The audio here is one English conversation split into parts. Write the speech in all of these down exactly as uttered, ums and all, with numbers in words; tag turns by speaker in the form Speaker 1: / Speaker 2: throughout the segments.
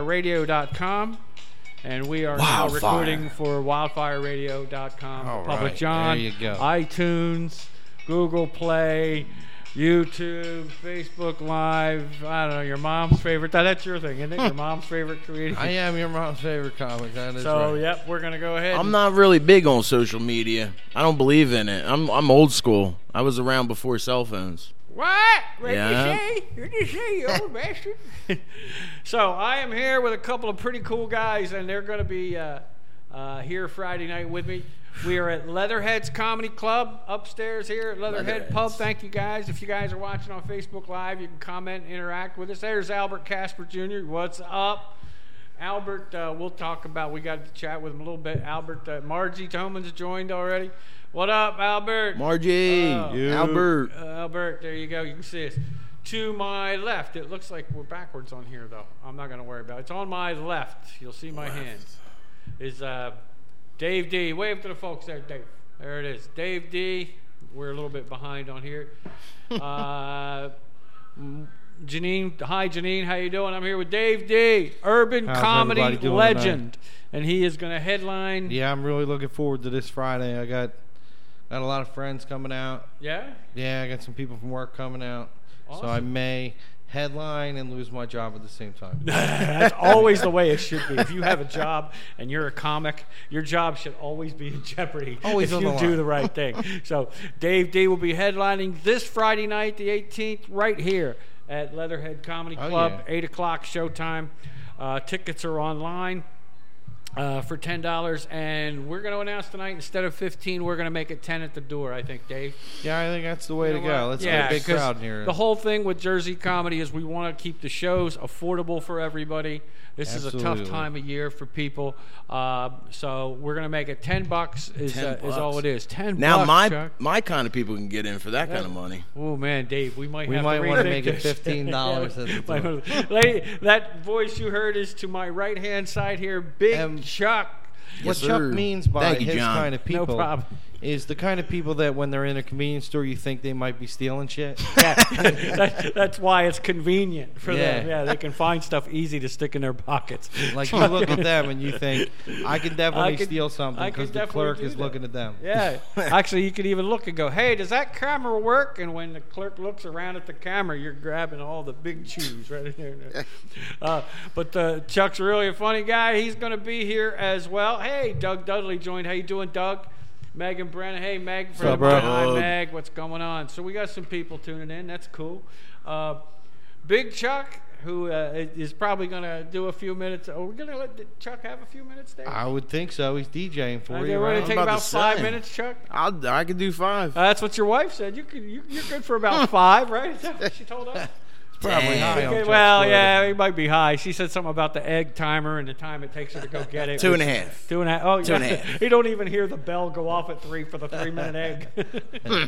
Speaker 1: radio dot com. And we are now recording for wildfire radio dot com.
Speaker 2: All
Speaker 1: Public
Speaker 2: right.
Speaker 1: John,
Speaker 2: There you go.
Speaker 1: iTunes, Google Play, YouTube, Facebook Live. I don't know, your mom's favorite. That's your thing, isn't it? Your mom's favorite creative.
Speaker 2: I am your mom's favorite comic. That is
Speaker 1: So,
Speaker 2: right.
Speaker 1: yep, we're going to go ahead.
Speaker 3: I'm not really big on social media. I don't believe in it. I'm I'm old school. I was around before cell phones.
Speaker 1: What? What did
Speaker 3: Yeah.
Speaker 1: you say? What did you say, you old bastard? So I am here with a couple of pretty cool guys, and they're going to be uh, uh, here Friday night with me. We are at Leatherhead's Comedy Club upstairs here at Leatherhead Pub.
Speaker 3: Leatherheads.
Speaker 1: Thank you guys. If you guys are watching on Facebook Live, you can comment and interact with us. There's Albert Casper Junior What's up? Albert, uh, we'll talk about, we got to chat with him a little bit. Albert, uh, Margie Toman's joined already. What up, Albert?
Speaker 3: Margie,
Speaker 1: Oh.
Speaker 3: Albert.
Speaker 1: Uh, Albert, there you go. You can see us. To my left, it looks like we're backwards on here, though. I'm not going to worry about it. It's on my left. You'll see my hand. Is uh, Dave D. Wave to the folks there, Dave. There it is. Dave D. We're a little bit behind on here. Uh, Janine, hi Janine, how you doing? I'm here with Dave D. Urban
Speaker 2: How's
Speaker 1: comedy
Speaker 2: everybody doing
Speaker 1: legend, and he is going to headline.
Speaker 2: Yeah, I'm really looking forward to this Friday. I got got a lot of friends coming out.
Speaker 1: Yeah.
Speaker 2: Yeah, I got some people from work coming out. So I
Speaker 1: Awesome.
Speaker 2: may headline and lose my job at the same time.
Speaker 1: That's always the way it should be. If you have a job and you're a comic, your job should always be in jeopardy
Speaker 2: Always
Speaker 1: if
Speaker 2: on
Speaker 1: you
Speaker 2: the
Speaker 1: do
Speaker 2: line.
Speaker 1: the right thing. So Dave D will be headlining this Friday night, the eighteenth, right here at Leatherhead Comedy
Speaker 2: Oh,
Speaker 1: Club,
Speaker 2: yeah.
Speaker 1: eight o'clock showtime. Uh, tickets are online uh, for ten dollars, and we're going to announce tonight, instead of fifteen, we're going to make it ten at the door, I think, Dave.
Speaker 2: Yeah, I think that's the way
Speaker 1: You
Speaker 2: to
Speaker 1: know
Speaker 2: go.
Speaker 1: what?
Speaker 2: Let's
Speaker 1: yeah,
Speaker 2: get a big
Speaker 1: 'cause
Speaker 2: crowd in here.
Speaker 1: The whole thing with Jersey Comedy is we want to keep the shows affordable for everybody. This is a tough
Speaker 2: Absolutely.
Speaker 1: time of year for people, uh, so we're gonna make it ten bucks. Is
Speaker 3: ten
Speaker 1: uh, is all
Speaker 3: bucks.
Speaker 1: it is. Ten
Speaker 3: Now
Speaker 1: bucks.
Speaker 3: my
Speaker 1: Chuck.
Speaker 3: my kind of people can get in for that kind of money.
Speaker 1: Oh man, Dave, we might
Speaker 2: We
Speaker 1: have
Speaker 2: might
Speaker 1: to
Speaker 2: wanna
Speaker 1: rethink
Speaker 2: make it
Speaker 1: this.
Speaker 2: fifteen dollars at the
Speaker 1: Might
Speaker 2: door.
Speaker 1: wanna- Lady, that voice you heard is to my right hand side here, Big
Speaker 2: Um,
Speaker 1: Chuck.
Speaker 2: What
Speaker 3: Yes,
Speaker 2: Chuck
Speaker 3: sir.
Speaker 2: means by
Speaker 3: Thank you,
Speaker 2: his
Speaker 3: John.
Speaker 2: kind of
Speaker 1: No
Speaker 2: people
Speaker 1: problem.
Speaker 2: is the kind of people that when they're in a convenience store, you think they might be stealing shit.
Speaker 1: Yeah, that, that's why it's convenient for them.
Speaker 2: Yeah.
Speaker 1: Yeah, they can find stuff easy to stick in their pockets.
Speaker 2: Like you look at them and you think, I can definitely
Speaker 1: I could-
Speaker 2: steal something
Speaker 1: I could
Speaker 2: because the
Speaker 1: definitely
Speaker 2: clerk
Speaker 1: do
Speaker 2: is
Speaker 1: that.
Speaker 2: looking at them.
Speaker 1: Yeah, actually, you could even look and go, "Hey, does that camera work?" And when the clerk looks around at the camera, you're grabbing all the big chews right in there. Uh, but uh, Chuck's really a funny guy. He's going to be here as well. Hey, Doug Dudley joined. How you doing, Doug? Megan Brennan. Hey, Meg.
Speaker 2: What's up, bro?
Speaker 1: Hi,
Speaker 3: Doug.
Speaker 1: Meg. What's going on? So we got some people tuning in. That's cool. Uh, Big Chuck, who uh, is probably going to do a few minutes. Are we going to let Chuck have a few minutes there?
Speaker 2: I would think so. He's DJing for
Speaker 1: Okay,
Speaker 2: you,
Speaker 1: we're
Speaker 2: right?
Speaker 1: going to take
Speaker 3: about
Speaker 1: about
Speaker 3: to
Speaker 1: five
Speaker 3: say.
Speaker 1: minutes, Chuck.
Speaker 3: I'll I could do five.
Speaker 1: Uh, that's what your wife said. You could, you, you're good for about five, right? Is that what she told us?
Speaker 2: Probably
Speaker 3: Damn.
Speaker 2: high on
Speaker 1: Okay,
Speaker 2: Chuck's
Speaker 1: well,
Speaker 2: quota.
Speaker 1: yeah, he might be high. She said something about the egg timer and the time it takes her to go get it.
Speaker 3: Two and a
Speaker 1: which-
Speaker 3: half.
Speaker 1: Two and a half. Oh,
Speaker 3: Two and a
Speaker 1: yeah.
Speaker 3: half.
Speaker 1: You don't even hear the bell go off at three for the three-minute egg.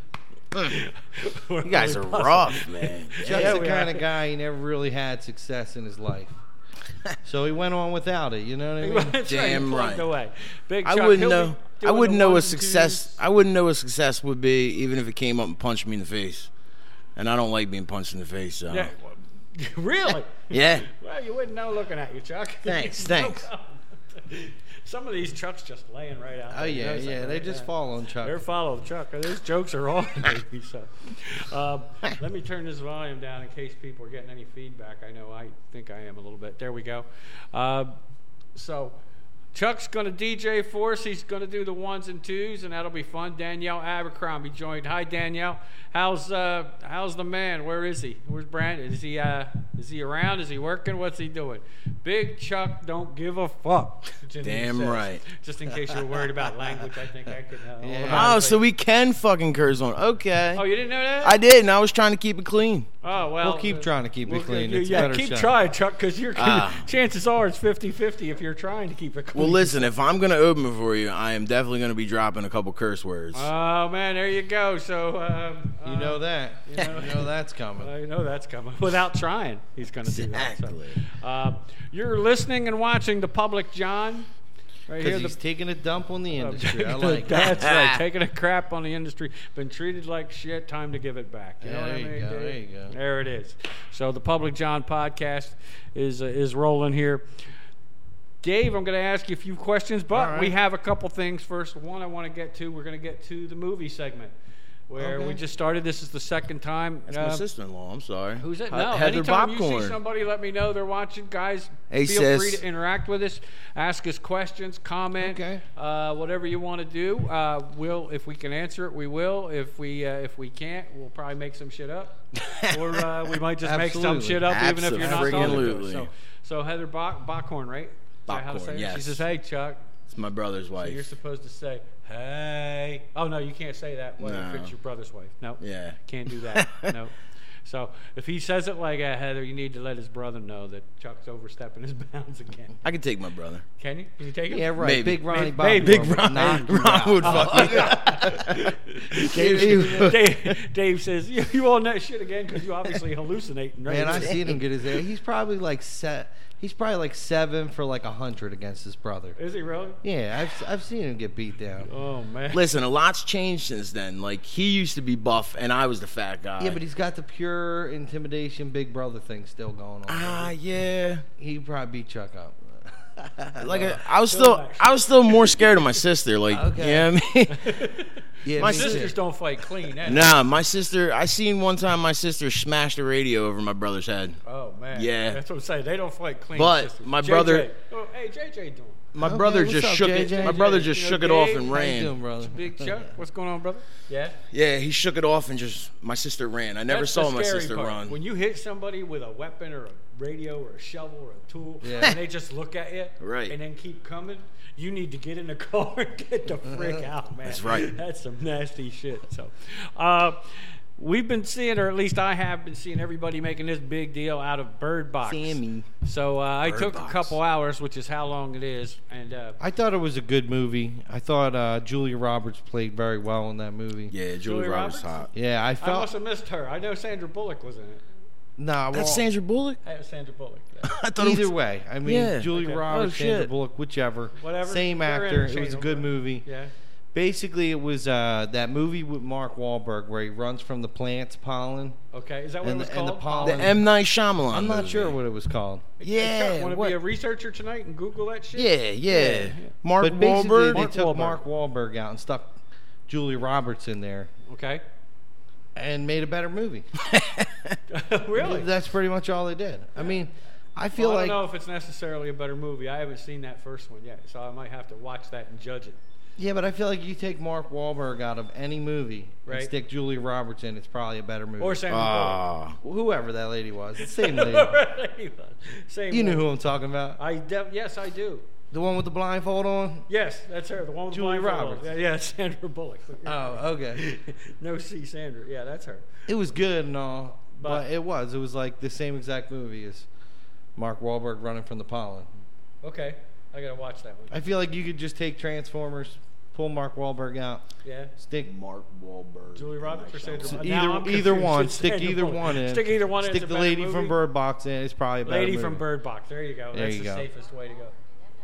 Speaker 3: You guys are rough, man.
Speaker 2: Chuck's
Speaker 1: Yeah,
Speaker 2: the
Speaker 1: we
Speaker 2: kind
Speaker 1: are.
Speaker 2: of guy he never really had success in his life. So he went on without it, you know what I mean?
Speaker 1: That's
Speaker 3: Damn
Speaker 1: he plugged
Speaker 3: right.
Speaker 1: Away. Big
Speaker 3: I
Speaker 1: Chuck,
Speaker 3: wouldn't
Speaker 1: he'll be
Speaker 3: know. I
Speaker 1: doing
Speaker 3: wouldn't
Speaker 1: the
Speaker 3: know a
Speaker 1: ones and
Speaker 3: success. I wouldn't know what success would be even if it came up and punched me in the face. And I don't like being punched in the face. So.
Speaker 1: twos. Yeah. Really?
Speaker 3: Yeah.
Speaker 1: Well, you wouldn't know looking at you, Chuck.
Speaker 3: Thanks,
Speaker 1: No
Speaker 3: thanks.
Speaker 1: problem. Some of these Chucks just laying right out there.
Speaker 2: Oh,
Speaker 1: You
Speaker 2: yeah,
Speaker 1: notice that,
Speaker 2: yeah. They
Speaker 1: right?
Speaker 2: just
Speaker 1: Yeah.
Speaker 2: fall on Chuck.
Speaker 1: They're following Chuck. Those jokes are on, baby. So, um, let me turn this volume down in case people are getting any feedback. I know I think I am a little bit. There we go. Uh, so, Chuck's going to D J for us. He's going to do the ones and twos, and that'll be fun. Danielle Abercrombie joined. Hi, Danielle. How's uh, how's the man? Where is he? Where's Brandon? Is he uh, is he around? Is he working? What's he doing? Big Chuck don't give a fuck. Janine
Speaker 3: Damn
Speaker 1: says.
Speaker 3: right.
Speaker 1: Just in case you're worried about language, I think I could. Uh,
Speaker 2: Yeah.
Speaker 1: automatically-
Speaker 3: Oh, so we can fucking curse on. Okay.
Speaker 1: Oh, you didn't know that?
Speaker 3: I did, and I was trying to keep it clean.
Speaker 1: Oh, well.
Speaker 2: We'll keep
Speaker 1: uh,
Speaker 2: trying to keep it
Speaker 1: we'll-
Speaker 2: clean.
Speaker 1: Yeah,
Speaker 2: It's a
Speaker 1: yeah
Speaker 2: better
Speaker 1: keep
Speaker 2: shot.
Speaker 1: trying, Chuck, because you're
Speaker 3: Ah.
Speaker 1: chances are it's fifty-fifty if you're trying to keep it clean.
Speaker 3: Well, listen, if I'm gonna open it for you, I am definitely gonna be dropping a couple curse words.
Speaker 1: Oh, man, there you go. So, um,
Speaker 2: You know that.
Speaker 1: you know-
Speaker 2: You know that's coming.
Speaker 1: I know that's coming. Without trying, he's going to do
Speaker 3: Exactly.
Speaker 1: that. So, uh, you're listening and watching The Public John. Right here,
Speaker 2: Because he's
Speaker 1: the,
Speaker 2: taking a dump on the
Speaker 1: uh,
Speaker 2: industry. I like
Speaker 1: That's
Speaker 2: that.
Speaker 1: right. Taking a crap on the industry. Been treated like shit. Time to give it back. You know
Speaker 2: Yeah,
Speaker 1: what
Speaker 2: there
Speaker 1: I
Speaker 2: you
Speaker 1: mean?
Speaker 2: go,
Speaker 1: dude?
Speaker 2: there you go.
Speaker 1: There it is. So the Public John podcast is uh, is rolling here. Dave, I'm going to ask you a few questions, but
Speaker 2: All right.
Speaker 1: we have a couple things first. One I want to get to. We're going to get to the movie segment where
Speaker 2: Okay.
Speaker 1: we just started. This is the second time.
Speaker 3: That's
Speaker 1: Uh,
Speaker 3: my sister-in-law. I'm sorry.
Speaker 1: Who's it?
Speaker 3: He-
Speaker 1: No,
Speaker 3: Heather
Speaker 1: anytime
Speaker 3: Popcorn.
Speaker 1: you see somebody, let me know they're watching. Guys,
Speaker 3: Hey,
Speaker 1: feel
Speaker 3: sis.
Speaker 1: free to interact with us, ask us questions, comment,
Speaker 2: Okay.
Speaker 1: uh, whatever you want to do. Uh, we'll, if we can answer it, we will. If we uh, if we can't, we'll probably make some shit up, or uh, we might just make some
Speaker 2: Absolutely.
Speaker 1: shit up, even if you're not talking to us.
Speaker 3: Abso-friggin-lutely.
Speaker 1: So, so Heather Bach, Bachhorn, right? Is that how to
Speaker 3: Bachhorn,
Speaker 1: say it? She
Speaker 3: yes.
Speaker 1: says, "Hey, Chuck."
Speaker 3: It's my brother's
Speaker 1: So
Speaker 3: wife.
Speaker 1: you're supposed to say, "Hey." Oh no, you can't say that way if
Speaker 3: No.
Speaker 1: it's your brother's wife. No.
Speaker 3: Yeah.
Speaker 1: Can't do that. No. So if he says it like that, Heather, you need to let his brother know that Chuck's overstepping his bounds again.
Speaker 3: I can take my brother.
Speaker 1: Can you? Can you take it?
Speaker 2: Yeah, right.
Speaker 3: Maybe.
Speaker 2: Big Ronnie
Speaker 1: Maybe.
Speaker 2: Bob.
Speaker 1: Maybe.
Speaker 3: Big
Speaker 2: would
Speaker 3: Ron,
Speaker 2: knock you
Speaker 3: Ron
Speaker 2: out.
Speaker 3: would fuck me.
Speaker 1: Dave, Dave, Dave says, you, you on that shit again because you obviously hallucinating, right?
Speaker 2: Man, I seen him get his ass. He's probably like set. He's probably like seven for like a hundred against his brother.
Speaker 1: Is he really?
Speaker 2: Yeah, I've I've seen him get beat down.
Speaker 1: Oh, man.
Speaker 3: Listen, a lot's changed since then. Like, he used to be buff, and I was the fat guy.
Speaker 2: Yeah, but he's got the pure intimidation Big Brother thing still going on.
Speaker 3: Ah, yeah.
Speaker 2: He probably beat Chuck up.
Speaker 3: Like, I, I was still, I was still more scared of my sister. Like,
Speaker 2: Okay.
Speaker 3: you know what I mean?
Speaker 2: Yeah,
Speaker 3: My
Speaker 2: me too.
Speaker 1: Sisters don't fight clean. eh?
Speaker 3: Nah, my sister. I seen one time my sister smashed the radio over my brother's head.
Speaker 1: Oh, man.
Speaker 3: Yeah.
Speaker 1: That's what I'm saying. They don't fight clean.
Speaker 3: But
Speaker 1: sisters.
Speaker 3: my
Speaker 1: J J.
Speaker 3: brother-
Speaker 1: Oh, hey, J J doing?
Speaker 3: My
Speaker 2: Okay,
Speaker 3: brother
Speaker 2: what's
Speaker 3: just
Speaker 2: up,
Speaker 3: shook
Speaker 2: J
Speaker 3: it.
Speaker 2: J?
Speaker 3: My brother
Speaker 1: You
Speaker 3: just
Speaker 1: know,
Speaker 3: shook it
Speaker 1: Dave,
Speaker 3: off
Speaker 1: how
Speaker 3: and
Speaker 1: you
Speaker 2: How you
Speaker 3: ran.
Speaker 2: doing, brother?
Speaker 1: Big Chuck? What's going on, brother? Yeah?
Speaker 3: Yeah, he shook it off and just my sister ran. I never
Speaker 1: That's
Speaker 3: saw
Speaker 1: the
Speaker 3: my
Speaker 1: scary
Speaker 3: sister
Speaker 1: part.
Speaker 3: run.
Speaker 1: When you hit somebody with a weapon or a radio or a shovel or a tool,
Speaker 2: Yeah.
Speaker 1: and they just look at you,
Speaker 3: Right.
Speaker 1: and then keep coming, you need to get in the car and get the frick out, man.
Speaker 3: That's right.
Speaker 1: That's some nasty shit. So, uh, we've been seeing, or at least I have been seeing, everybody making this big deal out of Bird Box.
Speaker 2: Sammy.
Speaker 1: So uh, I
Speaker 3: Bird
Speaker 1: took
Speaker 3: Box.
Speaker 1: a couple hours, which is how long it is, and uh,
Speaker 2: I thought it was a good movie. I thought uh, Julia Roberts played very well in that movie.
Speaker 3: Yeah, Julie,
Speaker 1: Julie
Speaker 3: Roberts
Speaker 1: Roberts?
Speaker 3: hot.
Speaker 2: Yeah, I
Speaker 1: I
Speaker 2: felt.
Speaker 1: must have missed her. I know Sandra Bullock was in it.
Speaker 2: Nah, well,
Speaker 3: That's Sandra Bullock.
Speaker 1: I have Sandra Bullock. Yeah.
Speaker 3: I thought
Speaker 2: either
Speaker 3: it was.
Speaker 2: way, I mean,
Speaker 3: Yeah.
Speaker 2: Julia
Speaker 1: Okay.
Speaker 2: Roberts,
Speaker 3: Oh,
Speaker 2: Sandra
Speaker 3: shit.
Speaker 2: Bullock, whichever.
Speaker 1: Whatever.
Speaker 2: Same
Speaker 1: They're
Speaker 2: actor. It was a
Speaker 1: interchangeable.
Speaker 2: good movie.
Speaker 1: Yeah.
Speaker 2: Basically, it was uh, that movie with Mark Wahlberg where he runs from the plants pollen.
Speaker 1: Okay. Is that what
Speaker 2: And
Speaker 1: it was
Speaker 2: the- and the
Speaker 1: called?
Speaker 2: pollen-
Speaker 3: The M Night Shyamalan.
Speaker 2: I'm not
Speaker 3: movie.
Speaker 2: sure what it was called.
Speaker 3: Yeah.
Speaker 1: Want to
Speaker 3: what-
Speaker 1: be a researcher tonight and Google that shit?
Speaker 3: yeah, yeah,
Speaker 1: Yeah.
Speaker 3: Mark
Speaker 2: but basically,
Speaker 3: Wahlberg.
Speaker 2: they
Speaker 1: Mark
Speaker 2: took
Speaker 1: Wahlberg.
Speaker 2: Mark Wahlberg out and stuck Julia Roberts in there
Speaker 1: Okay.
Speaker 2: and made a better movie.
Speaker 1: Really?
Speaker 2: That's pretty much all they did. I mean, I feel
Speaker 1: Well, I
Speaker 2: like
Speaker 1: don't know if it's necessarily a better movie. I haven't seen that first one yet, so I might have to watch that and judge it.
Speaker 2: yeah, but I feel like you take Mark Wahlberg out of any movie
Speaker 1: Right.
Speaker 2: and stick Julia Roberts in, it's probably a better movie.
Speaker 1: Or Sandra
Speaker 3: Ah,
Speaker 2: Whoever that lady was, the same lady.
Speaker 1: Bullock. Same
Speaker 2: You know
Speaker 1: one.
Speaker 2: who I'm talking about?
Speaker 1: I def- yes, I do.
Speaker 2: The one with the blindfold on?
Speaker 1: Yes, that's her. The one with the
Speaker 2: Julie
Speaker 1: blindfold on.
Speaker 2: Roberts.
Speaker 1: Yeah, yeah, Sandra Bullock.
Speaker 2: Oh, okay.
Speaker 1: No C. Sandra. Yeah, that's her.
Speaker 2: It was good and all, but,
Speaker 1: But-
Speaker 2: it was. It was like the same exact movie as Mark Wahlberg running from the pollen.
Speaker 1: Okay, I gotta watch that one.
Speaker 2: I feel like you could just take Transformers, pull Mark Wahlberg out,
Speaker 1: Yeah.
Speaker 2: stick
Speaker 3: Mark Wahlberg.
Speaker 1: Julie Roberts or Sandra
Speaker 2: s-
Speaker 1: Bullock?
Speaker 2: either
Speaker 1: Now I'm
Speaker 2: either
Speaker 1: confused.
Speaker 2: one.
Speaker 1: It's
Speaker 2: Stick
Speaker 1: Sandra
Speaker 2: either
Speaker 1: Bullock.
Speaker 2: one in.
Speaker 1: Stick either one in.
Speaker 2: Stick
Speaker 1: It's a
Speaker 2: the
Speaker 1: better
Speaker 2: lady
Speaker 1: movie.
Speaker 2: from Bird Box in. It's probably a better
Speaker 1: Lady
Speaker 2: movie.
Speaker 1: from Bird Box. There you go.
Speaker 2: There
Speaker 1: That's
Speaker 2: you
Speaker 1: the
Speaker 2: go.
Speaker 1: safest way to go.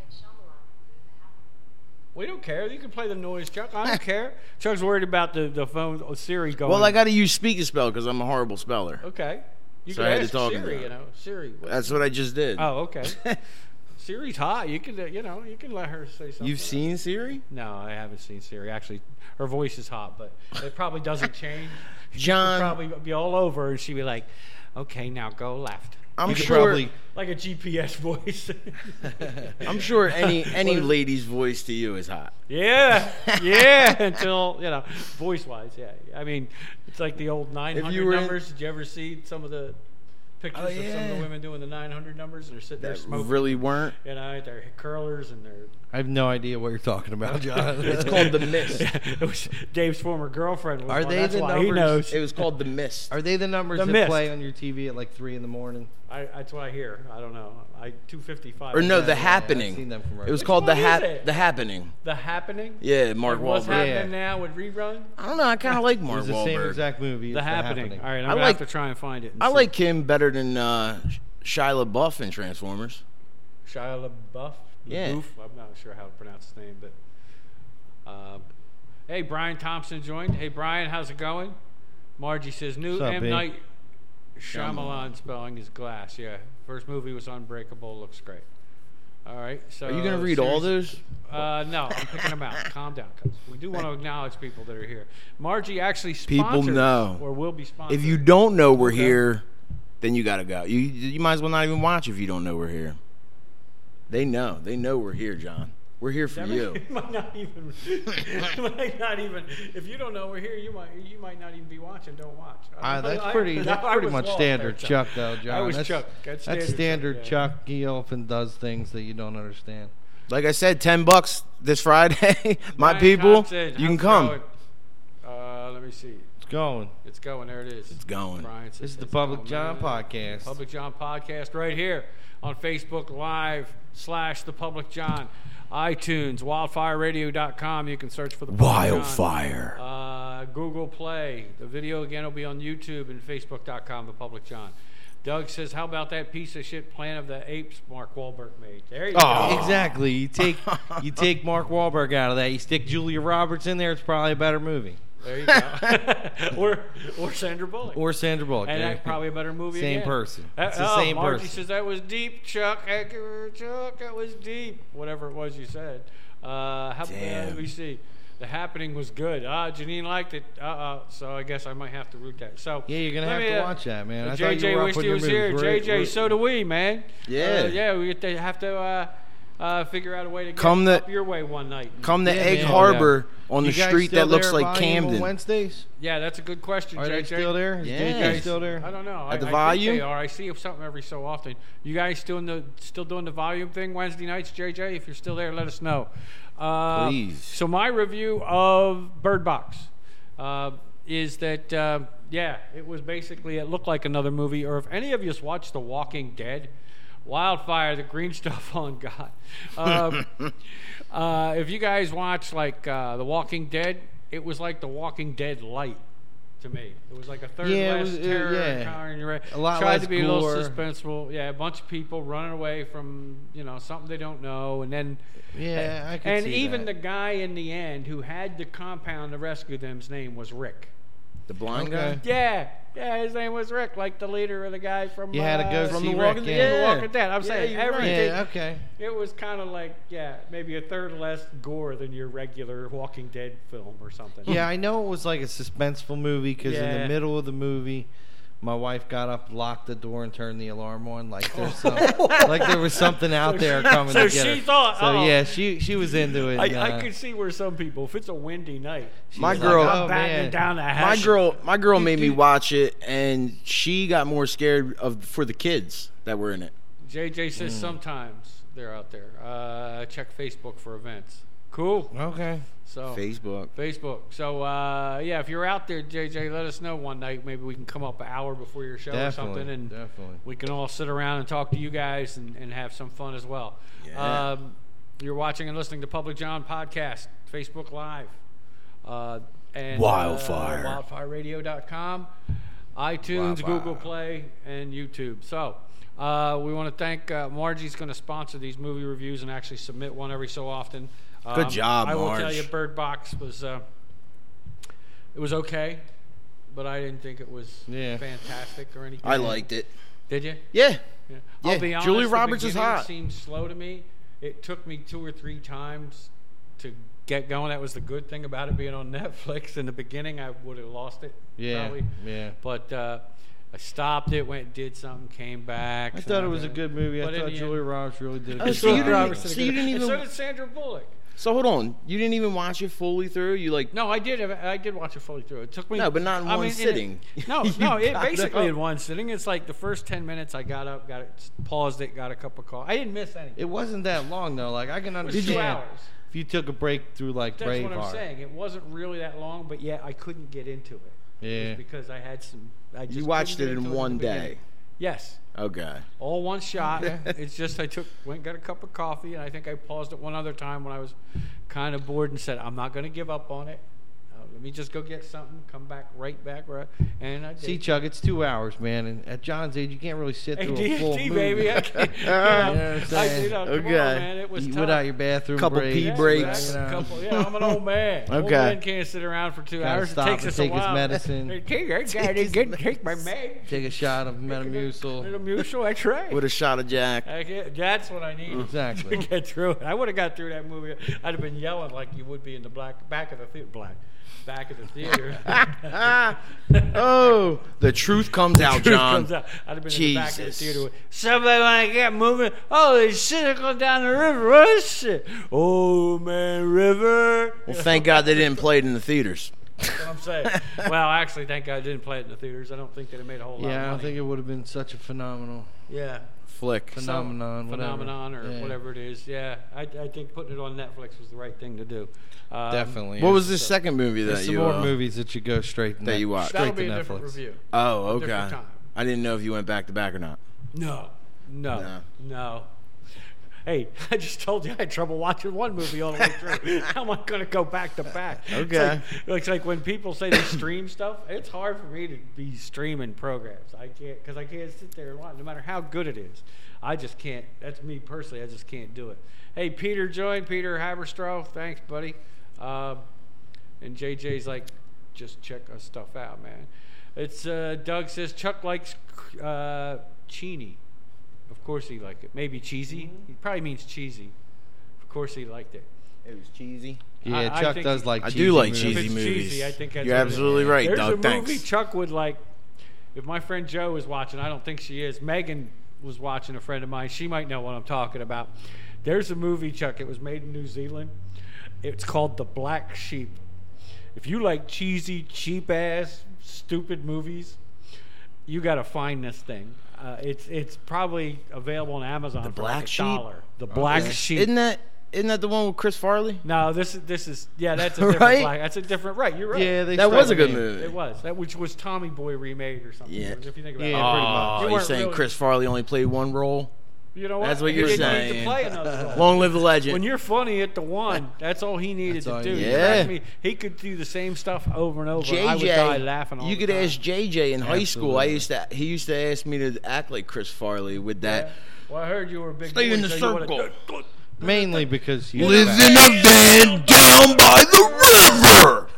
Speaker 1: We don't care. You can play the noise, Chuck. I don't care. Chuck's worried about the, the phone oh, Siri going.
Speaker 3: Well, I got to use speak to spell because I'm a horrible speller.
Speaker 1: Okay. You
Speaker 3: So
Speaker 1: can
Speaker 3: I had to
Speaker 1: ask
Speaker 3: talk to
Speaker 1: Siri,
Speaker 3: her.
Speaker 1: you know. Siri. what-
Speaker 3: That's what I just did.
Speaker 1: Oh, okay. Siri's hot. You can, uh, you know, you can let her say something.
Speaker 3: You've seen Siri?
Speaker 1: No, I haven't seen Siri. Actually, her voice is hot, but it probably doesn't change. She'd
Speaker 3: John,
Speaker 1: probably be all over, and she'd be like, "Okay, now go left."
Speaker 3: I'm
Speaker 2: You could
Speaker 3: sure.
Speaker 2: probably-
Speaker 1: Like a G P S voice.
Speaker 3: I'm sure any any
Speaker 1: What is-
Speaker 3: lady's voice to you is hot.
Speaker 1: Yeah, yeah. Until you know, voice-wise, yeah. I mean, it's like the old nine
Speaker 3: you
Speaker 1: hundred
Speaker 3: were in-
Speaker 1: numbers. Did you ever see some of the pictures
Speaker 3: Oh,
Speaker 1: of some of the
Speaker 3: yeah.
Speaker 1: women doing the nine hundred numbers? And they're sitting there
Speaker 3: That
Speaker 1: smoking.
Speaker 3: really weren't.
Speaker 1: You know, they're curlers and they're.
Speaker 2: I have no idea what you're talking about, John.
Speaker 3: It's called the Mist.
Speaker 1: It was Dave's former girlfriend. Was
Speaker 2: Are
Speaker 1: one.
Speaker 2: they
Speaker 1: That's
Speaker 2: the
Speaker 1: why he
Speaker 2: numbers-
Speaker 1: knows.
Speaker 3: It was called the Mist.
Speaker 2: Are they the numbers
Speaker 1: The
Speaker 2: that
Speaker 1: Mist.
Speaker 2: play on your T V at like three in the morning?
Speaker 1: I, that's what I hear. I don't know. I two fifty-five.
Speaker 3: Or no,
Speaker 2: Yeah,
Speaker 3: the
Speaker 2: yeah, I've
Speaker 3: Happening.
Speaker 2: seen them from
Speaker 3: It was
Speaker 1: Which
Speaker 3: called the
Speaker 1: one is
Speaker 3: hap-
Speaker 1: it?
Speaker 3: the Happening.
Speaker 1: The Happening.
Speaker 3: Yeah, Mark
Speaker 1: Like, what's
Speaker 3: Wahlberg.
Speaker 1: happening
Speaker 2: Yeah.
Speaker 1: now with rerun?
Speaker 3: I don't know. I kind of like
Speaker 2: It
Speaker 3: Mark
Speaker 2: was the same
Speaker 3: Wahlberg.
Speaker 2: exact movie.
Speaker 1: The
Speaker 2: as
Speaker 1: happening. All right, I'm
Speaker 3: I
Speaker 1: gonna
Speaker 3: like-
Speaker 1: have to try and find it. and
Speaker 3: I
Speaker 1: see.
Speaker 3: like him better than uh, Shia LaBeouf in Transformers.
Speaker 1: Shia LaBeouf.
Speaker 3: Yeah.
Speaker 1: LaBeouf. I'm not sure how to pronounce his name, but um, hey, Brian Thompson joined. Hey, Brian, how's it going? Margie says new
Speaker 2: What's up,
Speaker 1: M
Speaker 2: B?
Speaker 1: Night Shyamalan spelling is Glass. Yeah, first movie was Unbreakable. Looks great. All right, so
Speaker 3: Are you gonna read all
Speaker 1: series-
Speaker 3: those?
Speaker 1: Uh, no, I'm picking them out. Calm down, cuz we do want to acknowledge people that are here. Margie actually sponsors
Speaker 3: People know.
Speaker 1: or will be sponsored.
Speaker 3: If you don't know we're
Speaker 1: Okay.
Speaker 3: here, then you gotta go. You you might as well not even watch if you don't know we're here. They know. They know we're here, John. We're here for
Speaker 1: That
Speaker 3: you.
Speaker 1: might not even. it might not even. If you don't know we're here, you might you might not even be watching. Don't watch.
Speaker 2: Uh, that's
Speaker 1: I-
Speaker 2: pretty.
Speaker 1: I-
Speaker 2: That's
Speaker 1: I
Speaker 2: pretty
Speaker 1: was
Speaker 2: much
Speaker 1: lost
Speaker 2: standard
Speaker 1: there,
Speaker 2: Chuck, though, John.
Speaker 1: I was
Speaker 2: that's,
Speaker 1: Chuck. That's standard,
Speaker 2: That's standard
Speaker 1: Chuck.
Speaker 2: Chuck. He often does things that you don't understand.
Speaker 3: Like I said, ten bucks this Friday. My
Speaker 1: Brian
Speaker 3: people,
Speaker 1: Thompson,
Speaker 3: you can
Speaker 1: how's it
Speaker 3: come.
Speaker 1: going? Uh, let me see.
Speaker 2: It's going.
Speaker 1: It's going. There it is.
Speaker 3: It's going.
Speaker 1: Brian says
Speaker 2: This is the
Speaker 1: it's
Speaker 2: Public
Speaker 1: going,
Speaker 2: John
Speaker 1: man.
Speaker 2: podcast.
Speaker 1: Public John podcast right here on Facebook Live slash the Public John, iTunes, wildfire radio dot com. You can search for the Public
Speaker 3: Wildfire.
Speaker 1: John. Uh, Google Play. The video again will be on YouTube and Facebook dot com. The Public John. Doug says, "How about that piece of shit Planet of the Apes Mark Wahlberg made?" There you
Speaker 2: Oh,
Speaker 1: go.
Speaker 2: exactly. You take you take Mark Wahlberg out of that. You stick Julia Roberts in there. It's probably a better movie.
Speaker 1: There you go. or or Sandra Bullock.
Speaker 2: Or Sandra Bullock.
Speaker 1: And
Speaker 2: yeah.
Speaker 1: that's probably a better movie.
Speaker 2: Same
Speaker 1: again.
Speaker 2: person.
Speaker 1: That-
Speaker 2: It's the
Speaker 1: oh,
Speaker 2: same
Speaker 1: Margie
Speaker 2: person.
Speaker 1: says that was deep, Chuck. Accurate, Chuck. That was deep. Whatever it was you said. Uh, how, uh,
Speaker 3: Damn.
Speaker 1: let me see. The Happening was good. Ah, Janine liked it. Uh uh So I guess I might have to root that. So
Speaker 2: Yeah, you're gonna
Speaker 1: let
Speaker 2: have
Speaker 1: me,
Speaker 2: to
Speaker 1: uh,
Speaker 2: watch that, man. I
Speaker 1: J
Speaker 2: thought you
Speaker 1: J
Speaker 2: were up
Speaker 1: wished
Speaker 2: on
Speaker 1: he
Speaker 2: your
Speaker 1: was
Speaker 2: movies.
Speaker 1: here.
Speaker 2: We're-
Speaker 1: J J,
Speaker 2: we're-
Speaker 1: so do we, man.
Speaker 3: Yeah.
Speaker 1: Uh, yeah, we get to have to uh, uh, figure out a way to get
Speaker 3: Come the-
Speaker 1: up your way one night.
Speaker 3: Come to
Speaker 2: Yeah,
Speaker 3: Egg
Speaker 2: man.
Speaker 3: Harbor on
Speaker 2: You
Speaker 3: the
Speaker 2: guys
Speaker 3: street
Speaker 2: still
Speaker 3: that looks
Speaker 2: there
Speaker 3: like
Speaker 2: volume on
Speaker 3: Camden.
Speaker 2: Wednesdays?
Speaker 1: Yeah, that's a good question,
Speaker 2: Are
Speaker 1: J J.
Speaker 2: they still there? Is
Speaker 3: Yeah.
Speaker 2: J J
Speaker 3: Guys-
Speaker 2: still there?
Speaker 1: I don't know.
Speaker 3: At the
Speaker 1: I, I
Speaker 3: volume?
Speaker 1: think they are. I see something every so often. You guys still the still doing the volume thing Wednesday nights, J J? If you're still there, let us know. Uh,
Speaker 3: Please.
Speaker 1: So my review of Bird Box uh, is that uh, yeah, it was basically it looked like another movie. Or if any of you watched The Walking Dead, Wildfire, the green stuff on God. Um, uh, if you guys watch like uh, The Walking Dead, it was like The Walking Dead light. To me, it was like a third
Speaker 2: Yeah, it
Speaker 1: less
Speaker 2: was- uh,
Speaker 1: terror.
Speaker 2: yeah.
Speaker 1: Power in your Head.
Speaker 2: A lot
Speaker 1: Tried
Speaker 2: less
Speaker 1: to be
Speaker 2: gore.
Speaker 1: a little suspenseful. Yeah, a bunch of people running away from you know something they don't know, and then
Speaker 2: Yeah, I could
Speaker 1: and
Speaker 2: see
Speaker 1: even
Speaker 2: that.
Speaker 1: the guy in the end who had the compound to rescue them's name was Rick.
Speaker 3: The blind
Speaker 2: Okay.
Speaker 3: guy?
Speaker 1: Yeah, yeah, his name was Rick, like the leader of the guy from.
Speaker 2: You had to go
Speaker 1: uh,
Speaker 3: From
Speaker 2: see
Speaker 3: The
Speaker 2: Rick,
Speaker 3: Walking
Speaker 2: yeah.
Speaker 3: Dead.
Speaker 1: The Walking Dead. I'm
Speaker 3: Yeah,
Speaker 1: saying
Speaker 3: you're right.
Speaker 1: everything.
Speaker 2: Yeah, okay.
Speaker 1: It was kind of like yeah, maybe a third less gore than your regular Walking Dead film or something.
Speaker 2: Yeah, I know it was like a suspenseful movie because in
Speaker 1: Yeah.
Speaker 2: the middle of the movie, my wife got up, locked the door, and turned the alarm on. Like there's some, like there was something out there coming
Speaker 1: so
Speaker 2: to get
Speaker 1: she
Speaker 2: her.
Speaker 1: thought,
Speaker 2: So
Speaker 1: uh-oh.
Speaker 2: yeah, she she was into it.
Speaker 1: I,
Speaker 2: and,
Speaker 1: I
Speaker 2: uh,
Speaker 1: could see where some people, if it's a windy night,
Speaker 2: she
Speaker 3: My
Speaker 2: was
Speaker 3: girl-
Speaker 2: like,
Speaker 1: I'm
Speaker 2: oh,
Speaker 1: battening
Speaker 2: man.
Speaker 1: down the
Speaker 3: My
Speaker 1: house.
Speaker 3: girl, my girl
Speaker 2: Dude,
Speaker 3: made me
Speaker 2: dude.
Speaker 3: watch it, and she got more scared of for the kids that were in it.
Speaker 1: J J says
Speaker 2: Mm.
Speaker 1: sometimes they're out there. Uh, check Facebook for events. Cool.
Speaker 2: Okay.
Speaker 1: So
Speaker 3: Facebook.
Speaker 1: Facebook. So uh, yeah, if you're out there, J J, let us know one night. Maybe we can come up an hour before your show or
Speaker 2: Definitely.
Speaker 1: something, and
Speaker 2: definitely.
Speaker 1: we can all sit around and talk to you guys and, and have some fun as well.
Speaker 3: Yeah.
Speaker 1: Um, you're watching and listening to Public John Podcast, Facebook Live, uh, and
Speaker 3: Wildfire.
Speaker 1: uh, wildfire radio dot com, iTunes,
Speaker 3: Wildfire.
Speaker 1: Google Play, and YouTube. So uh, we want to thank uh, Margie's going to sponsor these movie reviews and actually submit one every so often.
Speaker 3: Good job,
Speaker 1: I will
Speaker 3: Marge.
Speaker 1: tell you, Bird Box was uh, it was okay, but I didn't think it was
Speaker 2: Yeah.
Speaker 1: fantastic or anything.
Speaker 3: I liked it.
Speaker 1: Did you?
Speaker 3: Yeah.
Speaker 1: Yeah.
Speaker 3: Yeah,
Speaker 1: I'll be honest.
Speaker 3: Julia
Speaker 1: the
Speaker 3: Roberts is
Speaker 1: beginning
Speaker 3: hot.
Speaker 1: Seemed slow to me. It took me two or three times to get going. That was the good thing about it being on Netflix. In the beginning, I would have lost it.
Speaker 2: Yeah.
Speaker 1: Probably.
Speaker 2: Yeah.
Speaker 1: But uh, I stopped it, went, did something, came back.
Speaker 2: I thought it was a good movie. I
Speaker 1: But in
Speaker 2: thought
Speaker 1: the
Speaker 2: Julia
Speaker 1: end-
Speaker 2: Roberts really did a
Speaker 3: Oh,
Speaker 2: good
Speaker 3: so you
Speaker 2: job.
Speaker 3: didn't-
Speaker 1: Roberts did a
Speaker 3: so
Speaker 1: good-
Speaker 3: you didn't
Speaker 1: and
Speaker 3: even-
Speaker 1: so did Sandra Bullock.
Speaker 3: So hold on, you didn't even watch it fully through. You like
Speaker 1: No, I did. I did watch it fully through. It took me.
Speaker 3: No, but not in
Speaker 1: I
Speaker 3: one
Speaker 1: mean,
Speaker 3: sitting.
Speaker 1: it- no,
Speaker 3: You
Speaker 1: no. It
Speaker 3: got
Speaker 1: basically
Speaker 3: up.
Speaker 1: in one sitting. It's like the first ten minutes. I got up, got it, paused it, got a cup of coffee. I didn't miss anything.
Speaker 2: It wasn't that long though. Like I can
Speaker 1: It was
Speaker 2: understand
Speaker 1: two hours.
Speaker 2: if you took a break through like
Speaker 1: That's
Speaker 2: Braveheart.
Speaker 1: what I'm saying. It wasn't really that long, but yet I couldn't get into it. It
Speaker 2: Yeah.
Speaker 1: was because I had some. I just
Speaker 3: you watched
Speaker 1: couldn't
Speaker 3: it
Speaker 1: get
Speaker 3: in
Speaker 1: into
Speaker 3: one
Speaker 1: the
Speaker 3: day.
Speaker 1: beginning. Yes,
Speaker 3: Okay.
Speaker 1: all one shot. It's just I took went and got a cup of coffee, and I think I paused it one other time when I was kind of bored and said, "I'm not going to give up on it. I'm Let me just go get something, come back right back, right, and I did.
Speaker 2: See, Chuck, it's two hours, man, and at John's age, you can't really sit
Speaker 1: Hey,
Speaker 2: through a
Speaker 1: D
Speaker 2: full
Speaker 1: S T,
Speaker 2: movie.
Speaker 1: baby, I can't.
Speaker 2: You know what I'm
Speaker 1: I,
Speaker 2: saying?
Speaker 1: you know, come
Speaker 3: Okay.
Speaker 1: on, man, it was
Speaker 2: Eat
Speaker 1: tough.
Speaker 2: without your bathroom
Speaker 3: Couple
Speaker 2: breaks.
Speaker 3: pee
Speaker 1: Yeah,
Speaker 3: breaks.
Speaker 2: You know.
Speaker 1: Couple, yeah, I'm an old man. Old
Speaker 3: Okay.
Speaker 1: man can't sit around for two
Speaker 2: Gotta
Speaker 1: hours.
Speaker 2: stop
Speaker 1: It takes
Speaker 2: and
Speaker 1: us
Speaker 2: take
Speaker 1: a
Speaker 2: his
Speaker 1: while.
Speaker 2: medicine.
Speaker 1: Hey, Take, I gotta get, take my med.
Speaker 2: Take a shot of Metamucil.
Speaker 1: Metamucil, that's right.
Speaker 3: With a shot of Jack.
Speaker 1: I get- That's what I need
Speaker 2: Exactly.
Speaker 1: to get through it. I would have got through that movie. I'd have been yelling like you would be in the black back of the theater. Black. Back of the theater.
Speaker 3: Oh, the truth comes out,
Speaker 1: Truth
Speaker 3: John.
Speaker 1: comes out. I'd have been in the back of the
Speaker 3: Jesus.
Speaker 1: theater with, somebody want to get moving? Holy shit, they're going down the river. What shit? Oh, man, river.
Speaker 3: Well, thank God they didn't play it in the theaters.
Speaker 1: That's what I'm saying. Well, actually, thank God I didn't play it in the theaters. I don't think they'd have made a whole lot
Speaker 2: Yeah, I
Speaker 1: of
Speaker 2: don't
Speaker 1: money.
Speaker 2: think it would have been such a phenomenal
Speaker 1: Yeah.
Speaker 3: Flick.
Speaker 1: So-
Speaker 2: phenomenon. whatever.
Speaker 1: phenomenon or
Speaker 2: Yeah.
Speaker 1: whatever it is. Yeah, I, I think putting it on Netflix was the right thing to do. Um,
Speaker 2: Definitely.
Speaker 3: What
Speaker 2: is.
Speaker 3: was the second movie
Speaker 2: There's
Speaker 3: that
Speaker 2: some
Speaker 3: you
Speaker 2: more
Speaker 3: uh,
Speaker 2: movies that you go straight
Speaker 3: that
Speaker 2: net-
Speaker 3: you watched?
Speaker 1: That'll
Speaker 2: straight
Speaker 1: be
Speaker 2: to
Speaker 1: a different
Speaker 2: Netflix.
Speaker 1: review.
Speaker 3: Oh, okay.
Speaker 1: Different time.
Speaker 3: I didn't know if you went back to back or not.
Speaker 1: No, no,
Speaker 3: No.
Speaker 1: no. Hey, I just told you I had trouble watching one movie all the way through. How am I going to go back to back? It's
Speaker 3: Okay.
Speaker 1: like, it's like when people say they stream stuff, it's hard for me to be streaming programs. I can't, because I can't sit there and watch, no matter how good it is. I just can't. That's me personally. I just can't do it. Hey, Peter joined. Peter Haberstroh. Thanks, buddy. Um, and J J's like, just check our stuff out, man. It's uh, Doug says Chuck likes uh, Chini. Of course he liked it. Maybe cheesy. He probably means cheesy. Of course he liked it.
Speaker 3: It was cheesy.
Speaker 2: Yeah,
Speaker 1: I- I
Speaker 2: Chuck
Speaker 1: think
Speaker 2: does
Speaker 1: he-
Speaker 2: like
Speaker 3: I
Speaker 2: cheesy
Speaker 3: do like
Speaker 2: movies.
Speaker 3: cheesy
Speaker 1: If it's
Speaker 3: movies.
Speaker 1: cheesy, I think that's
Speaker 3: You're
Speaker 1: what it is.
Speaker 3: absolutely right,
Speaker 1: There's
Speaker 3: Doug.
Speaker 1: a movie
Speaker 3: Thanks.
Speaker 1: Chuck would like. If my friend Joe is watching, I don't think she is. Megan was watching, a friend of mine. She might know what I'm talking about. There's a movie, Chuck. It was made in New Zealand. It's called The Black Sheep. If you like cheesy, cheap ass, stupid movies, you got to find this thing. Uh, it's it's probably available on Amazon
Speaker 3: The
Speaker 1: for
Speaker 3: Black
Speaker 1: like a
Speaker 3: Sheep?
Speaker 1: dollar. The Black
Speaker 2: Okay.
Speaker 1: Sheep.
Speaker 3: Isn't that isn't that the one with Chris Farley?
Speaker 1: No, this is this is yeah. That's a different
Speaker 3: Right?
Speaker 1: black. That's a different. Right, you're right.
Speaker 2: Yeah, they
Speaker 3: That was a
Speaker 2: started
Speaker 3: good
Speaker 2: me.
Speaker 3: movie.
Speaker 1: It was that, which was Tommy Boy remade or something.
Speaker 3: Yeah.
Speaker 1: If you think about
Speaker 2: Yeah,
Speaker 1: it.
Speaker 2: pretty much.
Speaker 3: Oh,
Speaker 1: You
Speaker 3: you're
Speaker 1: weren't
Speaker 3: saying
Speaker 1: really-
Speaker 3: Chris Farley only played one role?
Speaker 1: You know what?
Speaker 3: That's what
Speaker 1: He
Speaker 3: you're
Speaker 1: didn't need
Speaker 3: saying.
Speaker 1: to play another role.
Speaker 3: Long live the legend.
Speaker 1: When you're funny at the one, that's all he needed
Speaker 2: That's
Speaker 1: to
Speaker 2: all
Speaker 1: do.
Speaker 2: you
Speaker 1: You
Speaker 3: need.
Speaker 1: ask
Speaker 3: Yeah.
Speaker 1: me, he could do the same stuff over and over. and I would
Speaker 3: J
Speaker 1: die
Speaker 3: J,
Speaker 1: laughing all
Speaker 3: you
Speaker 1: the
Speaker 3: could
Speaker 1: time.
Speaker 3: ask J J in high school. I
Speaker 2: Absolutely.
Speaker 3: used to. He used to ask me to act like Chris Farley with
Speaker 1: Yeah.
Speaker 3: that.
Speaker 1: Well, I heard you were a big
Speaker 3: Stay
Speaker 1: boy,
Speaker 3: in the
Speaker 1: so you would've-
Speaker 3: circle.
Speaker 2: Mainly because you
Speaker 3: Lives in a van down by the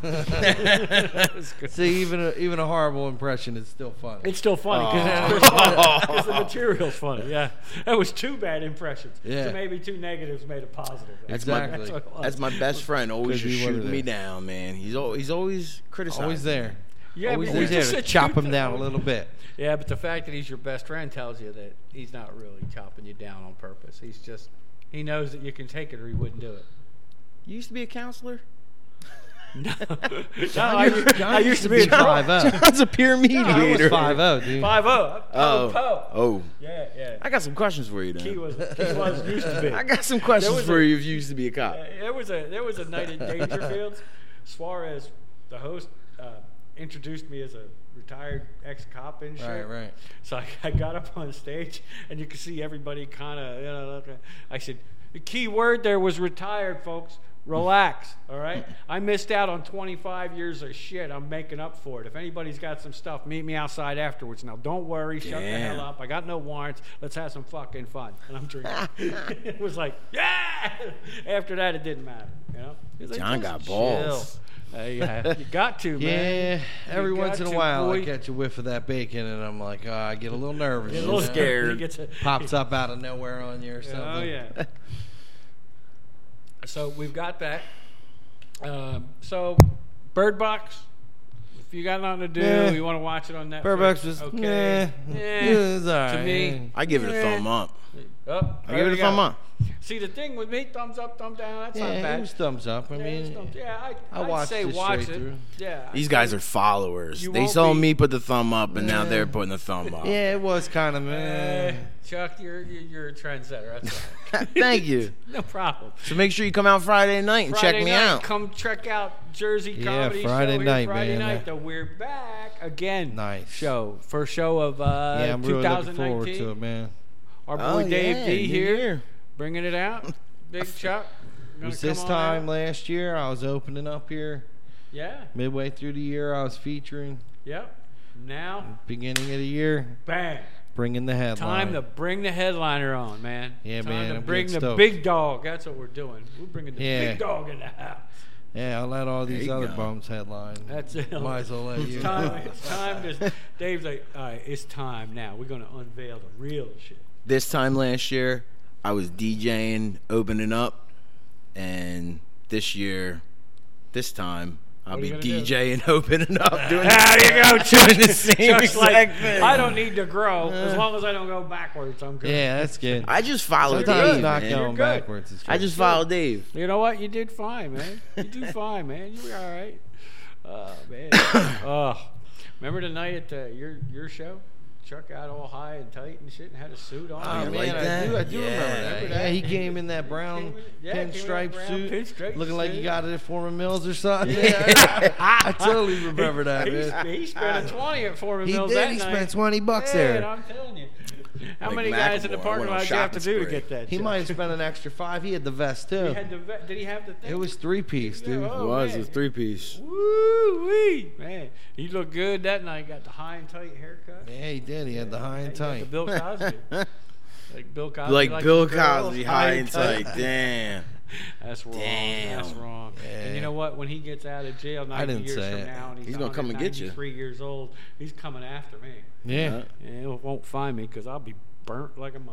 Speaker 3: river.
Speaker 2: See, even a, even a horrible impression is still funny.
Speaker 1: It's still funny because
Speaker 3: Oh.
Speaker 1: the material's funny. Yeah, that was two bad impressions.
Speaker 2: Yeah.
Speaker 1: So maybe two negatives made a positive.
Speaker 3: That's
Speaker 2: Exactly.
Speaker 1: That's what it was.
Speaker 3: That's my best friend. Always
Speaker 2: Could be
Speaker 3: just
Speaker 2: one of
Speaker 3: shooting me
Speaker 2: those.
Speaker 3: down, man. He's al- he's always criticizing.
Speaker 2: Always there.
Speaker 1: Yeah,
Speaker 2: Always
Speaker 1: but
Speaker 2: there
Speaker 1: we just
Speaker 2: to
Speaker 1: said
Speaker 2: chop
Speaker 1: two
Speaker 2: him down a
Speaker 1: things.
Speaker 2: little bit.
Speaker 1: Yeah, but the fact that he's your best friend tells you that he's not really chopping you down on purpose. He's just he knows that you can take it or he wouldn't do it.
Speaker 3: You used to be a counselor.
Speaker 1: No, no I, u- I used to be a
Speaker 2: five
Speaker 1: drunk.
Speaker 2: oh.
Speaker 3: John's a peer
Speaker 2: I was
Speaker 3: mediator.
Speaker 2: five oh, dude.
Speaker 1: Five oh.
Speaker 3: Oh,
Speaker 1: Po.
Speaker 3: oh.
Speaker 1: Yeah, yeah.
Speaker 3: I got some questions for you,
Speaker 1: He
Speaker 3: then.
Speaker 1: was he was used to be.
Speaker 3: I got some
Speaker 1: There
Speaker 3: questions
Speaker 1: was
Speaker 3: for
Speaker 1: a-
Speaker 3: you if you used to be a cop.
Speaker 1: Uh, there was a there was a night at Dangerfields. Suarez, the host, uh, introduced me as a retired ex-cop and shit.
Speaker 2: Right, right.
Speaker 1: So I, I got up on stage, and you could see everybody kind of, you know, looking. I said, the key word there was retired, folks. Relax, all right? I missed out on twenty-five years of shit. I'm making up for it. If anybody's got some stuff, meet me outside afterwards. Now, don't worry. Shut the
Speaker 3: Damn.
Speaker 1: hell up. I got no warrants. Let's have some fucking fun. And I'm drinking. It was like, yeah! After that, it didn't matter, you know? It was like,
Speaker 3: John
Speaker 1: just
Speaker 3: got
Speaker 1: chill.
Speaker 3: balls.
Speaker 1: Uh, yeah, you got to, man.
Speaker 2: Yeah, every
Speaker 1: You
Speaker 2: once
Speaker 1: got
Speaker 2: in a
Speaker 1: to,
Speaker 2: while
Speaker 1: boy.
Speaker 2: I catch a whiff of that bacon and I'm like, oh, I get a little nervous.
Speaker 1: Get a
Speaker 2: you
Speaker 1: little
Speaker 2: know?
Speaker 3: scared.
Speaker 1: He gets a,
Speaker 2: Pops up out of nowhere on you or something.
Speaker 1: Oh yeah. So we've got that. Um, so Bird Box. If you got nothing to do,
Speaker 2: Yeah.
Speaker 1: you want to watch it on Netflix.
Speaker 2: Bird Box was,
Speaker 1: okay.
Speaker 2: yeah,
Speaker 1: Yeah.
Speaker 2: it was all
Speaker 1: To
Speaker 2: right.
Speaker 1: me,
Speaker 3: I give it a
Speaker 1: Eh.
Speaker 3: thumb up.
Speaker 1: Oh,
Speaker 3: I
Speaker 1: there
Speaker 3: give it
Speaker 1: you
Speaker 3: a
Speaker 1: go.
Speaker 3: thumb up.
Speaker 1: See the thing with me, thumbs up, thumb down. That's
Speaker 2: Yeah,
Speaker 1: not bad.
Speaker 2: it was thumbs up. I
Speaker 1: yeah, it's
Speaker 2: mean,
Speaker 1: thumbs- yeah, I,
Speaker 2: I
Speaker 1: I'd
Speaker 2: watched
Speaker 1: say
Speaker 2: it
Speaker 1: watch
Speaker 2: straight
Speaker 1: it.
Speaker 2: through.
Speaker 1: Yeah,
Speaker 3: These
Speaker 1: I'd
Speaker 3: guys
Speaker 1: say-
Speaker 3: are followers.
Speaker 1: You
Speaker 3: They
Speaker 1: won't
Speaker 3: saw
Speaker 1: be-
Speaker 3: me put the thumb up, and now
Speaker 2: Yeah.
Speaker 3: they're putting the thumb up.
Speaker 2: yeah, it was kind of
Speaker 1: Uh,
Speaker 2: man.
Speaker 1: Chuck, you're you're you're a trendsetter. That's all right.
Speaker 3: Thank you.
Speaker 1: No problem.
Speaker 3: So make sure you come out Friday night and
Speaker 1: Friday
Speaker 3: check me
Speaker 1: night,
Speaker 3: out.
Speaker 1: Come check out Jersey
Speaker 2: Yeah,
Speaker 1: Comedy
Speaker 2: Friday
Speaker 1: Show here
Speaker 2: night,
Speaker 1: Friday
Speaker 2: man.
Speaker 1: night. The We're Back Again
Speaker 2: Nice.
Speaker 1: show. First show of uh,
Speaker 2: Yeah, I'm really looking
Speaker 1: twenty nineteen.
Speaker 2: forward to it, man.
Speaker 1: Our boy
Speaker 3: Oh,
Speaker 1: Dave
Speaker 3: yeah,
Speaker 1: D
Speaker 3: New
Speaker 1: here,
Speaker 3: Year.
Speaker 1: bringing it out. Big Chuck.
Speaker 2: It
Speaker 1: gonna
Speaker 2: was
Speaker 1: come
Speaker 2: this
Speaker 1: on
Speaker 2: time
Speaker 1: out.
Speaker 2: last year I was opening up here
Speaker 1: Yeah.
Speaker 2: Midway through the year, I was featuring.
Speaker 1: Yep. Now,
Speaker 2: Beginning of the year,
Speaker 1: bang.
Speaker 2: bringing the headline.
Speaker 1: Time to bring the headliner on, man.
Speaker 2: Yeah,
Speaker 1: Time
Speaker 2: man,
Speaker 1: to
Speaker 2: I'm
Speaker 1: bring
Speaker 2: getting
Speaker 1: the
Speaker 2: stoked.
Speaker 1: big dog. That's what we're doing. We're bringing the
Speaker 2: Yeah.
Speaker 1: big dog in the house.
Speaker 2: Yeah, I'll let all
Speaker 3: There
Speaker 2: these
Speaker 3: you
Speaker 2: other
Speaker 3: go.
Speaker 2: bums headline.
Speaker 1: That's it.
Speaker 2: Might as well let you.
Speaker 1: It's time. It's time to. Dave's like, all right, it's time now. We're gonna unveil the real shit.
Speaker 3: This time last year, I was DJing, opening up, and this year, this time, I'll
Speaker 1: What are
Speaker 3: be
Speaker 1: you gonna do?
Speaker 3: DJing, opening up, doing
Speaker 1: There you go, Chuck.
Speaker 3: doing the same
Speaker 1: Chuck's
Speaker 3: exact
Speaker 1: like,
Speaker 3: thing.
Speaker 1: I don't need to grow as long as I don't go backwards. I'm good.
Speaker 2: Yeah, that's good.
Speaker 3: I just followed
Speaker 2: Sometimes
Speaker 3: Dave,
Speaker 2: it's not
Speaker 3: man.
Speaker 2: going
Speaker 1: You're good.
Speaker 2: backwards. It's
Speaker 3: I
Speaker 2: good.
Speaker 3: just followed Dave.
Speaker 1: You know what? You did fine, man. You do fine, man. You were all right. Oh man. Oh, remember the night at the, your your show? Chuck got all high and tight and shit and had a suit on.
Speaker 2: Oh,
Speaker 3: I
Speaker 2: man,
Speaker 3: like
Speaker 2: I
Speaker 3: that.
Speaker 2: do. I do
Speaker 3: Yeah.
Speaker 2: remember that.
Speaker 1: Remember
Speaker 2: Yeah,
Speaker 1: that?
Speaker 2: he came in that brown
Speaker 1: Came in- yeah, came in that
Speaker 2: pinstripe
Speaker 1: brown
Speaker 2: suit,
Speaker 1: pinstripe
Speaker 2: looking like he
Speaker 1: suit.
Speaker 2: got it at Foreman Mills or something. Yeah, I, I totally remember that,
Speaker 1: He,
Speaker 2: man.
Speaker 1: he spent a twenty at Foreman
Speaker 2: He
Speaker 1: Mills
Speaker 2: did.
Speaker 1: that
Speaker 2: He
Speaker 1: night.
Speaker 2: spent twenty bucks
Speaker 1: Man,
Speaker 2: there.
Speaker 1: I'm telling you. How
Speaker 3: Like
Speaker 1: many guys in the
Speaker 3: Macklemore, I
Speaker 1: parking
Speaker 3: went on
Speaker 1: lot did you have to
Speaker 3: shopping
Speaker 1: do to
Speaker 3: spree.
Speaker 1: get that?
Speaker 2: He
Speaker 1: shit?
Speaker 2: might have spent an extra five. He had the vest
Speaker 1: He
Speaker 2: too.
Speaker 1: had the ve- did he have the thing?
Speaker 2: It was three piece, dude.
Speaker 1: Yeah,
Speaker 3: It
Speaker 1: oh,
Speaker 3: was
Speaker 1: man.
Speaker 3: a three piece.
Speaker 1: Woo wee, man! He looked good that night. Got the high and tight haircut.
Speaker 2: Yeah, he did. He had the high and
Speaker 1: He got
Speaker 2: tight.
Speaker 1: The Bill Cosby. Like Bill Cosby.
Speaker 3: Like
Speaker 1: likes
Speaker 3: Bill
Speaker 1: the girls,
Speaker 3: Cosby, high and tight. Damn.
Speaker 1: That's wrong.
Speaker 3: Damn.
Speaker 1: That's wrong. And
Speaker 2: Yeah.
Speaker 1: you know what? When he gets out of jail ninety
Speaker 2: didn't
Speaker 1: years
Speaker 2: say
Speaker 1: from
Speaker 2: it.
Speaker 1: now, and he's,
Speaker 3: He's gonna come and get you.
Speaker 1: ninety-three years old, he's coming after me.
Speaker 2: Yeah.
Speaker 1: And he won't find me because I'll be burnt like a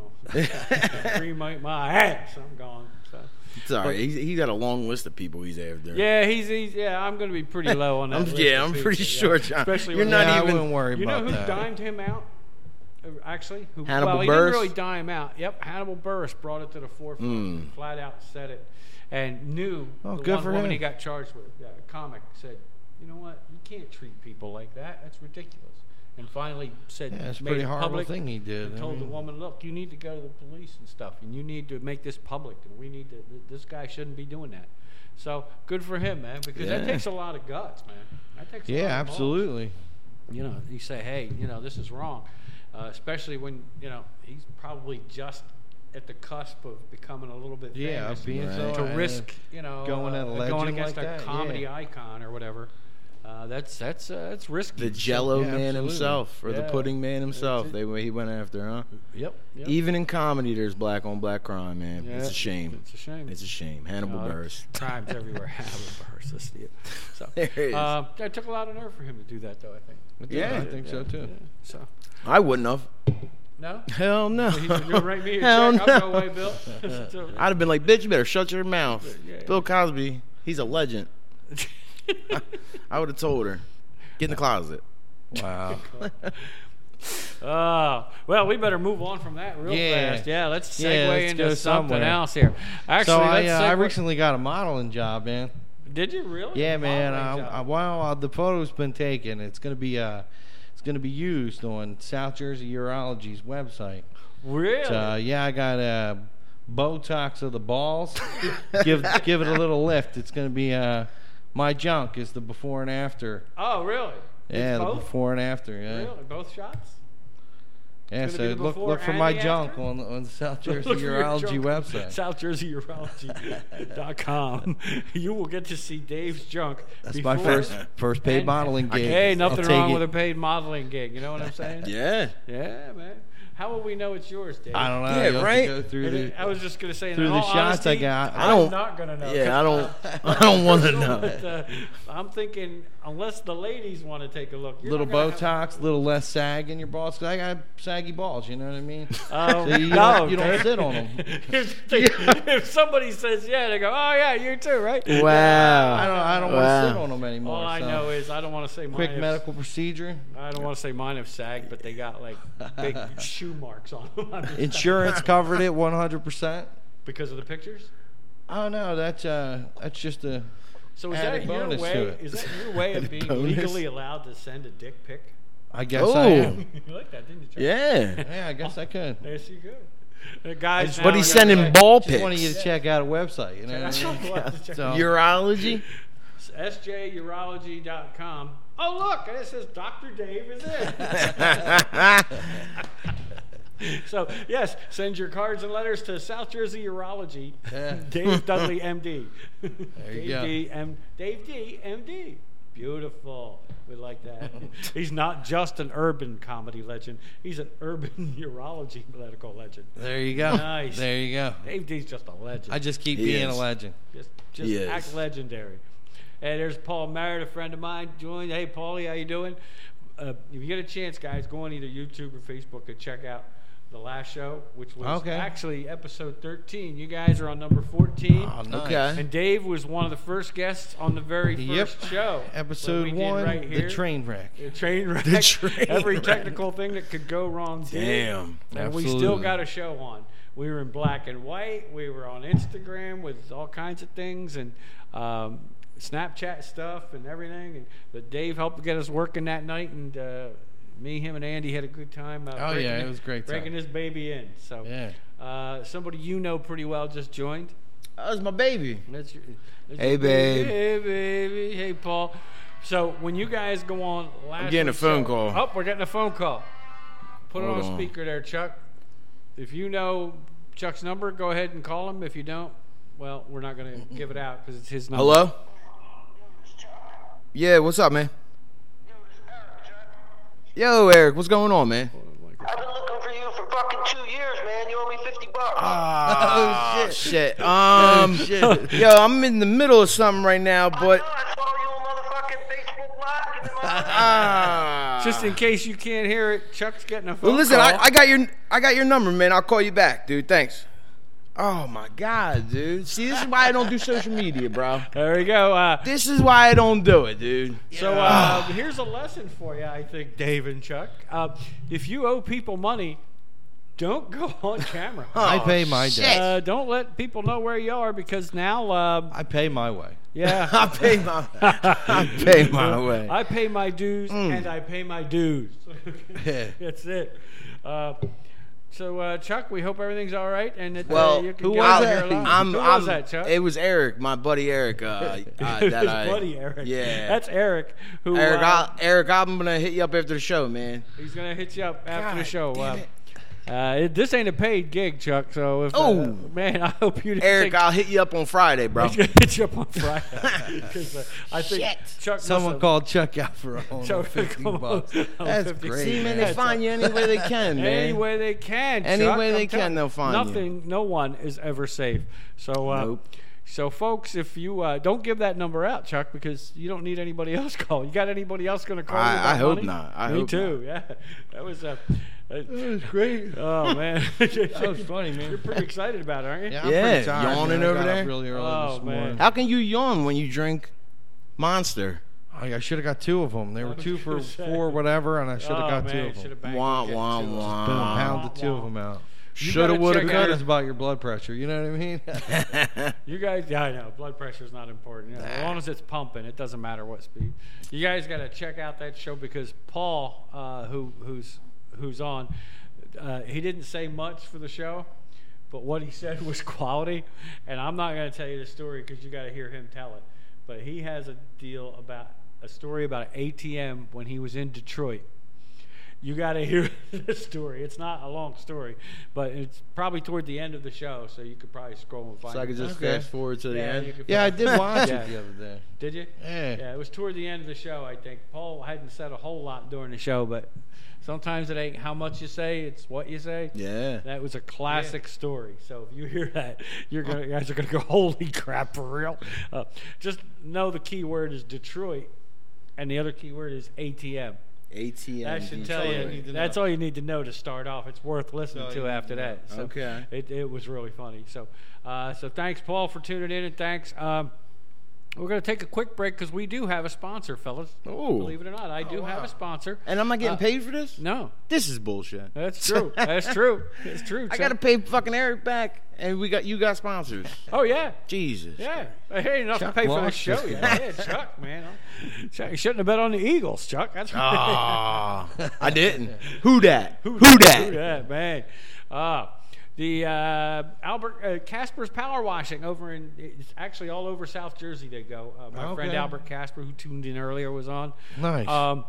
Speaker 1: moth. Cremate my ass. I'm gone. So.
Speaker 3: It's all right. He's, he's got a long list of people he's after.
Speaker 1: Yeah, he's, he's yeah. I'm going to be pretty low on that.
Speaker 3: I'm-
Speaker 1: list
Speaker 3: yeah,
Speaker 1: of
Speaker 3: I'm
Speaker 1: people,
Speaker 3: pretty
Speaker 1: yeah.
Speaker 3: sure, John.
Speaker 1: Especially
Speaker 3: You're
Speaker 1: when
Speaker 3: not
Speaker 2: yeah, I
Speaker 3: even-
Speaker 2: wouldn't worry
Speaker 1: You know
Speaker 2: about
Speaker 1: who
Speaker 2: that.
Speaker 1: dimed him out? Uh, Actually, who,
Speaker 3: Hannibal
Speaker 1: well, he
Speaker 3: Buress?
Speaker 1: didn't really dime him out. Yep, Hannibal Buress brought it to the forefront,
Speaker 3: Mm.
Speaker 1: flat out said it, and knew
Speaker 2: Oh,
Speaker 1: the
Speaker 2: good
Speaker 1: one
Speaker 2: for
Speaker 1: woman
Speaker 2: him.
Speaker 1: he got charged with. Yeah, a comic said, "You know what? You can't treat people like that. That's ridiculous." And finally said,
Speaker 2: Yeah, it's a
Speaker 1: made
Speaker 2: pretty
Speaker 1: it
Speaker 2: horrible
Speaker 1: public
Speaker 2: thing he did.
Speaker 1: and
Speaker 2: I
Speaker 1: told the
Speaker 2: mean-
Speaker 1: woman, "Look, you need to go to the police and stuff, and you need to make this public, and we need to. Th- this guy shouldn't be doing that." So good for him, man, because that
Speaker 3: Yeah.
Speaker 1: takes a lot of guts, man. That takes a
Speaker 2: Yeah,
Speaker 1: lot of balls.
Speaker 2: absolutely.
Speaker 1: You know, you say, hey, you know, this is wrong, uh, especially when you know he's probably just at the cusp of becoming a little bit
Speaker 2: Yeah,
Speaker 1: famous
Speaker 2: being
Speaker 3: Right.
Speaker 2: so
Speaker 1: to
Speaker 2: uh,
Speaker 1: risk, you know,
Speaker 2: going
Speaker 1: uh,
Speaker 2: at a
Speaker 1: going
Speaker 2: legend
Speaker 1: against
Speaker 2: like
Speaker 1: a
Speaker 2: that,
Speaker 1: comedy
Speaker 2: yeah.
Speaker 1: icon or whatever. Uh, that's that's uh, that's risky.
Speaker 3: The Jello
Speaker 2: Yeah,
Speaker 3: man
Speaker 2: absolutely.
Speaker 3: himself, or the
Speaker 1: Yeah.
Speaker 3: pudding man himself.
Speaker 1: That's
Speaker 3: They he went after, huh?
Speaker 1: Yep. yep.
Speaker 3: Even in comedy, there's black on black crime, man.
Speaker 1: Yeah,
Speaker 3: It's a shame.
Speaker 1: It's a shame.
Speaker 3: It's a shame. Hannibal
Speaker 1: Uh,
Speaker 3: Buress.
Speaker 1: Crimes everywhere. Hannibal Buress. Listen to you. So,
Speaker 3: There it is.
Speaker 1: uh, it took a lot of nerve for him to do that, though. I think.
Speaker 3: Yeah.
Speaker 2: I think so too.
Speaker 1: Yeah. So,
Speaker 3: I wouldn't have.
Speaker 1: no.
Speaker 3: Hell no.
Speaker 1: He's gonna write me a
Speaker 3: Hell
Speaker 1: check. I'll go
Speaker 3: no.
Speaker 1: away, Bill. So-
Speaker 3: I'd have been like, bitch, you better shut your mouth.
Speaker 1: Yeah.
Speaker 3: Bill Cosby, he's a legend. I would have told her, get in the closet.
Speaker 2: Wow.
Speaker 1: Oh, well, we better move on from that real
Speaker 2: Yeah.
Speaker 1: fast. Yeah, let's segue
Speaker 2: Yeah, let's
Speaker 1: into
Speaker 2: go
Speaker 1: something
Speaker 2: somewhere.
Speaker 1: else here. Actually,
Speaker 2: so I,
Speaker 1: let's
Speaker 2: uh, I
Speaker 1: segue-
Speaker 2: recently got a modeling job, man.
Speaker 1: Did you really?
Speaker 2: Yeah, man.
Speaker 1: Modeling
Speaker 2: I, I,
Speaker 1: job.
Speaker 2: well, uh, the photo's been taken. It's gonna be uh, it's gonna be used on South Jersey Urology's website.
Speaker 1: Really?
Speaker 2: So, uh, yeah, I got uh, Botox of the balls. give give it a little lift. It's gonna be uh, my junk is the before and after.
Speaker 1: oh, really?
Speaker 2: Yeah,
Speaker 1: It's
Speaker 2: the
Speaker 1: both?
Speaker 2: before and after. Yeah,
Speaker 1: Really? Both shots?
Speaker 2: yeah.
Speaker 1: It's
Speaker 2: So
Speaker 1: gonna be the
Speaker 2: look
Speaker 1: before
Speaker 2: look for
Speaker 1: and
Speaker 2: my
Speaker 1: the
Speaker 2: junk
Speaker 1: after?
Speaker 2: on the, on the South Jersey
Speaker 1: Look for your
Speaker 2: Urology
Speaker 1: junk.
Speaker 2: website.
Speaker 1: South Jersey Urology dot com. You will get to see Dave's junk.
Speaker 2: That's my
Speaker 1: before-
Speaker 2: first first paid
Speaker 1: and-
Speaker 2: modeling gig.
Speaker 1: Hey,
Speaker 2: I'll
Speaker 1: nothing
Speaker 2: take
Speaker 1: wrong
Speaker 2: it.
Speaker 1: with a paid modeling gig. You know what I'm saying?
Speaker 3: Yeah.
Speaker 1: Yeah, man. How will we know it's yours, Dave?
Speaker 2: I don't know.
Speaker 3: Yeah,
Speaker 2: You'll have to
Speaker 3: right?
Speaker 2: Go through
Speaker 1: And
Speaker 2: the,
Speaker 1: it- I was just gonna say, in
Speaker 2: through
Speaker 1: all
Speaker 2: the shots I
Speaker 1: honesty,
Speaker 2: got.
Speaker 3: I don't-
Speaker 1: I'm not gonna know.
Speaker 3: Yeah, I don't. I don't want to know.
Speaker 1: But, uh, I'm thinking, unless the ladies want to take a look, you're
Speaker 2: little
Speaker 1: not gonna have-
Speaker 2: Botox, little less sag in your balls. 'Cause I got saggy balls. You know what I mean?
Speaker 1: Oh,
Speaker 2: So you
Speaker 1: no,
Speaker 2: don't- you don't
Speaker 1: Dave.
Speaker 2: sit on 'em.
Speaker 1: if, they- if somebody says yeah, they go, oh yeah, you too, right?
Speaker 3: Wow.
Speaker 2: I don't. I don't
Speaker 3: Wow.
Speaker 2: want to sit on them anymore.
Speaker 1: All I
Speaker 2: so.
Speaker 1: know is I don't want to say mine.
Speaker 2: Quick
Speaker 1: have-
Speaker 2: medical procedure.
Speaker 1: I don't want to say mine have sagged, but they got like big shoe marks on them. I'm just-
Speaker 2: Insurance covered it one hundred percent.
Speaker 1: because of the pictures.
Speaker 2: Oh no, that's uh, that's just a.
Speaker 1: So is
Speaker 2: Added
Speaker 1: that your
Speaker 2: bonus
Speaker 1: way?
Speaker 2: to it.
Speaker 1: Is that your way of
Speaker 3: Added
Speaker 1: being
Speaker 3: bonus.
Speaker 1: legally allowed to send a dick pic?
Speaker 2: I guess I
Speaker 3: Oh.
Speaker 2: am.
Speaker 1: You like that, didn't you? Chuck?
Speaker 3: Yeah.
Speaker 2: Yeah, I guess I could.
Speaker 1: Yes, you could. The guys,
Speaker 3: But
Speaker 1: now
Speaker 3: he's
Speaker 1: are gonna
Speaker 3: sending
Speaker 1: say-
Speaker 3: ball
Speaker 2: Just wanted you
Speaker 3: pics.
Speaker 2: to check out a website. You know what I mean?
Speaker 1: What? Check
Speaker 2: So-
Speaker 3: Urology.
Speaker 1: S J urology dot com. Oh, look, it says Doctor Dave is in. So, yes, send your cards and letters to South Jersey Urology,
Speaker 2: Yeah.
Speaker 1: Dave Dudley, M D.
Speaker 2: There you
Speaker 1: Dave
Speaker 2: go.
Speaker 1: D, M, Dave D, M D. Beautiful. We like that. He's not just an urban comedy legend. He's an urban urology medical legend.
Speaker 2: There you go.
Speaker 1: Nice.
Speaker 2: There you go.
Speaker 1: Dave D's just a legend.
Speaker 2: I just keep
Speaker 3: He
Speaker 2: being
Speaker 3: is.
Speaker 2: a legend.
Speaker 1: Just, just
Speaker 3: He
Speaker 1: act
Speaker 3: is.
Speaker 1: legendary. And there's Paul Merritt, a friend of mine, joined. Hey, Paulie, how you doing? Uh, if you get a chance, guys, go on either YouTube or Facebook and check out the last show, which was
Speaker 2: Okay.
Speaker 1: actually episode thirteen. You guys are on number fourteen.
Speaker 2: Oh, nice.
Speaker 3: Okay.
Speaker 1: And Dave was one of the first guests on the very
Speaker 2: Yep.
Speaker 1: first show.
Speaker 2: Episode
Speaker 1: What we did
Speaker 2: one,
Speaker 1: right
Speaker 2: the
Speaker 1: here.
Speaker 2: train wreck.
Speaker 1: The train wreck.
Speaker 3: The train
Speaker 1: Every
Speaker 3: wreck.
Speaker 1: technical thing that could go wrong did.
Speaker 3: Damn.
Speaker 1: And we still
Speaker 2: Absolutely.
Speaker 1: got a show on. We were in black and white. We were on Instagram with all kinds of things and um, Snapchat stuff and everything. And but Dave helped get us working that night, and uh, me, him, and Andy had a good time. Uh,
Speaker 2: Oh,
Speaker 1: breaking
Speaker 2: yeah, it was a great
Speaker 1: breaking
Speaker 2: time.
Speaker 1: this baby in. So
Speaker 2: Yeah.
Speaker 1: uh, somebody you know pretty well just joined.
Speaker 3: That was my baby.
Speaker 1: That's your, that's
Speaker 3: Hey,
Speaker 1: your
Speaker 3: babe.
Speaker 1: Hey, baby. Hey, Paul. So when you guys go on last
Speaker 3: I'm getting a
Speaker 1: week's
Speaker 3: phone
Speaker 1: show-
Speaker 3: call.
Speaker 1: Oh, we're getting a phone call. Put it
Speaker 3: Hold
Speaker 1: on
Speaker 3: on.
Speaker 1: speaker there, Chuck. If you know Chuck's number, go ahead and call him. If you don't, well, we're not going to give it out because it's his number.
Speaker 3: Hello? Yeah, what's up, man? Yo, Eric, what's going on, man?
Speaker 4: I've been looking for you for fucking two years, man. You owe me fifty bucks.
Speaker 3: Ah,
Speaker 2: Oh,
Speaker 3: shit. Um,
Speaker 2: shit.
Speaker 3: yo, I'm in the middle of something right now,
Speaker 4: I
Speaker 3: but
Speaker 4: know, I saw you on motherfucking Facebook Live. Give me my money.
Speaker 3: ah.
Speaker 1: Just in case you can't hear it, Chuck's getting a phone
Speaker 3: Well, listen,
Speaker 1: call.
Speaker 3: I, I got your I got your number, man. I'll call you back, dude. Thanks. Oh my God, dude. See, this is why I don't do social media, bro.
Speaker 1: there we go. Uh,
Speaker 3: This is why I don't do it, dude.
Speaker 1: So uh, here's a lesson for you, I think, Dave and Chuck. Uh, if you owe people money, don't go on camera.
Speaker 2: I pay my
Speaker 3: shit.
Speaker 2: debt.
Speaker 1: Uh, don't let people know where you are because now, uh,
Speaker 2: I pay my way.
Speaker 1: yeah,
Speaker 3: I pay my I pay my way.
Speaker 1: I pay my dues
Speaker 3: Mm.
Speaker 1: and I pay my dues.
Speaker 2: Yeah.
Speaker 1: That's it. Uh, so uh, Chuck, we hope everything's all right and that uh,
Speaker 3: Well,
Speaker 1: you can
Speaker 3: who
Speaker 1: get
Speaker 3: was
Speaker 1: out
Speaker 3: that?
Speaker 1: here alive.
Speaker 3: I'm,
Speaker 1: who
Speaker 3: I'm,
Speaker 1: was that, Chuck?
Speaker 3: It was Eric, my buddy Eric. Uh, uh,
Speaker 1: His
Speaker 3: that I,
Speaker 1: buddy Eric.
Speaker 3: Yeah,
Speaker 1: That's Eric. Who
Speaker 3: Eric.
Speaker 1: uh,
Speaker 3: I, Eric, I'm gonna hit you up after the show, man.
Speaker 1: he's gonna hit you up after the
Speaker 3: God
Speaker 1: show.
Speaker 3: damn
Speaker 1: Uh,
Speaker 3: it.
Speaker 1: Uh, it, this ain't a paid gig, Chuck. So if
Speaker 3: Oh.
Speaker 1: uh, man, I hope you didn't
Speaker 3: Eric,
Speaker 1: think
Speaker 3: I'll hit you up on Friday, bro.
Speaker 1: he's gonna hit you up on Friday. 'Cause, uh, I think
Speaker 3: Shit.
Speaker 1: Chuck
Speaker 2: Someone
Speaker 1: must
Speaker 2: called Chuck out for
Speaker 1: So-
Speaker 2: only fifty
Speaker 1: come on.
Speaker 2: bucks.
Speaker 1: Oh,
Speaker 2: That's
Speaker 1: fifty.
Speaker 2: great.
Speaker 3: See, man,
Speaker 2: man.
Speaker 3: they find you any way they can,
Speaker 1: have,
Speaker 3: man.
Speaker 1: any way they can.
Speaker 3: Any
Speaker 1: Chuck,
Speaker 3: way
Speaker 1: I'm
Speaker 3: they
Speaker 1: telling
Speaker 3: can,
Speaker 1: you.
Speaker 3: they'll find you.
Speaker 1: Nothing, no one is ever safe. So, uh,
Speaker 3: Nope.
Speaker 1: so folks, if you uh, don't give that number out, Chuck, because you don't need anybody else call. You got anybody else going to call
Speaker 3: I-
Speaker 1: you about
Speaker 3: I hope
Speaker 1: money?
Speaker 3: not. I
Speaker 1: Me
Speaker 3: hope
Speaker 1: too. Yeah, that was uh,
Speaker 2: That was great.
Speaker 1: oh man,
Speaker 2: That was funny, man.
Speaker 1: You're pretty excited about it, aren't you?
Speaker 2: Yeah, I'm
Speaker 3: Yeah,
Speaker 2: pretty tired,
Speaker 3: yawning
Speaker 2: man. I
Speaker 3: over
Speaker 2: got
Speaker 3: there?
Speaker 2: Up really early
Speaker 1: Oh,
Speaker 2: this
Speaker 1: man.
Speaker 2: morning.
Speaker 3: How can you yawn when you drink Monster?
Speaker 2: I, I should have got two of them. They were
Speaker 1: was
Speaker 2: two for
Speaker 1: gonna say.
Speaker 2: four, whatever, and I should have
Speaker 1: Oh,
Speaker 2: got
Speaker 1: man,
Speaker 2: two of
Speaker 1: should've
Speaker 2: them.
Speaker 1: banked
Speaker 3: Wah,
Speaker 1: on getting
Speaker 3: wah,
Speaker 1: two.
Speaker 3: wah.
Speaker 2: Been
Speaker 3: Ah.
Speaker 2: pounded two of them out.
Speaker 3: Shoulda,
Speaker 1: gotta
Speaker 3: woulda,
Speaker 1: check
Speaker 2: That
Speaker 1: out-
Speaker 2: is about your blood pressure. You know what I mean?
Speaker 1: You guys, yeah, I know. Blood pressure is not important. You know, As long as it's pumping, it doesn't matter what speed. You guys got to check out that show because Paul, uh, who who's who's on, uh, he didn't say much for the show, but what he said was quality. And I'm not going to tell you the story because you got to hear him tell it. But he has a deal about a story about an A T M when he was in Detroit. You got to hear this story. It's not a long story, but it's probably toward the end of the show, so you could probably scroll and find
Speaker 3: So I
Speaker 1: it.
Speaker 3: could just
Speaker 2: Okay.
Speaker 3: fast forward to the
Speaker 1: Yeah,
Speaker 3: end.
Speaker 1: you could
Speaker 2: yeah, I
Speaker 1: find-
Speaker 2: did watch
Speaker 1: Yeah.
Speaker 2: it the other day.
Speaker 1: Did you?
Speaker 2: Yeah.
Speaker 1: Yeah, it was toward the end of the show, I think. Paul hadn't said a whole lot during the show, but sometimes it ain't how much you say, it's what you say.
Speaker 3: Yeah.
Speaker 1: That was a classic story. So if you hear that, you're gonna, you guys are going to go, holy crap, for real? Uh, just know the key word is Detroit, and the other key word is A T M.
Speaker 3: A T M.
Speaker 1: That should tell
Speaker 2: all you
Speaker 1: you.
Speaker 2: need to
Speaker 1: That's
Speaker 2: know.
Speaker 1: all you need to know to start off. It's worth listening
Speaker 2: all you
Speaker 1: to
Speaker 2: need
Speaker 1: after
Speaker 2: to know.
Speaker 1: that. So
Speaker 3: Okay.
Speaker 1: It, it was really funny. So, uh, so thanks, Paul, for tuning in, and thanks. Um, we're going to take a quick break because we do have a sponsor, fellas.
Speaker 3: Ooh.
Speaker 1: Believe it or not, I do have
Speaker 2: wow.
Speaker 1: a sponsor.
Speaker 3: And I'm not getting
Speaker 1: Uh,
Speaker 3: paid for this?
Speaker 1: No,
Speaker 3: This is bullshit.
Speaker 1: that's true. That's true. It's true.
Speaker 3: I
Speaker 1: Chuck.
Speaker 3: got to pay fucking Eric back, and we got you got sponsors.
Speaker 1: Oh yeah.
Speaker 3: Jesus.
Speaker 1: Yeah, hey, enough
Speaker 2: Chuck
Speaker 1: to pay for the
Speaker 2: lost
Speaker 1: show.
Speaker 2: this
Speaker 1: Yeah,
Speaker 2: guy.
Speaker 1: yeah, Chuck, man. Chuck, you shouldn't have bet on the Eagles, Chuck. That's
Speaker 3: Ah, I didn't. Who that? Who,
Speaker 1: Who
Speaker 3: that?
Speaker 1: that, man? Uh, the uh, Albert uh, Casper's Power Washing over in it's actually all over South Jersey. They go. Uh, my friend
Speaker 2: Okay.
Speaker 1: Albert Casper, who tuned in earlier, was on.
Speaker 2: Nice.
Speaker 1: Um,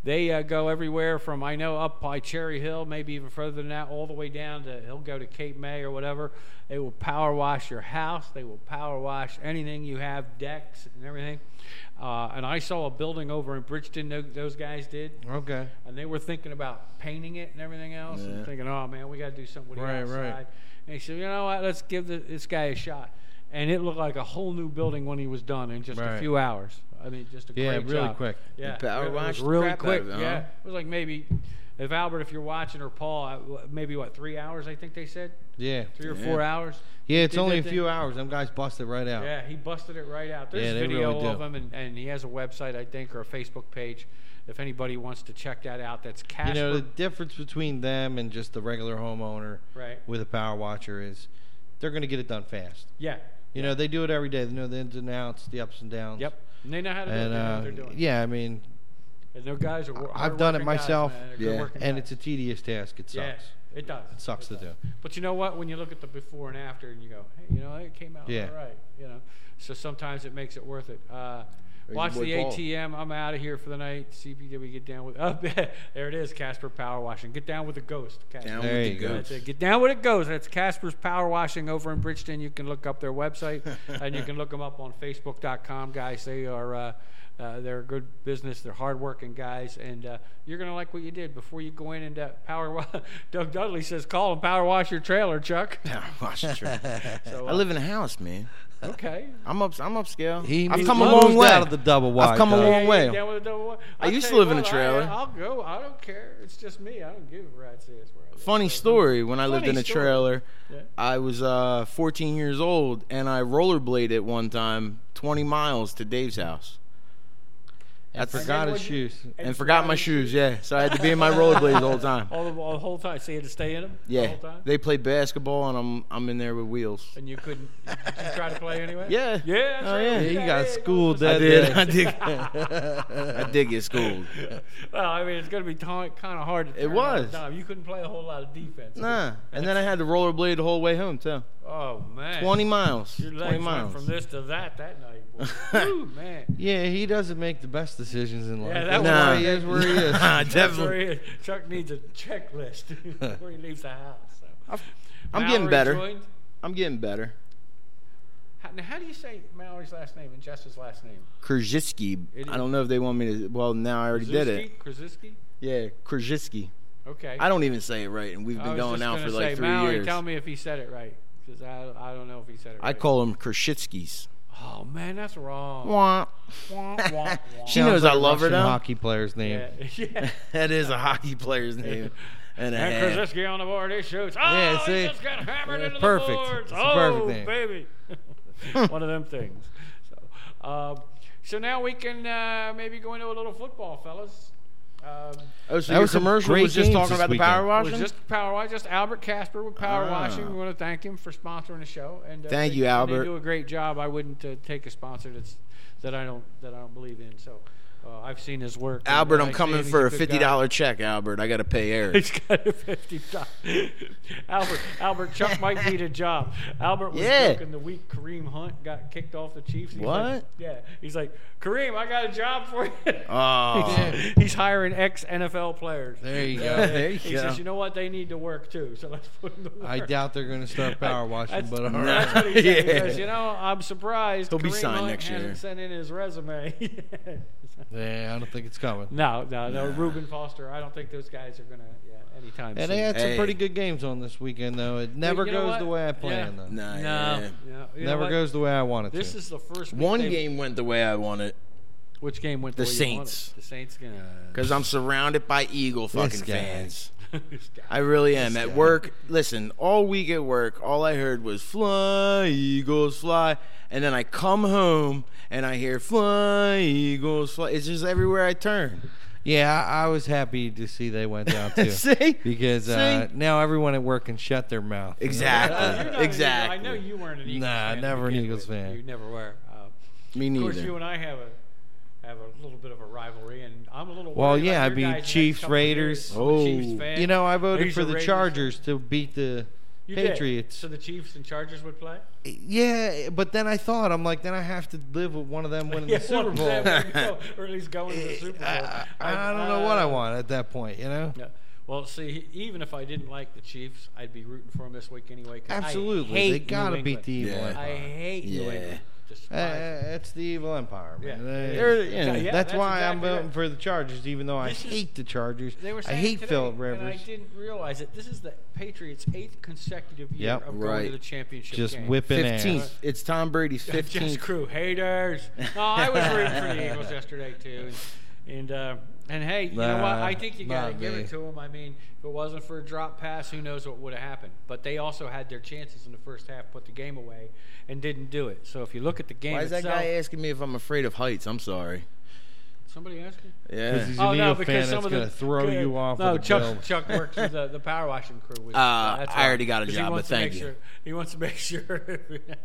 Speaker 1: they uh, go everywhere from, I know, up by Cherry Hill, maybe even further than that, all the way down to, he'll go to Cape May or whatever. They will power wash your house. They will power wash anything you have, decks and everything. Uh, and I saw a building over in Bridgeton, those, those guys did.
Speaker 2: Okay.
Speaker 1: And they were thinking about painting it and everything else,
Speaker 3: Yeah.
Speaker 1: and thinking, oh, man, we got to do something with the
Speaker 2: Right,
Speaker 1: outside.
Speaker 2: right.
Speaker 1: And he said, you know what, let's give the, this guy a shot. And it looked like a whole new building when he was done in just
Speaker 2: Right.
Speaker 1: a few hours. I mean, just a
Speaker 2: Yeah,
Speaker 1: great
Speaker 2: really
Speaker 1: job.
Speaker 2: quick.
Speaker 1: Yeah,
Speaker 3: You power
Speaker 1: it was
Speaker 3: washed the
Speaker 1: really
Speaker 3: crap out
Speaker 1: quick.
Speaker 3: of it, huh?
Speaker 1: Yeah, it was like maybe, if Albert, if you're watching, or Paul, uh, maybe what, three hours? I think they said
Speaker 2: Yeah.
Speaker 1: three or
Speaker 3: Yeah.
Speaker 1: four hours.
Speaker 2: Yeah, it's
Speaker 1: Did
Speaker 2: only a
Speaker 1: that
Speaker 2: few
Speaker 1: thing.
Speaker 2: hours. Them guys busted right out.
Speaker 1: Yeah, he busted it right out. There's
Speaker 2: Yeah, they
Speaker 1: video
Speaker 2: really
Speaker 1: of
Speaker 2: do.
Speaker 1: him, and, and he has a website, I think, or a Facebook page. If anybody wants to check that out, that's Casper.
Speaker 2: You know, the difference between them and just the regular homeowner
Speaker 1: Right.
Speaker 2: with a power washer is they're going to get it done fast.
Speaker 1: Yeah.
Speaker 2: You know, they do it every day. They know the ins and outs, the ups and downs.
Speaker 1: Yep. And they know how to do it.
Speaker 2: And
Speaker 1: They know
Speaker 2: uh,
Speaker 1: what they're doing.
Speaker 2: yeah, I mean,
Speaker 1: And their guys are.
Speaker 2: I've done it
Speaker 1: hard-working guys,
Speaker 2: myself,
Speaker 1: man. They're good
Speaker 3: Yeah.
Speaker 1: working
Speaker 2: and
Speaker 1: guys.
Speaker 2: it's a tedious task. It sucks.
Speaker 1: Yeah, it does.
Speaker 2: It sucks to
Speaker 1: does.
Speaker 2: do.
Speaker 1: But you know what? When you look at the before and after, and you go, hey, you know, it came out
Speaker 2: Yeah.
Speaker 1: all right. You know, so sometimes it makes it worth it. Uh,
Speaker 3: Where's
Speaker 1: watch
Speaker 3: your
Speaker 1: the
Speaker 3: boy Paul?
Speaker 1: A T M. I'm out of here for the night. C P W get down with. Oh, there it is. Casper Power Washing. Get down with the ghost. Casper.
Speaker 3: Down
Speaker 2: There
Speaker 3: with
Speaker 2: you
Speaker 3: the
Speaker 2: go.
Speaker 3: ghost.
Speaker 1: That's it. Get down with it goes. That's Casper's Power Washing over in Bridgeton. You can look up their website, and you can look them up on Facebook dot com, guys. They are uh, uh, they're a good business. They're hardworking guys, and uh, you're gonna like what you did before you go in and uh, power. Wa- Doug Dudley says, "Call and power wash your trailer, Chuck."
Speaker 3: Power wash the trailer.
Speaker 1: So,
Speaker 3: I
Speaker 1: uh,
Speaker 3: live in a house, man.
Speaker 1: okay.
Speaker 3: I'm up. I'm upscale.
Speaker 2: He
Speaker 3: I've
Speaker 2: moved-
Speaker 3: come a
Speaker 2: he
Speaker 3: long
Speaker 2: moved
Speaker 3: way.
Speaker 2: out of the double wide.
Speaker 3: I've come a
Speaker 2: Doug.
Speaker 3: long
Speaker 1: Yeah,
Speaker 3: way.
Speaker 1: yeah, down with the double wide.
Speaker 3: I
Speaker 1: I'll
Speaker 3: used
Speaker 1: tell
Speaker 3: to live
Speaker 1: you
Speaker 3: in a
Speaker 1: what,
Speaker 3: trailer.
Speaker 1: I, I'll go. I don't care. It's just me. I don't give a rat's ass where I live.
Speaker 3: Funny
Speaker 1: So,
Speaker 3: story. When I lived
Speaker 1: Funny
Speaker 3: in a
Speaker 1: story.
Speaker 3: trailer,
Speaker 1: Yeah.
Speaker 3: I was uh, fourteen years old, and I rollerbladed one time twenty miles to Dave's house.
Speaker 2: And
Speaker 3: That's
Speaker 2: forgot
Speaker 1: And
Speaker 2: his
Speaker 1: then
Speaker 2: shoes.
Speaker 3: and forgot my shoes. Yeah, so I had to be in my rollerblades the whole time.
Speaker 1: All the, all the whole time. So you had to stay in them the
Speaker 3: Yeah,
Speaker 1: whole time?
Speaker 3: they played basketball, and I'm I'm in there with wheels.
Speaker 1: And you couldn't did you try to play anyway?
Speaker 3: Yeah.
Speaker 1: Yeah.
Speaker 3: Oh,
Speaker 1: sure.
Speaker 3: yeah.
Speaker 2: Yeah, you got schooled
Speaker 3: I
Speaker 2: that
Speaker 3: did.
Speaker 2: day.
Speaker 3: I did. I did get schooled.
Speaker 1: Well, I mean, it's going to be t- kind of hard to
Speaker 3: It
Speaker 1: turn all the
Speaker 3: was.
Speaker 1: time. You couldn't play a whole lot of defense.
Speaker 3: Nah, and then I had to rollerblade the whole way home too.
Speaker 1: Oh, man.
Speaker 3: Twenty miles.
Speaker 1: Your legs
Speaker 3: Twenty
Speaker 1: went
Speaker 3: miles.
Speaker 1: from this to that that night. Boy. Woo, man.
Speaker 2: Yeah, he doesn't make the best decisions in life.
Speaker 1: Yeah, that
Speaker 2: That's
Speaker 1: was
Speaker 3: Nah.
Speaker 2: why he is where he is.
Speaker 3: Nah,
Speaker 1: That's where
Speaker 3: definitely.
Speaker 1: he is. Chuck needs a checklist before he leaves the house. So.
Speaker 3: I've- I'm
Speaker 1: Mallory
Speaker 3: getting better.
Speaker 1: joined.
Speaker 3: I'm getting better.
Speaker 1: How, now, how do you say Mallory's last name and Jess's last name?
Speaker 3: Krzyzewski.
Speaker 1: It
Speaker 3: I
Speaker 1: is-
Speaker 3: don't know if they want me to. Well, now I already did it.
Speaker 1: Krasinski?
Speaker 3: Yeah, Krzyzewski.
Speaker 1: Okay.
Speaker 3: I don't even say it right, and we've
Speaker 1: I
Speaker 3: been
Speaker 1: was
Speaker 3: going
Speaker 1: just
Speaker 3: now
Speaker 1: gonna
Speaker 3: for like
Speaker 1: say,
Speaker 3: three
Speaker 1: Mallory,
Speaker 3: years.
Speaker 1: tell me if he said it right, because I, I don't know if he said it right.
Speaker 3: I call them Krzyzewskis.
Speaker 1: Oh man, that's wrong.
Speaker 3: Wah.
Speaker 1: Wah, wah, wah.
Speaker 3: She
Speaker 2: Sounds
Speaker 3: knows
Speaker 2: like
Speaker 3: I
Speaker 2: a
Speaker 3: love her,
Speaker 2: Russian
Speaker 3: though.
Speaker 2: hockey player's name.
Speaker 1: Yeah, yeah.
Speaker 3: That is a hockey player's name. And a
Speaker 1: And
Speaker 3: half.
Speaker 1: Krasinski on the board, he shoots. Oh,
Speaker 2: Yeah,
Speaker 1: he
Speaker 2: see?
Speaker 1: just got hammered
Speaker 2: Yeah,
Speaker 1: into
Speaker 2: perfect.
Speaker 1: the boards.
Speaker 2: It's a
Speaker 1: oh,
Speaker 2: perfect name.
Speaker 1: baby. One of them things. So, um, so now we can uh, maybe go into a little football, fellas. Um,
Speaker 3: Oh, so
Speaker 2: That
Speaker 3: your
Speaker 2: was some
Speaker 3: commercial
Speaker 2: great
Speaker 3: was just
Speaker 2: games
Speaker 3: talking
Speaker 2: this
Speaker 3: about
Speaker 2: weekend.
Speaker 3: the power
Speaker 1: it
Speaker 3: washing?
Speaker 1: was just power wash, just Albert Casper with power
Speaker 3: Ah.
Speaker 1: washing. We want to thank him for sponsoring the show. And uh,
Speaker 3: Thank
Speaker 1: they,
Speaker 3: you,
Speaker 1: and
Speaker 3: Albert.
Speaker 1: They do a great job. I wouldn't uh, take a sponsor that's that I don't that I don't believe in. So uh, I've seen his work. and
Speaker 3: Albert,
Speaker 1: I
Speaker 3: I'm
Speaker 1: see
Speaker 3: coming
Speaker 1: him. He's
Speaker 3: for a
Speaker 1: good
Speaker 3: fifty
Speaker 1: guy.
Speaker 3: dollar check, Albert. I got to pay Eric.
Speaker 1: He's got a fifty dollars. Albert, Albert, Chuck might need a job. Albert was
Speaker 3: Yeah.
Speaker 1: joking the week Kareem Hunt got kicked off the Chiefs. He's
Speaker 3: What?
Speaker 1: Like, yeah. He's like, Kareem, I got a job for you.
Speaker 3: Oh.
Speaker 1: He's hiring ex N F L players.
Speaker 2: There you go.
Speaker 1: Yeah.
Speaker 3: There you
Speaker 1: he
Speaker 3: go.
Speaker 1: says, you know what? They need to work too. So let's put them to work.
Speaker 2: I doubt they're going to start power washing,
Speaker 1: That's,
Speaker 2: but all
Speaker 3: Nah.
Speaker 1: that's
Speaker 2: right.
Speaker 1: what he said. He
Speaker 3: Yeah.
Speaker 1: goes, you know, I'm surprised
Speaker 3: He'll be
Speaker 1: Kareem
Speaker 3: signed
Speaker 1: Hunt
Speaker 3: next
Speaker 1: hasn't
Speaker 3: year.
Speaker 1: sent in his resume.
Speaker 2: Yeah, I don't think it's coming.
Speaker 1: no, no, no.
Speaker 3: Nah.
Speaker 1: Reuben Foster. I don't think those guys are gonna. Yeah, anytime
Speaker 2: And
Speaker 1: soon.
Speaker 2: they had some
Speaker 3: Hey.
Speaker 2: pretty good games on this weekend, though. It never
Speaker 1: you know
Speaker 2: goes
Speaker 1: what?
Speaker 2: the way I
Speaker 1: Yeah.
Speaker 2: planned, though.
Speaker 3: Nah,
Speaker 1: No,
Speaker 3: yeah.
Speaker 1: no. You know
Speaker 2: Never
Speaker 1: what?
Speaker 2: goes the way I want it
Speaker 1: This
Speaker 2: to.
Speaker 1: is the first week
Speaker 3: One
Speaker 1: they've-
Speaker 3: game went the way I wanted
Speaker 1: Which game went
Speaker 3: The
Speaker 1: the, way you wanted?
Speaker 3: Saints.
Speaker 1: The Saints gonna.
Speaker 3: because I'm surrounded by Eagle fucking
Speaker 2: This guy.
Speaker 3: fans.
Speaker 1: This guy.
Speaker 3: I really am.
Speaker 2: This
Speaker 3: At
Speaker 2: guy.
Speaker 3: work, listen, all week at work, all I heard was fly, Eagles, fly. And then I come home and I hear fly, Eagles, fly. It's just everywhere I turn.
Speaker 2: Yeah, I, I was happy to see they went down, too.
Speaker 3: See?
Speaker 2: Because uh,
Speaker 3: See?
Speaker 2: now everyone at work can shut their mouth.
Speaker 3: Exactly.
Speaker 1: Uh, you're not an
Speaker 3: exactly.
Speaker 1: Eagle. I know you weren't an Eagles
Speaker 2: Nah,
Speaker 1: fan. to
Speaker 2: never an
Speaker 1: begin
Speaker 2: Eagles
Speaker 1: with.
Speaker 2: fan.
Speaker 1: You never were. Uh,
Speaker 3: Me
Speaker 1: of course,
Speaker 3: neither.
Speaker 1: you and I have a have a little bit of a rivalry, and I'm a little.
Speaker 2: Well,
Speaker 1: worried
Speaker 2: yeah,
Speaker 1: about
Speaker 2: I
Speaker 1: your
Speaker 2: mean,
Speaker 1: guys' next
Speaker 2: Chiefs,
Speaker 1: couple of
Speaker 2: Raiders.
Speaker 1: years. I'm a Chiefs
Speaker 3: Oh.
Speaker 1: fan.
Speaker 2: You know, I voted
Speaker 1: He's
Speaker 2: for
Speaker 1: a
Speaker 2: the
Speaker 1: Raiders
Speaker 2: Chargers to beat the
Speaker 1: You did.
Speaker 2: Patriots.
Speaker 1: So the Chiefs and Chargers would play?
Speaker 2: Yeah, but then I thought, I'm like, then I have to live with one of them winning
Speaker 1: Yeah,
Speaker 2: the Super
Speaker 1: one of
Speaker 2: Bowl.
Speaker 1: them would go, or at least going to the Super Bowl.
Speaker 2: I, I, I don't know what I want at that point, you know?
Speaker 1: Yeah. Well, see, even if I didn't like the Chiefs, I'd be rooting for them this week anyway. 'Cause
Speaker 2: Absolutely.
Speaker 1: I hate
Speaker 2: They got to
Speaker 1: New
Speaker 2: beat the
Speaker 1: England.
Speaker 2: evil
Speaker 3: Yeah.
Speaker 2: empire.
Speaker 1: I hate New
Speaker 3: Yeah.
Speaker 1: England.
Speaker 2: Uh,
Speaker 1: Despise
Speaker 2: it's the evil empire, man.
Speaker 1: Yeah.
Speaker 2: They-
Speaker 3: They're- yeah.
Speaker 1: Yeah,
Speaker 2: that's,
Speaker 1: that's
Speaker 2: why I'm
Speaker 1: exactly
Speaker 2: voting
Speaker 1: right.
Speaker 2: for the Chargers, even though
Speaker 1: This
Speaker 2: I
Speaker 1: is-
Speaker 2: hate the Chargers.
Speaker 1: They were
Speaker 2: I
Speaker 1: saying
Speaker 2: hate
Speaker 1: today,
Speaker 2: Philip
Speaker 1: and
Speaker 2: Rivers.
Speaker 1: I didn't realize it. This is the Patriots' eighth consecutive year
Speaker 2: Yep.
Speaker 1: of going
Speaker 3: Right.
Speaker 1: to the championship
Speaker 2: Just
Speaker 1: game.
Speaker 2: whipping
Speaker 3: fifteenth.
Speaker 2: ass.
Speaker 3: It's Tom Brady's
Speaker 1: Just
Speaker 3: fifteenth.
Speaker 1: crew haters. No, I was rooting for the Eagles yesterday too, and and, uh, and hey, you know what?
Speaker 2: Nah,
Speaker 1: I think you got to
Speaker 2: not
Speaker 1: give
Speaker 2: me.
Speaker 1: it to them. I mean, if it wasn't for a drop pass, who knows what would have happened? But they also had their chances in the first half, put the game away, and didn't do it. So if you look at the game
Speaker 3: Why is that
Speaker 1: itself,
Speaker 3: guy asking me if I'm afraid of heights? I'm sorry.
Speaker 1: somebody asked me.
Speaker 3: Yeah.
Speaker 2: Because he's
Speaker 1: Oh
Speaker 2: an
Speaker 1: no,
Speaker 2: Eagle
Speaker 1: because
Speaker 2: fan
Speaker 1: some
Speaker 2: that's
Speaker 1: of
Speaker 2: going
Speaker 1: the
Speaker 2: to throw
Speaker 1: good-
Speaker 2: you off
Speaker 1: No,
Speaker 2: with a
Speaker 1: Chuck
Speaker 2: bill.
Speaker 1: Chuck works with the, the power washing crew. With,
Speaker 3: Uh,
Speaker 1: that's
Speaker 3: I
Speaker 1: why.
Speaker 3: already got a
Speaker 1: 'Cause he
Speaker 3: job,
Speaker 1: wants
Speaker 3: but
Speaker 1: to
Speaker 3: thank
Speaker 1: make
Speaker 3: you.
Speaker 1: Sure, he wants to make sure.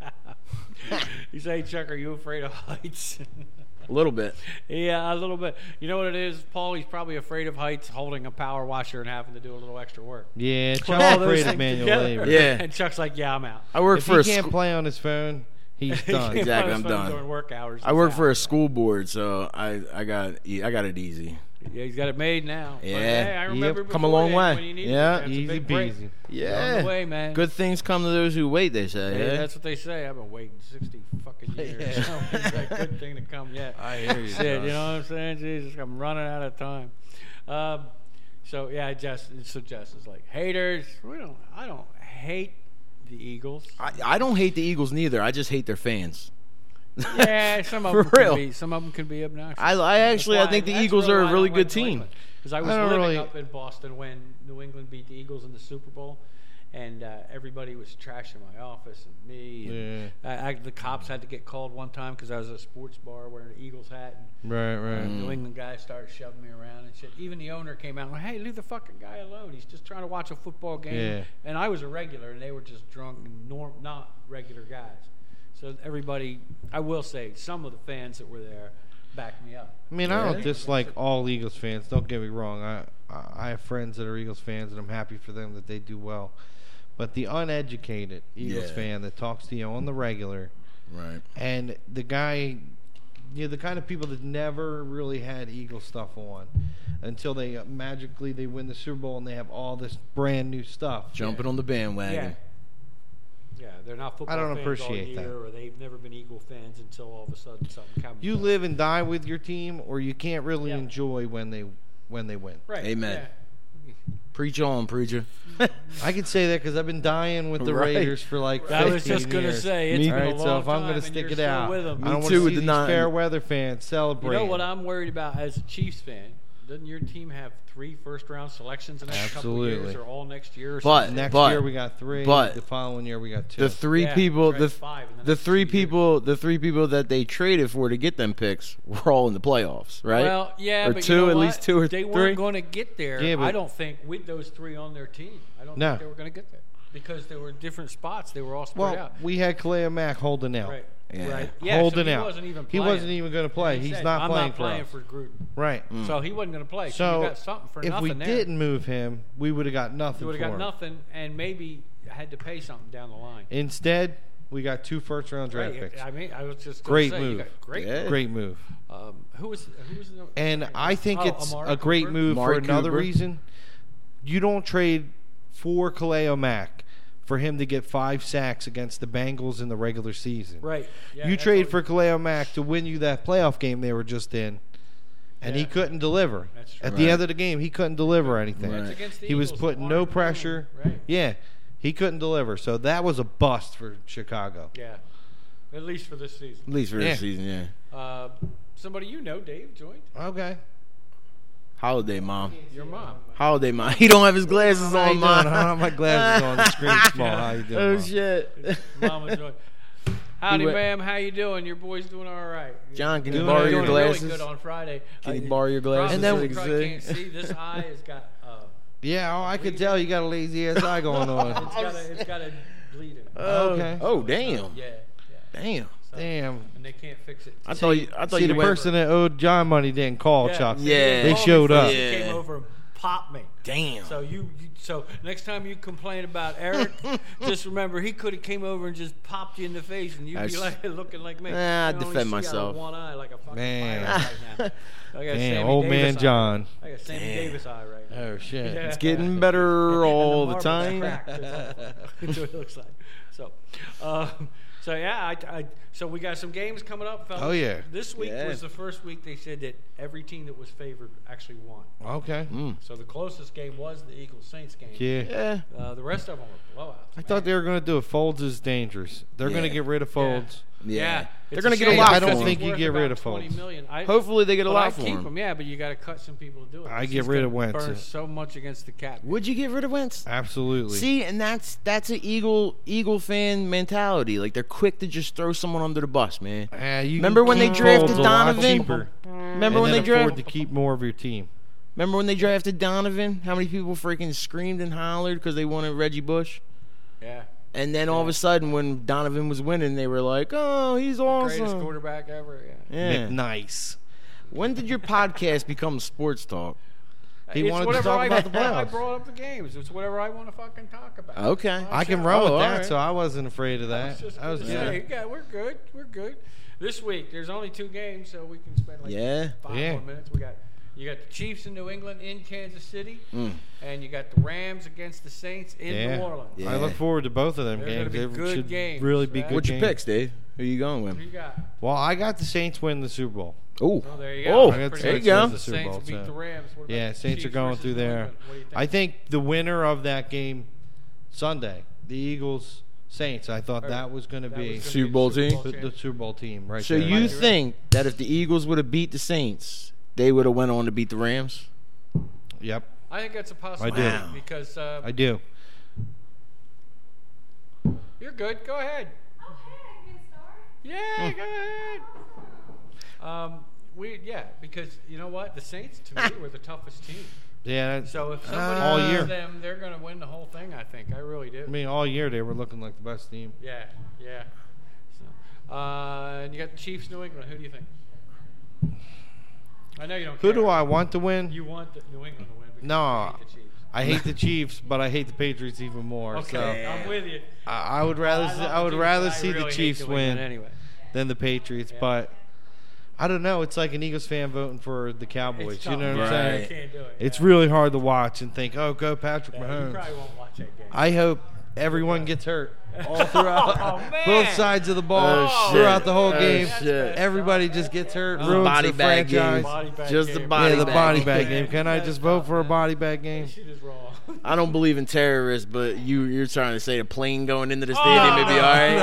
Speaker 1: You say, Chuck, are you afraid of heights?
Speaker 3: A little bit.
Speaker 1: Yeah, a little bit. You know what it is, Paul? He's probably afraid of heights, holding a power washer and having to do a little extra work.
Speaker 2: Yeah,
Speaker 1: Put
Speaker 2: Chuck's
Speaker 1: all those
Speaker 2: afraid of
Speaker 1: things
Speaker 2: manual
Speaker 1: together.
Speaker 2: labor.
Speaker 3: Yeah.
Speaker 1: And Chuck's like, yeah, I'm out.
Speaker 3: I work
Speaker 2: If
Speaker 3: for
Speaker 2: he
Speaker 3: a
Speaker 2: can't
Speaker 3: school.
Speaker 2: play on his phone, he's
Speaker 1: He
Speaker 2: done.
Speaker 1: can't
Speaker 3: Exactly,
Speaker 1: put
Speaker 3: I'm
Speaker 1: his phone
Speaker 3: done.
Speaker 1: During work hours.
Speaker 3: I
Speaker 1: He's
Speaker 3: work
Speaker 1: out.
Speaker 3: for a school board, so I I got I got it easy.
Speaker 1: Yeah, he's got it made now. But,
Speaker 3: Yeah.
Speaker 1: hey, I remember
Speaker 3: Come a
Speaker 1: before
Speaker 3: long
Speaker 1: then
Speaker 3: way.
Speaker 1: when you needed
Speaker 3: Yeah.
Speaker 1: it. That's a
Speaker 2: Easy
Speaker 1: big break.
Speaker 2: peasy.
Speaker 1: You're on
Speaker 3: Yeah.
Speaker 1: the way, man.
Speaker 3: Good things come to those who wait, they say.
Speaker 1: Hey,
Speaker 3: yeah?
Speaker 1: that's what they say. I've been waiting sixty fucking years.
Speaker 2: Yeah.
Speaker 1: So it's a good thing to come yet.
Speaker 2: I hear you,
Speaker 1: Shit,
Speaker 2: John.
Speaker 1: you know what I'm saying? Jesus, I'm running out of time. Um, so yeah, Jess. So Jess is like haters. We don't. I don't hate the Eagles.
Speaker 3: I, I don't hate the Eagles neither. I just hate their fans.
Speaker 1: Yeah, some of
Speaker 3: For
Speaker 1: them
Speaker 3: real.
Speaker 1: can be. Some of them can be obnoxious.
Speaker 3: I, I actually I think the Eagles are a really good team.
Speaker 1: Because I was
Speaker 2: I don't
Speaker 1: living
Speaker 2: really-
Speaker 1: up in Boston when New England beat the Eagles in the Super Bowl, and uh, everybody was trashing my office and me. And I, I, the cops had to get called one time because I was at a sports bar wearing an Eagles hat. And,
Speaker 2: Right,
Speaker 1: uh,
Speaker 2: right.
Speaker 1: New England guys started shoving me around and shit. Even the owner came out and went, "Hey, leave the fucking guy alone. He's just trying to watch a football game."
Speaker 2: Yeah.
Speaker 1: And I was a regular, and they were just drunk, norm, not regular guys. So everybody, I will say, some of the fans that were there backed me up.
Speaker 2: I mean, I don't
Speaker 3: Yeah.
Speaker 2: dislike all Eagles fans. Don't get me wrong. I I I have friends that are Eagles fans, and I'm happy for them that they do well. But the uneducated Eagles
Speaker 3: Yeah.
Speaker 2: fan that talks to you on the regular,
Speaker 3: Right.
Speaker 2: and the guy, you know, the kind of people that never really had Eagle stuff on until they uh, magically they win the Super Bowl and they have all this brand new stuff.
Speaker 3: Jumping on the bandwagon.
Speaker 1: Yeah. Yeah, they're not football
Speaker 2: I don't
Speaker 1: fans
Speaker 2: appreciate
Speaker 1: all year,
Speaker 2: that.
Speaker 1: or they've never been Eagle fans until all of a sudden something comes.
Speaker 2: You
Speaker 1: up.
Speaker 2: live and die with your team, or you can't really
Speaker 1: Yeah.
Speaker 2: enjoy when they when they win.
Speaker 1: Right.
Speaker 3: Amen.
Speaker 1: Yeah.
Speaker 3: Preach on, preacher.
Speaker 2: I can say that because I've been dying with the
Speaker 3: Right.
Speaker 2: Raiders for like
Speaker 1: I was
Speaker 2: fifteen
Speaker 1: just gonna
Speaker 2: years.
Speaker 1: say it's
Speaker 3: Me-
Speaker 1: been
Speaker 2: All
Speaker 1: a
Speaker 2: right,
Speaker 1: long
Speaker 2: so if I'm
Speaker 1: time
Speaker 2: gonna
Speaker 1: and
Speaker 2: stick
Speaker 1: you're
Speaker 2: it
Speaker 1: still
Speaker 2: out,
Speaker 1: with 'em.
Speaker 2: I
Speaker 3: Me
Speaker 2: don't want
Speaker 3: too,
Speaker 2: to see
Speaker 3: with the
Speaker 2: these
Speaker 3: nine.
Speaker 2: fair weather fans
Speaker 1: You
Speaker 2: celebrate.
Speaker 1: know what I'm worried about as a Chiefs fan? Doesn't your team have three first round selections in the next couple of years,
Speaker 2: Absolutely.
Speaker 1: or all next year? Or
Speaker 3: But-
Speaker 1: something?
Speaker 2: Next
Speaker 3: But-
Speaker 2: year we got three.
Speaker 3: but-
Speaker 2: the following year we got two.
Speaker 3: The three
Speaker 1: Yeah,
Speaker 3: people,
Speaker 1: that's
Speaker 3: the
Speaker 1: right, five in the
Speaker 3: the
Speaker 1: next
Speaker 3: three
Speaker 1: two years.
Speaker 3: people, the three people that they traded for to get them picks were all in the playoffs, right?
Speaker 1: Well, yeah,
Speaker 3: or
Speaker 1: but
Speaker 3: two,
Speaker 1: you know
Speaker 3: at
Speaker 1: what?
Speaker 3: least two or
Speaker 1: they
Speaker 3: three.
Speaker 1: weren't going to get there.
Speaker 2: Yeah,
Speaker 1: I
Speaker 2: but-
Speaker 1: don't think with those three on their team. I don't
Speaker 2: No.
Speaker 1: think they were going to get there because there were different spots. They were all spread
Speaker 2: well,
Speaker 1: out.
Speaker 2: we had Khalil Mack holding out.
Speaker 1: Right.
Speaker 3: Yeah.
Speaker 1: Right. Yeah,
Speaker 2: holding
Speaker 1: so he
Speaker 2: out.
Speaker 1: Wasn't even
Speaker 2: he
Speaker 1: playing.
Speaker 2: wasn't even going to play.
Speaker 1: He
Speaker 2: He's
Speaker 1: said,
Speaker 2: not
Speaker 1: I'm
Speaker 2: playing
Speaker 1: not
Speaker 2: for
Speaker 1: playing
Speaker 2: us.
Speaker 1: for Gruden.
Speaker 2: Right.
Speaker 1: So he wasn't going to play. So,
Speaker 2: So
Speaker 1: you got something for
Speaker 2: if
Speaker 1: nothing
Speaker 2: we
Speaker 1: there.
Speaker 2: didn't move him, we would have got nothing
Speaker 1: you would
Speaker 2: for
Speaker 1: have got
Speaker 2: him.
Speaker 1: nothing, and maybe had to pay something down the line.
Speaker 2: Instead, we got two first round draft
Speaker 1: Right.
Speaker 2: picks.
Speaker 1: I mean, I was just gonna
Speaker 2: Great
Speaker 1: say, you
Speaker 2: move.
Speaker 1: got great.
Speaker 3: Yeah.
Speaker 1: move.
Speaker 2: Great move.
Speaker 1: Um, who was who was the,
Speaker 2: And I think
Speaker 1: oh,
Speaker 2: it's
Speaker 1: Amari
Speaker 2: a great
Speaker 1: Cooper?
Speaker 2: move
Speaker 3: Amari
Speaker 2: for another
Speaker 3: Cooper.
Speaker 2: reason. You don't trade for Khalil Mack for him to get five sacks against the Bengals in the regular season.
Speaker 1: Right. Yeah,
Speaker 2: you
Speaker 1: that's
Speaker 2: trade
Speaker 1: what-
Speaker 2: for Khalil Mack to win you that playoff game they were just in, and he
Speaker 1: Yeah.
Speaker 2: couldn't deliver.
Speaker 1: That's true.
Speaker 2: At the
Speaker 3: Right.
Speaker 2: end of the game, he couldn't deliver anything.
Speaker 3: Right.
Speaker 1: That's against the
Speaker 2: He was
Speaker 1: Eagles,
Speaker 2: putting
Speaker 1: Lamar
Speaker 2: no
Speaker 1: Jackson,
Speaker 2: pressure.
Speaker 1: Right.
Speaker 2: Yeah, he couldn't deliver. So that was a bust for Chicago.
Speaker 1: Yeah. At least for this season.
Speaker 3: At least for
Speaker 2: Yeah.
Speaker 3: this season, yeah.
Speaker 1: Uh, somebody you know, Dave, joined.
Speaker 2: Okay.
Speaker 3: Holiday, mom.
Speaker 1: Your mom.
Speaker 3: Holiday, mom. He don't have his glasses
Speaker 2: How you
Speaker 3: on,
Speaker 2: doing?
Speaker 3: mom.
Speaker 2: I don't have my glasses on. The screen's small. How you doing?
Speaker 3: Oh
Speaker 2: Mom?
Speaker 3: shit.
Speaker 1: Mama joined. Howdy,
Speaker 3: He went-
Speaker 1: ma'am. How you doing? Your boy's doing all right.
Speaker 3: John, can you
Speaker 2: Doing
Speaker 3: borrow
Speaker 2: okay.
Speaker 3: your
Speaker 1: doing
Speaker 3: glasses?
Speaker 1: really good on Friday.
Speaker 3: Can you
Speaker 1: Uh,
Speaker 3: borrow your glasses
Speaker 2: And then-
Speaker 1: Probably,
Speaker 3: so
Speaker 1: probably
Speaker 3: you
Speaker 1: can't
Speaker 3: can see?
Speaker 1: see. This eye has got. Uh,
Speaker 2: Yeah, oh, I could tell you got a lazy ass eye going on.
Speaker 1: it's got a, it's got a bleeding.
Speaker 3: Oh,
Speaker 2: Okay.
Speaker 3: Oh, damn.
Speaker 1: Yeah, yeah.
Speaker 3: Damn.
Speaker 1: So-
Speaker 2: Damn.
Speaker 1: And they can't fix it.
Speaker 3: I thought you. I thought
Speaker 2: See,
Speaker 3: you
Speaker 2: the
Speaker 3: went.
Speaker 2: person that owed John money didn't call, Chuck.
Speaker 3: Yeah.
Speaker 2: They
Speaker 1: called me
Speaker 2: showed
Speaker 1: first.
Speaker 2: up.
Speaker 1: He
Speaker 3: Yeah.
Speaker 1: came over and popped me.
Speaker 3: Damn.
Speaker 1: So you, you so next time you complain about Eric, just remember he could have came over and just popped you in the face, and you'd
Speaker 3: That's-
Speaker 1: be like looking like me.
Speaker 3: Nah, I'd
Speaker 1: You only
Speaker 3: defend
Speaker 1: see out of
Speaker 3: myself.
Speaker 1: One eye like a fucking
Speaker 2: Man.
Speaker 1: pirate right now. I got
Speaker 2: Damn,
Speaker 1: Sammy
Speaker 2: old
Speaker 1: Davis
Speaker 2: man
Speaker 1: eye.
Speaker 2: John.
Speaker 1: I got Sammy Davis eye right now.
Speaker 2: Oh shit.
Speaker 1: Yeah.
Speaker 3: It's getting better
Speaker 1: And
Speaker 3: all the
Speaker 1: marble's
Speaker 3: time.
Speaker 1: cracked. That's all. That's what it looks like. So, um, so yeah, I, I, so we got some games coming up, fellas.
Speaker 2: Oh, yeah.
Speaker 1: This week
Speaker 3: Yeah.
Speaker 1: was the first week they said that every team that was favored actually won.
Speaker 2: Okay.
Speaker 3: Mm.
Speaker 1: So the closest game was the Eagles Saints game.
Speaker 2: Yeah.
Speaker 3: Yeah.
Speaker 1: Uh, the rest of them were blowouts.
Speaker 2: I
Speaker 1: man.
Speaker 2: thought they were going to do it. Folds is dangerous. They're going to
Speaker 3: Yeah.
Speaker 2: get rid of Folds.
Speaker 3: Yeah.
Speaker 1: It's
Speaker 3: They're going to get a
Speaker 1: shame
Speaker 3: lot
Speaker 2: I don't
Speaker 3: for
Speaker 1: because
Speaker 3: him.
Speaker 2: think
Speaker 1: he's
Speaker 2: you
Speaker 1: worth
Speaker 2: get rid
Speaker 1: about
Speaker 2: of
Speaker 1: twenty
Speaker 2: Foles.
Speaker 1: million. I,
Speaker 3: Hopefully they get a
Speaker 1: but
Speaker 3: lot
Speaker 1: I
Speaker 3: for
Speaker 1: keep
Speaker 3: him.
Speaker 1: him, yeah, but you got to cut some people to do it.
Speaker 2: I
Speaker 1: It's
Speaker 2: get
Speaker 1: just
Speaker 2: rid
Speaker 1: gonna
Speaker 2: of Wentz.
Speaker 1: Burn so much against the cap.
Speaker 3: Would you get rid of Wentz?
Speaker 2: Absolutely.
Speaker 3: See, and that's that's an Eagle Eagle fan mentality. Like they're quick to just throw someone under the bus, man.
Speaker 2: Uh, you
Speaker 3: Remember
Speaker 2: can
Speaker 3: when they
Speaker 2: keep
Speaker 3: drafted
Speaker 2: Folds a lot
Speaker 3: Donovan?
Speaker 2: cheaper,
Speaker 3: Remember
Speaker 2: and
Speaker 3: when they
Speaker 2: then afford
Speaker 3: drafted?
Speaker 2: to keep more of your team.
Speaker 3: Remember when they drafted Donovan? How many people freaking screamed and hollered because they wanted Reggie Bush?
Speaker 1: Yeah.
Speaker 3: And then all of a sudden, when Donovan was winning, they were like, "Oh, he's
Speaker 1: Greatest
Speaker 3: awesome."
Speaker 1: quarterback ever, yeah.
Speaker 3: Yeah.
Speaker 2: McNice.
Speaker 3: When did your podcast become sports talk?
Speaker 2: He
Speaker 1: It's
Speaker 2: wanted to
Speaker 1: whatever
Speaker 2: talk
Speaker 1: I,
Speaker 2: about the
Speaker 1: I
Speaker 2: playoffs.
Speaker 1: brought up the games. It's whatever I want to fucking talk about.
Speaker 3: Okay.
Speaker 2: I can
Speaker 1: Sure.
Speaker 2: run with
Speaker 3: Oh,
Speaker 2: that,
Speaker 3: alright.
Speaker 2: so I wasn't afraid of
Speaker 1: I
Speaker 2: that.
Speaker 1: was just
Speaker 2: I was
Speaker 1: gonna
Speaker 2: good.
Speaker 1: say, yeah, we're good. We're good. This week, there's only two games, so we can spend like
Speaker 3: Yeah.
Speaker 1: five
Speaker 2: Yeah.
Speaker 1: more minutes. We got you got the Chiefs in New England in Kansas City,
Speaker 3: Mm.
Speaker 1: and you got the Rams against the Saints in
Speaker 2: Yeah.
Speaker 1: New Orleans.
Speaker 3: Yeah.
Speaker 2: I look forward to both of them
Speaker 1: They're gonna
Speaker 2: games.
Speaker 1: be
Speaker 2: They
Speaker 1: good
Speaker 2: should
Speaker 1: games,
Speaker 2: really be
Speaker 1: right?
Speaker 2: good
Speaker 3: What's your
Speaker 2: games.
Speaker 3: picks, Dave? Who you going with?
Speaker 1: Who you got?
Speaker 2: Well, I got the Saints win the Super Bowl.
Speaker 3: Oh,
Speaker 1: Oh, there you go.
Speaker 3: Oh,
Speaker 2: I got the
Speaker 1: Pretty
Speaker 3: there you
Speaker 1: much
Speaker 3: go.
Speaker 2: Saints win the
Speaker 1: The
Speaker 2: Super
Speaker 1: Saints
Speaker 2: Bowl.
Speaker 1: beat
Speaker 2: so-
Speaker 1: the Rams. What about
Speaker 2: Yeah,
Speaker 1: the
Speaker 2: Saints are
Speaker 1: Chiefs
Speaker 2: going
Speaker 1: versus
Speaker 2: through
Speaker 1: New
Speaker 2: there.
Speaker 1: England? What do you think?
Speaker 2: I think the winner of that game Sunday, the Eagles Saints. I thought
Speaker 1: Or
Speaker 2: that was going to
Speaker 1: that
Speaker 2: be
Speaker 1: was gonna
Speaker 3: Super
Speaker 1: be
Speaker 3: Bowl
Speaker 1: the
Speaker 3: team?
Speaker 2: the, the
Speaker 1: champ.
Speaker 2: Super Bowl team, right
Speaker 3: so
Speaker 2: there.
Speaker 3: you
Speaker 1: Might be right.
Speaker 3: think that if the Eagles would have beat the Saints, they would have went on to beat the Rams?
Speaker 2: Yep,
Speaker 1: I think that's a possibility
Speaker 2: do.
Speaker 3: Wow.
Speaker 1: because uh,
Speaker 2: I do.
Speaker 1: you're good. Go ahead. Yeah, go ahead. Um, we yeah, because you know what, the Saints to me were the toughest team.
Speaker 2: Yeah, that-
Speaker 1: So if somebody
Speaker 2: all
Speaker 1: beats
Speaker 2: year.
Speaker 1: them, they're going to win the whole thing. I think. I really do.
Speaker 2: I mean, all year they were looking like the best team.
Speaker 1: Yeah, yeah. So, uh, and you got the Chiefs, New England. Who do you think? I know you don't.
Speaker 2: Who
Speaker 1: care.
Speaker 2: do I want to win?
Speaker 1: You want the New England to win? Because
Speaker 2: No,
Speaker 1: you hate the Chiefs.
Speaker 2: I hate the Chiefs, but I hate the Patriots even more.
Speaker 1: Okay,
Speaker 2: So
Speaker 1: I'm with you.
Speaker 2: I, I would rather
Speaker 1: I
Speaker 2: see,
Speaker 1: love
Speaker 2: I would
Speaker 1: the
Speaker 2: rather
Speaker 1: Chiefs, but I
Speaker 2: see
Speaker 1: really
Speaker 2: the
Speaker 1: hate
Speaker 2: Chiefs
Speaker 1: New England
Speaker 2: win
Speaker 1: anyway.
Speaker 2: than the Patriots.
Speaker 1: Yeah.
Speaker 2: But I don't know. It's like an Eagles fan voting for the Cowboys.
Speaker 1: It's
Speaker 2: You know
Speaker 1: tough.
Speaker 2: what I'm
Speaker 3: Right.
Speaker 2: saying?
Speaker 1: You can't do it.
Speaker 2: It's
Speaker 1: yeah.
Speaker 2: really hard to watch and think, oh, go Patrick
Speaker 1: Yeah, you
Speaker 2: Mahomes.
Speaker 1: probably won't watch that game.
Speaker 2: I hope everyone gets hurt all throughout
Speaker 1: Oh, man.
Speaker 2: both sides of the ball
Speaker 3: Oh,
Speaker 2: throughout
Speaker 3: shit.
Speaker 2: the whole
Speaker 3: Oh,
Speaker 2: game.
Speaker 3: shit.
Speaker 2: Everybody just gets hurt,
Speaker 1: Oh.
Speaker 2: ruins
Speaker 3: Body
Speaker 2: the
Speaker 3: bag game.
Speaker 2: franchise.
Speaker 1: Body bag
Speaker 3: Just the
Speaker 1: game.
Speaker 3: body
Speaker 2: Yeah, the
Speaker 3: bag.
Speaker 2: body bag
Speaker 1: Yeah.
Speaker 2: game. Can I
Speaker 1: That's
Speaker 2: just vote
Speaker 1: tough,
Speaker 2: for a
Speaker 1: man.
Speaker 2: body bag game?
Speaker 1: That shit is wrong.
Speaker 3: I don't believe in terrorists, but you you're trying to say a plane going into the stadium would be all right.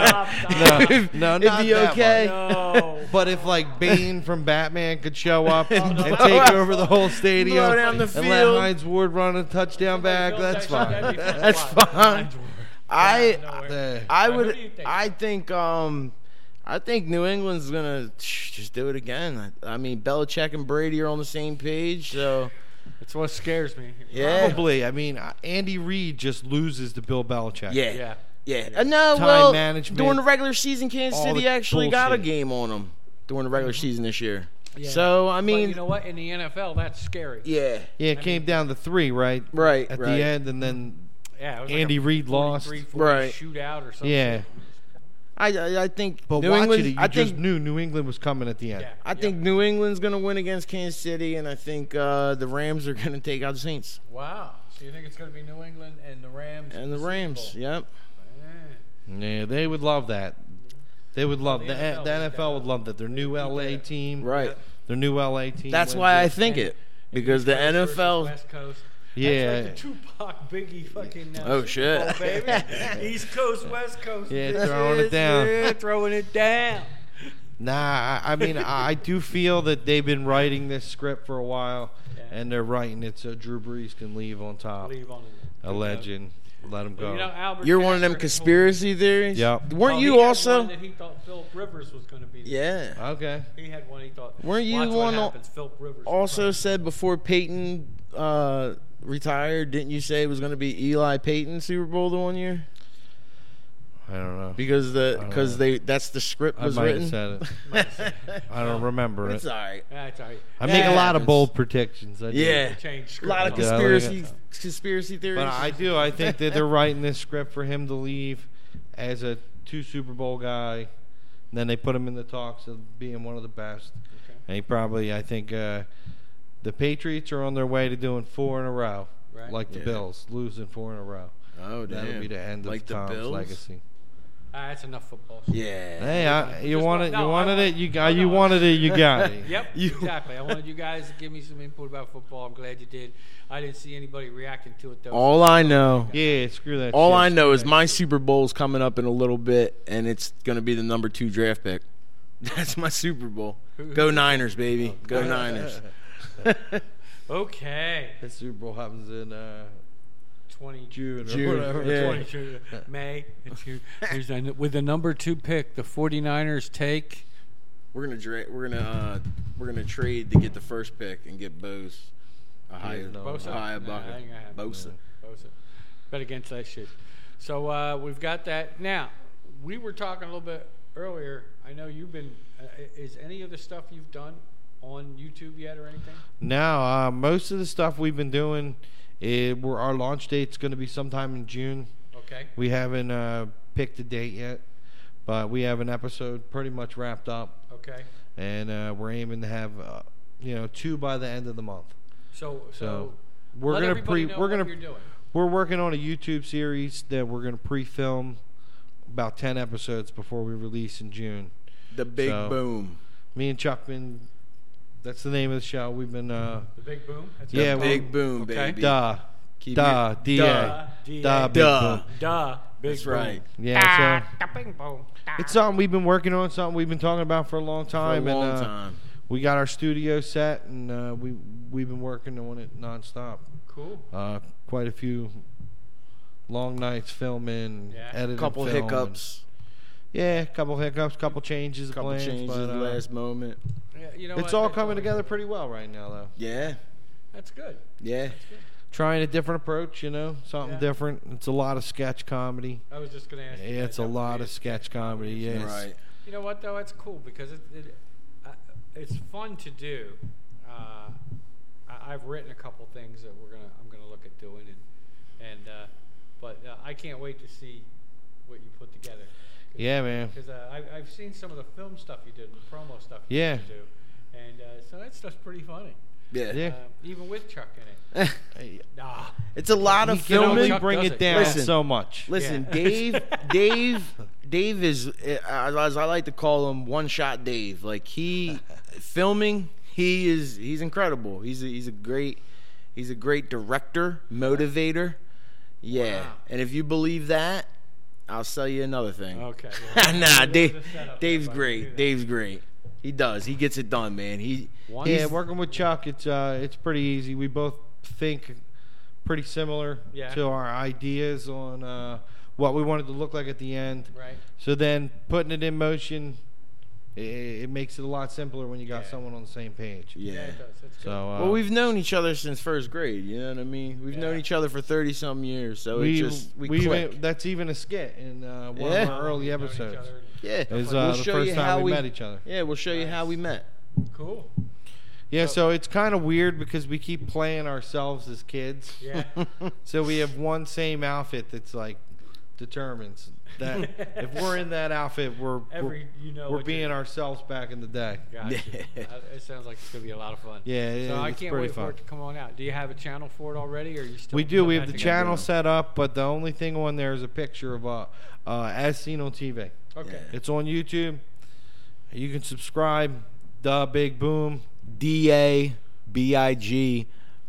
Speaker 2: No, no,
Speaker 3: It'd
Speaker 2: not
Speaker 3: be
Speaker 2: that
Speaker 3: okay.
Speaker 1: No.
Speaker 2: But if like Bane from Batman could show up and
Speaker 1: no.
Speaker 2: take over the whole stadium
Speaker 3: Blow down the
Speaker 2: and
Speaker 3: field.
Speaker 2: let Hines Ward run a touchdown back,
Speaker 1: Somebody
Speaker 2: that's
Speaker 1: filmed that
Speaker 2: fine.
Speaker 1: shit, that'd be fun to
Speaker 3: That's
Speaker 1: watch.
Speaker 3: fine.
Speaker 1: Mine's worse.
Speaker 3: I
Speaker 1: Out of nowhere.
Speaker 2: Uh,
Speaker 3: I
Speaker 1: Who
Speaker 3: would
Speaker 1: do you think?
Speaker 3: I think um I think New England's gonna just do it again. I, I mean Belichick and Brady are on the same page, so
Speaker 1: That's what scares me.
Speaker 3: yeah,
Speaker 2: Probably. I mean, uh, Andy Reid just loses to Bill Belichick.
Speaker 3: yeah,
Speaker 1: Yeah.
Speaker 3: yeah. Uh, no,
Speaker 2: Time
Speaker 3: well,
Speaker 2: management,
Speaker 3: during the regular season, Kansas
Speaker 2: all
Speaker 3: City
Speaker 2: the
Speaker 3: actually got a
Speaker 2: bullshit.
Speaker 3: game on them during the regular season this year.
Speaker 1: Yeah.
Speaker 3: So I
Speaker 1: But
Speaker 3: mean,
Speaker 1: you know what? In the N F L, that's scary.
Speaker 3: yeah,
Speaker 2: Yeah, it came down to three, right?
Speaker 3: right,
Speaker 2: At
Speaker 3: right.
Speaker 2: the end, and then
Speaker 1: Yeah, it was
Speaker 2: Andy
Speaker 1: like a
Speaker 2: Reid lost.
Speaker 1: forty-three forty
Speaker 3: Right.
Speaker 1: shootout or something.
Speaker 2: yeah.
Speaker 3: I, I I think
Speaker 2: But
Speaker 3: New
Speaker 2: watching
Speaker 3: England.
Speaker 2: it, you
Speaker 3: I
Speaker 2: just
Speaker 3: think
Speaker 2: knew New England was coming at the end.
Speaker 1: Yeah.
Speaker 3: I think New England's gonna win against Kansas City, and I think uh, the Rams are gonna take out the Saints
Speaker 1: Wow. So you think it's going to be New England and the Rams
Speaker 3: and the
Speaker 1: Super
Speaker 3: Rams.
Speaker 1: Bowl?
Speaker 3: Yep.
Speaker 1: Yeah.
Speaker 2: Yeah, they would love that. They would love
Speaker 1: the
Speaker 2: the,
Speaker 1: N F L
Speaker 2: the N
Speaker 1: would
Speaker 2: F L would
Speaker 1: definitely-
Speaker 2: love that. Their new L A team,
Speaker 3: Right.
Speaker 2: Their new L A team.
Speaker 3: That's
Speaker 2: wins
Speaker 3: why I
Speaker 2: it.
Speaker 3: think
Speaker 1: And-
Speaker 3: it because the
Speaker 1: East Coast
Speaker 3: N F
Speaker 1: versus
Speaker 3: L.
Speaker 1: West Coast.
Speaker 2: Yeah.
Speaker 1: That's like the Tupac Biggie fucking. Uh,
Speaker 3: Oh,
Speaker 1: Super
Speaker 3: shit.
Speaker 1: Bowl, baby. East Coast, West Coast.
Speaker 2: Yeah,
Speaker 1: This
Speaker 2: throwing it
Speaker 1: is
Speaker 2: down.
Speaker 1: it, throwing it down.
Speaker 2: Nah, I, I mean, I I do feel that they've been writing this script for a while,
Speaker 1: Yeah.
Speaker 2: and they're writing it so Drew Brees can leave on top.
Speaker 1: Leave on it.
Speaker 2: A legend. Let him
Speaker 1: But
Speaker 2: go.
Speaker 1: you know, Albert
Speaker 3: You're one of them
Speaker 1: Kastner had
Speaker 3: conspiracy theories.
Speaker 2: Yep.
Speaker 3: Weren't
Speaker 1: told-
Speaker 3: you
Speaker 1: Oh, he had
Speaker 3: also?
Speaker 1: one that he thought Philip Rivers was going to be. the-
Speaker 3: Yeah.
Speaker 2: Okay.
Speaker 1: He had one he thought.
Speaker 2: Oh,
Speaker 3: Weren't you
Speaker 1: watch
Speaker 3: the
Speaker 1: what
Speaker 3: one al-
Speaker 1: happens, Philip Rivers
Speaker 3: Also
Speaker 1: will
Speaker 3: said before Peyton uh, retired, didn't you say it was going to be Eli Peyton Super Bowl the one year?
Speaker 2: I don't know.
Speaker 3: Because the
Speaker 2: don't
Speaker 3: because
Speaker 2: know.
Speaker 3: they that's the script
Speaker 2: I
Speaker 3: was
Speaker 2: might
Speaker 3: written.
Speaker 2: have said it. I don't remember
Speaker 3: It's
Speaker 2: it.
Speaker 3: all right.
Speaker 1: That's all right.
Speaker 2: I make
Speaker 3: That
Speaker 2: a lot of
Speaker 3: happens.
Speaker 2: bold predictions. I do.
Speaker 3: Yeah,
Speaker 1: Change
Speaker 3: a lot of
Speaker 1: script.
Speaker 2: Yeah, I like
Speaker 3: conspiracy
Speaker 2: it.
Speaker 3: conspiracy theories.
Speaker 2: But I do. I think that they're writing this script for him to leave as a two Super Bowl guy. And then they put him in the talks of being one of the best.
Speaker 1: Okay.
Speaker 2: And he probably, I think, uh, the Patriots are on their way to doing four in a row,
Speaker 1: Right.
Speaker 2: like the
Speaker 3: Yeah.
Speaker 2: Bills, losing four in a row.
Speaker 3: oh damn,
Speaker 2: That'll be the end
Speaker 3: like
Speaker 2: of
Speaker 3: the
Speaker 2: Tom's
Speaker 3: Bills?
Speaker 2: legacy.
Speaker 1: Ah, that's enough football.
Speaker 3: Yeah.
Speaker 2: Hey, I, you
Speaker 1: Just
Speaker 2: wanted,
Speaker 1: no,
Speaker 2: you
Speaker 1: I
Speaker 2: wanted
Speaker 1: want-
Speaker 2: it, you got,
Speaker 1: oh,
Speaker 2: you
Speaker 1: no.
Speaker 2: wanted it, you got it.
Speaker 1: Yep,
Speaker 3: You-
Speaker 1: exactly. I wanted you guys to give me some input about football. I'm glad you did. I didn't see anybody reacting to it though.
Speaker 3: All I know,
Speaker 2: Yeah, screw that.
Speaker 3: all
Speaker 2: shit.
Speaker 3: I know is
Speaker 1: that
Speaker 3: my
Speaker 1: shit.
Speaker 3: Super Bowl's coming up in a little bit, and it's gonna be the number two draft pick. That's my Super Bowl. Go Niners, baby. Go Niners.
Speaker 1: Okay.
Speaker 2: The Super Bowl happens in uh,
Speaker 1: twenty
Speaker 2: June or
Speaker 3: June,
Speaker 2: whatever.
Speaker 3: yeah.
Speaker 1: twenty June, May. It's June. Here's the- With the number two pick, the 49ers take.
Speaker 3: We're gonna dra- we're gonna uh, we're gonna trade to get the first pick and get Bose a higher
Speaker 2: no.
Speaker 1: Bosa.
Speaker 3: a higher
Speaker 1: Nah,
Speaker 3: bucket.
Speaker 1: that ain't gonna happen.
Speaker 3: Bosa.
Speaker 1: Bosa. Bet against that shit. So uh, we've got that. Now, we were talking a little bit earlier. I know you've been. Uh, is any of the stuff you've done on YouTube yet or anything?
Speaker 2: Now, uh, most of the stuff we've been doing, it, we're, our launch date's going to be sometime in June.
Speaker 1: Okay.
Speaker 2: We haven't uh, picked a date yet, but we have an episode pretty much wrapped up,
Speaker 1: Okay.
Speaker 2: and uh, we're aiming to have, uh, you know, two by the end of the month.
Speaker 1: So, so,
Speaker 2: So we're
Speaker 1: let
Speaker 2: gonna
Speaker 1: everybody
Speaker 2: pre,
Speaker 1: know
Speaker 2: we're
Speaker 1: what
Speaker 2: gonna,
Speaker 1: you're doing.
Speaker 2: we're working on a YouTube series that we're gonna pre-film about ten episodes before we release in June.
Speaker 3: The big
Speaker 2: So-
Speaker 3: boom.
Speaker 2: Me and Chuck been, that's the name of the show. We've been, uh,
Speaker 1: The big boom. That's
Speaker 2: Yeah,
Speaker 1: what it's
Speaker 3: Big
Speaker 1: called?
Speaker 3: boom,
Speaker 1: Okay.
Speaker 3: baby.
Speaker 2: duh,
Speaker 3: Keep
Speaker 2: duh,
Speaker 3: it-
Speaker 2: D
Speaker 3: duh.
Speaker 2: A,
Speaker 1: D A.
Speaker 2: duh, big
Speaker 3: Duh.
Speaker 2: boom.
Speaker 1: Duh. Big
Speaker 3: That's
Speaker 1: boom.
Speaker 3: right.
Speaker 2: Yeah, so.
Speaker 1: Da, bing, boom, da.
Speaker 2: It's something we've been working on, something we've been talking about for a long
Speaker 3: For a
Speaker 2: time,
Speaker 3: long
Speaker 2: and uh,
Speaker 3: time.
Speaker 2: we got our studio set, and uh, we we've been working on it nonstop.
Speaker 1: Cool.
Speaker 2: Uh, quite a few long nights filming,
Speaker 1: Yeah.
Speaker 2: editing,
Speaker 3: Couple
Speaker 2: film,
Speaker 3: hiccups.
Speaker 2: and- yeah, couple hiccups, couple changes, of
Speaker 3: Couple
Speaker 2: plans,
Speaker 3: changes
Speaker 2: but,
Speaker 3: at the
Speaker 2: uh,
Speaker 3: last moment.
Speaker 1: Yeah, you know
Speaker 2: it's
Speaker 1: what?
Speaker 2: all
Speaker 1: That's
Speaker 2: coming
Speaker 1: always
Speaker 2: together
Speaker 1: good.
Speaker 2: pretty well right now, though.
Speaker 3: Yeah.
Speaker 1: That's good.
Speaker 3: Yeah.
Speaker 2: Trying a different approach, you know, something
Speaker 1: Yeah.
Speaker 2: different. It's a lot of sketch comedy.
Speaker 1: I was just gonna ask. you
Speaker 2: Yeah,
Speaker 1: guys
Speaker 2: it's a
Speaker 1: how it
Speaker 2: lot
Speaker 1: is.
Speaker 2: of sketch comedy. Yes.
Speaker 3: Right.
Speaker 1: You know what though? It's cool because it, it uh, it's fun to do. Uh, I, I've written a couple things that we're gonna I'm gonna look at doing and and uh, but uh, I can't wait to see what you put together.
Speaker 2: Yeah, man.
Speaker 1: Because uh, I've I've seen some of the film stuff you did and the promo stuff you
Speaker 2: Yeah.
Speaker 1: used to do, and uh, so that stuff's pretty funny.
Speaker 3: Yeah.
Speaker 2: Yeah.
Speaker 1: Uh, even with Chuck in it.
Speaker 2: Hey,
Speaker 1: Nah.
Speaker 3: It's a lot
Speaker 2: he
Speaker 3: of
Speaker 2: can only
Speaker 3: filming.
Speaker 1: Chuck
Speaker 2: bring
Speaker 1: does
Speaker 2: it
Speaker 1: it.
Speaker 2: down
Speaker 3: Listen.
Speaker 2: so much.
Speaker 3: Listen,
Speaker 1: Yeah.
Speaker 3: Dave, Dave, Dave is, uh, as I like to call him, one shot Dave. Like he, filming, he is, he's incredible. He's a, he's a great, he's a great director, motivator. Yeah,
Speaker 1: Wow.
Speaker 3: and if you believe that, I'll sell you another thing.
Speaker 1: Okay.
Speaker 3: nah,
Speaker 1: There's
Speaker 3: Dave,
Speaker 1: a setup
Speaker 3: Dave's
Speaker 1: there, but I knew
Speaker 3: great.
Speaker 1: that.
Speaker 3: Dave's great. He does. He gets it done, man. He,
Speaker 1: One
Speaker 2: Yeah,
Speaker 3: he's-
Speaker 2: working with Chuck, it's uh, it's pretty easy. We both think pretty similar
Speaker 1: Yeah.
Speaker 2: to our ideas on uh, what we wanted to look like at the end.
Speaker 1: Right.
Speaker 2: So then putting it in motion, it, it makes it a lot simpler when you got
Speaker 1: Yeah.
Speaker 2: someone on the same page.
Speaker 3: yeah.
Speaker 1: Yeah, it does. That's good.
Speaker 2: So uh,
Speaker 3: Well, we've known each other since first grade. You know what I mean? We've known
Speaker 1: Yeah.
Speaker 3: each other for thirty some years, so
Speaker 2: we,
Speaker 3: it just we,
Speaker 2: we
Speaker 3: click.
Speaker 2: even, that's even a skit in uh, one
Speaker 3: Yeah.
Speaker 2: of our early
Speaker 1: We've known each
Speaker 2: episodes.
Speaker 1: other.
Speaker 3: Yeah,
Speaker 2: It was
Speaker 3: We'll
Speaker 2: uh, the
Speaker 3: show
Speaker 2: first
Speaker 3: you how
Speaker 2: time we
Speaker 3: we-
Speaker 2: met each other.
Speaker 3: Yeah, we'll show you how we met.
Speaker 1: Cool.
Speaker 2: Yeah,
Speaker 1: So-
Speaker 2: so it's kind of weird because we keep playing ourselves as kids.
Speaker 1: Yeah.
Speaker 2: So we have one same outfit that's like determines that if we're in that outfit, we're
Speaker 1: Every
Speaker 2: we're,
Speaker 1: you know
Speaker 2: we're
Speaker 1: what
Speaker 2: being
Speaker 1: you're-
Speaker 2: ourselves back in the day.
Speaker 1: Gotcha.
Speaker 3: Yeah.
Speaker 1: Uh, It sounds like it's gonna be a lot of fun.
Speaker 2: Yeah,
Speaker 1: So
Speaker 2: yeah,
Speaker 1: I
Speaker 2: it's
Speaker 1: can't
Speaker 2: pretty
Speaker 1: wait
Speaker 2: fun.
Speaker 1: for it to come on out. Do you have a channel for it already, or are you still?
Speaker 2: We do. We
Speaker 1: putting
Speaker 2: have
Speaker 1: that
Speaker 2: the
Speaker 1: together?
Speaker 2: channel set up, but the only thing on there is a picture of uh, uh as seen on T V.
Speaker 1: Okay.
Speaker 3: Yeah.
Speaker 2: It's on YouTube. You can subscribe. The Big Boom.
Speaker 3: D A B I G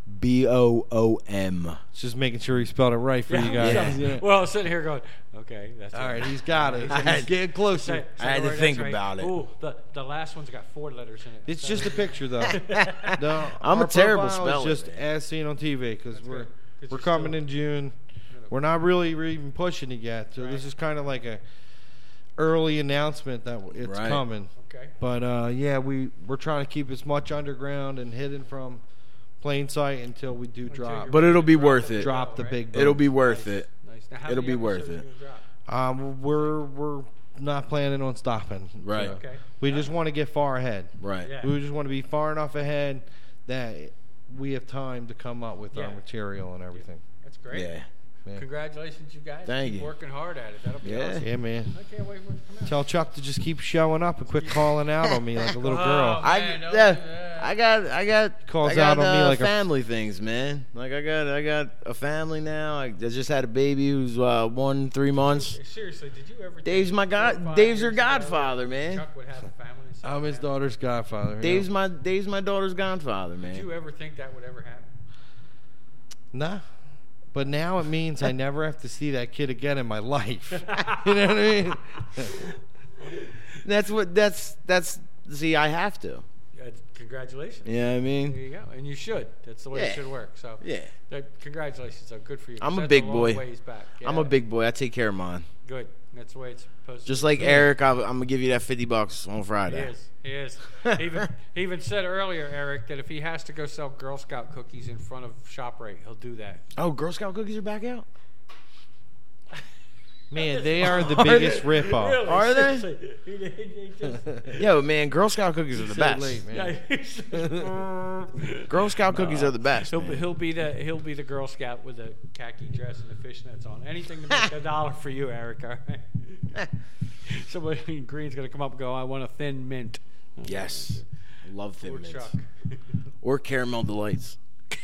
Speaker 3: B O O M.
Speaker 2: It's just making sure he spelled it right for you guys.
Speaker 3: Yeah.
Speaker 2: Yeah.
Speaker 1: Well, sitting here going, okay, that's
Speaker 2: All
Speaker 1: it.
Speaker 2: right, he's got it.
Speaker 3: I had-
Speaker 2: He's getting closer.
Speaker 1: Say-
Speaker 3: I
Speaker 1: say
Speaker 3: had
Speaker 1: the
Speaker 3: to
Speaker 1: word,
Speaker 3: think
Speaker 1: that's right.
Speaker 3: about it.
Speaker 1: Ooh, the the last one's got four letters in it.
Speaker 2: It's
Speaker 1: So-
Speaker 2: just a picture, though. No,
Speaker 3: I'm a
Speaker 2: our
Speaker 3: terrible
Speaker 2: profile
Speaker 3: speller,
Speaker 2: is just
Speaker 3: man.
Speaker 2: as seen on T V because
Speaker 1: That's
Speaker 2: we're
Speaker 1: good. 'Cause
Speaker 2: we're
Speaker 1: you're
Speaker 2: coming
Speaker 1: still-
Speaker 2: in June. We're not really re- even pushing it yet, so
Speaker 1: Right.
Speaker 2: this is kind of like a early announcement that it's
Speaker 3: Right.
Speaker 2: coming.
Speaker 1: Okay.
Speaker 2: But uh, yeah, we we're trying to keep as much underground and hidden from plain sight until we do
Speaker 1: Until
Speaker 2: drop
Speaker 1: you're
Speaker 3: But
Speaker 1: ready
Speaker 3: it'll
Speaker 1: to
Speaker 3: be
Speaker 1: drop
Speaker 3: worth
Speaker 1: it.
Speaker 3: it.
Speaker 2: drop the
Speaker 1: Right?
Speaker 2: big. Boom.
Speaker 3: It'll be worth
Speaker 1: Nice.
Speaker 3: it.
Speaker 1: Nice. Now, how
Speaker 3: It'll
Speaker 1: many
Speaker 3: be worth
Speaker 1: episodes
Speaker 3: it.
Speaker 1: are you gonna drop?
Speaker 2: Um, we're we're not planning on stopping.
Speaker 3: Right.
Speaker 2: So
Speaker 1: Okay.
Speaker 2: we just want to get far ahead.
Speaker 3: Right.
Speaker 1: Yeah.
Speaker 2: We just want to be far enough ahead that we have time to come up with
Speaker 1: Yeah.
Speaker 2: our material and everything.
Speaker 1: That's great.
Speaker 3: Yeah.
Speaker 2: Yeah.
Speaker 1: Congratulations, you guys.
Speaker 3: Thank
Speaker 1: Keep
Speaker 3: you.
Speaker 1: working hard at it. That'll be
Speaker 3: Yeah.
Speaker 1: awesome.
Speaker 2: Yeah, man.
Speaker 1: I can't wait for it to come out.
Speaker 2: Tell Chuck to just keep showing up and quit calling out on me like a little
Speaker 1: Oh,
Speaker 2: girl.
Speaker 3: I
Speaker 1: Man, don't
Speaker 3: yeah,
Speaker 1: do that.
Speaker 3: I got I got
Speaker 2: Calls
Speaker 3: I got
Speaker 2: out on me
Speaker 3: uh,
Speaker 2: like a-
Speaker 3: family things, man. Like I got I got a family now. I just had a baby who's uh, one three months.
Speaker 1: Seriously, did you ever?
Speaker 3: Dave's
Speaker 1: think
Speaker 3: my
Speaker 1: four or
Speaker 3: god.
Speaker 1: five
Speaker 3: Dave's
Speaker 1: years
Speaker 3: her
Speaker 1: ago
Speaker 3: godfather, man.
Speaker 1: Chuck would have a family. and settle
Speaker 2: I'm his
Speaker 1: down?
Speaker 2: daughter's godfather. yeah.
Speaker 3: Dave's my Dave's my daughter's godfather,
Speaker 1: Did you
Speaker 3: man.
Speaker 1: ever think that would ever happen?
Speaker 2: Nah. But now it means I never have to see that kid again in my life. You know what I mean?
Speaker 3: That's what that's that's see I have to.
Speaker 1: Uh, congratulations.
Speaker 3: You know what I
Speaker 1: There
Speaker 3: mean?
Speaker 1: you go. And you should. That's the way
Speaker 3: Yeah.
Speaker 1: it should work. So
Speaker 3: Yeah.
Speaker 1: uh, congratulations. So good for you. 'cause
Speaker 3: I'm a
Speaker 1: that's
Speaker 3: big
Speaker 1: long
Speaker 3: boy.
Speaker 1: Ways back.
Speaker 3: I'm
Speaker 1: Yeah.
Speaker 3: a big boy. I take care of mine.
Speaker 1: Good. That's the way it's supposed
Speaker 3: Just
Speaker 1: to be.
Speaker 3: like Eric, I, I'm gonna give you that fifty bucks on
Speaker 1: He
Speaker 3: Friday.
Speaker 1: is. He is. he, even, he even said earlier, Eric, that if he has to go sell Girl Scout cookies in front of ShopRite, he'll do that.
Speaker 3: Oh, Girl Scout cookies are back out.
Speaker 2: Man, they are the
Speaker 3: Are
Speaker 2: biggest
Speaker 3: they?
Speaker 2: ripoff.
Speaker 1: Really?
Speaker 3: Are they?
Speaker 1: Seriously. He, he, he just,
Speaker 3: Yo, man, Girl Scout cookies are the
Speaker 2: So
Speaker 3: best.
Speaker 2: late, man.
Speaker 1: yeah, he's just-
Speaker 3: Girl Scout cookies are the best.
Speaker 1: He'll,
Speaker 3: man.
Speaker 1: he'll be the he'll be the Girl Scout with the khaki dress and the fishnets on. Anything to make a dollar for you, Eric. All right? Somebody in green's gonna come up and go, "I want a thin mint."
Speaker 3: Yes. Love thin
Speaker 1: Or
Speaker 3: mints.
Speaker 1: Chuck.
Speaker 3: Or caramel delights.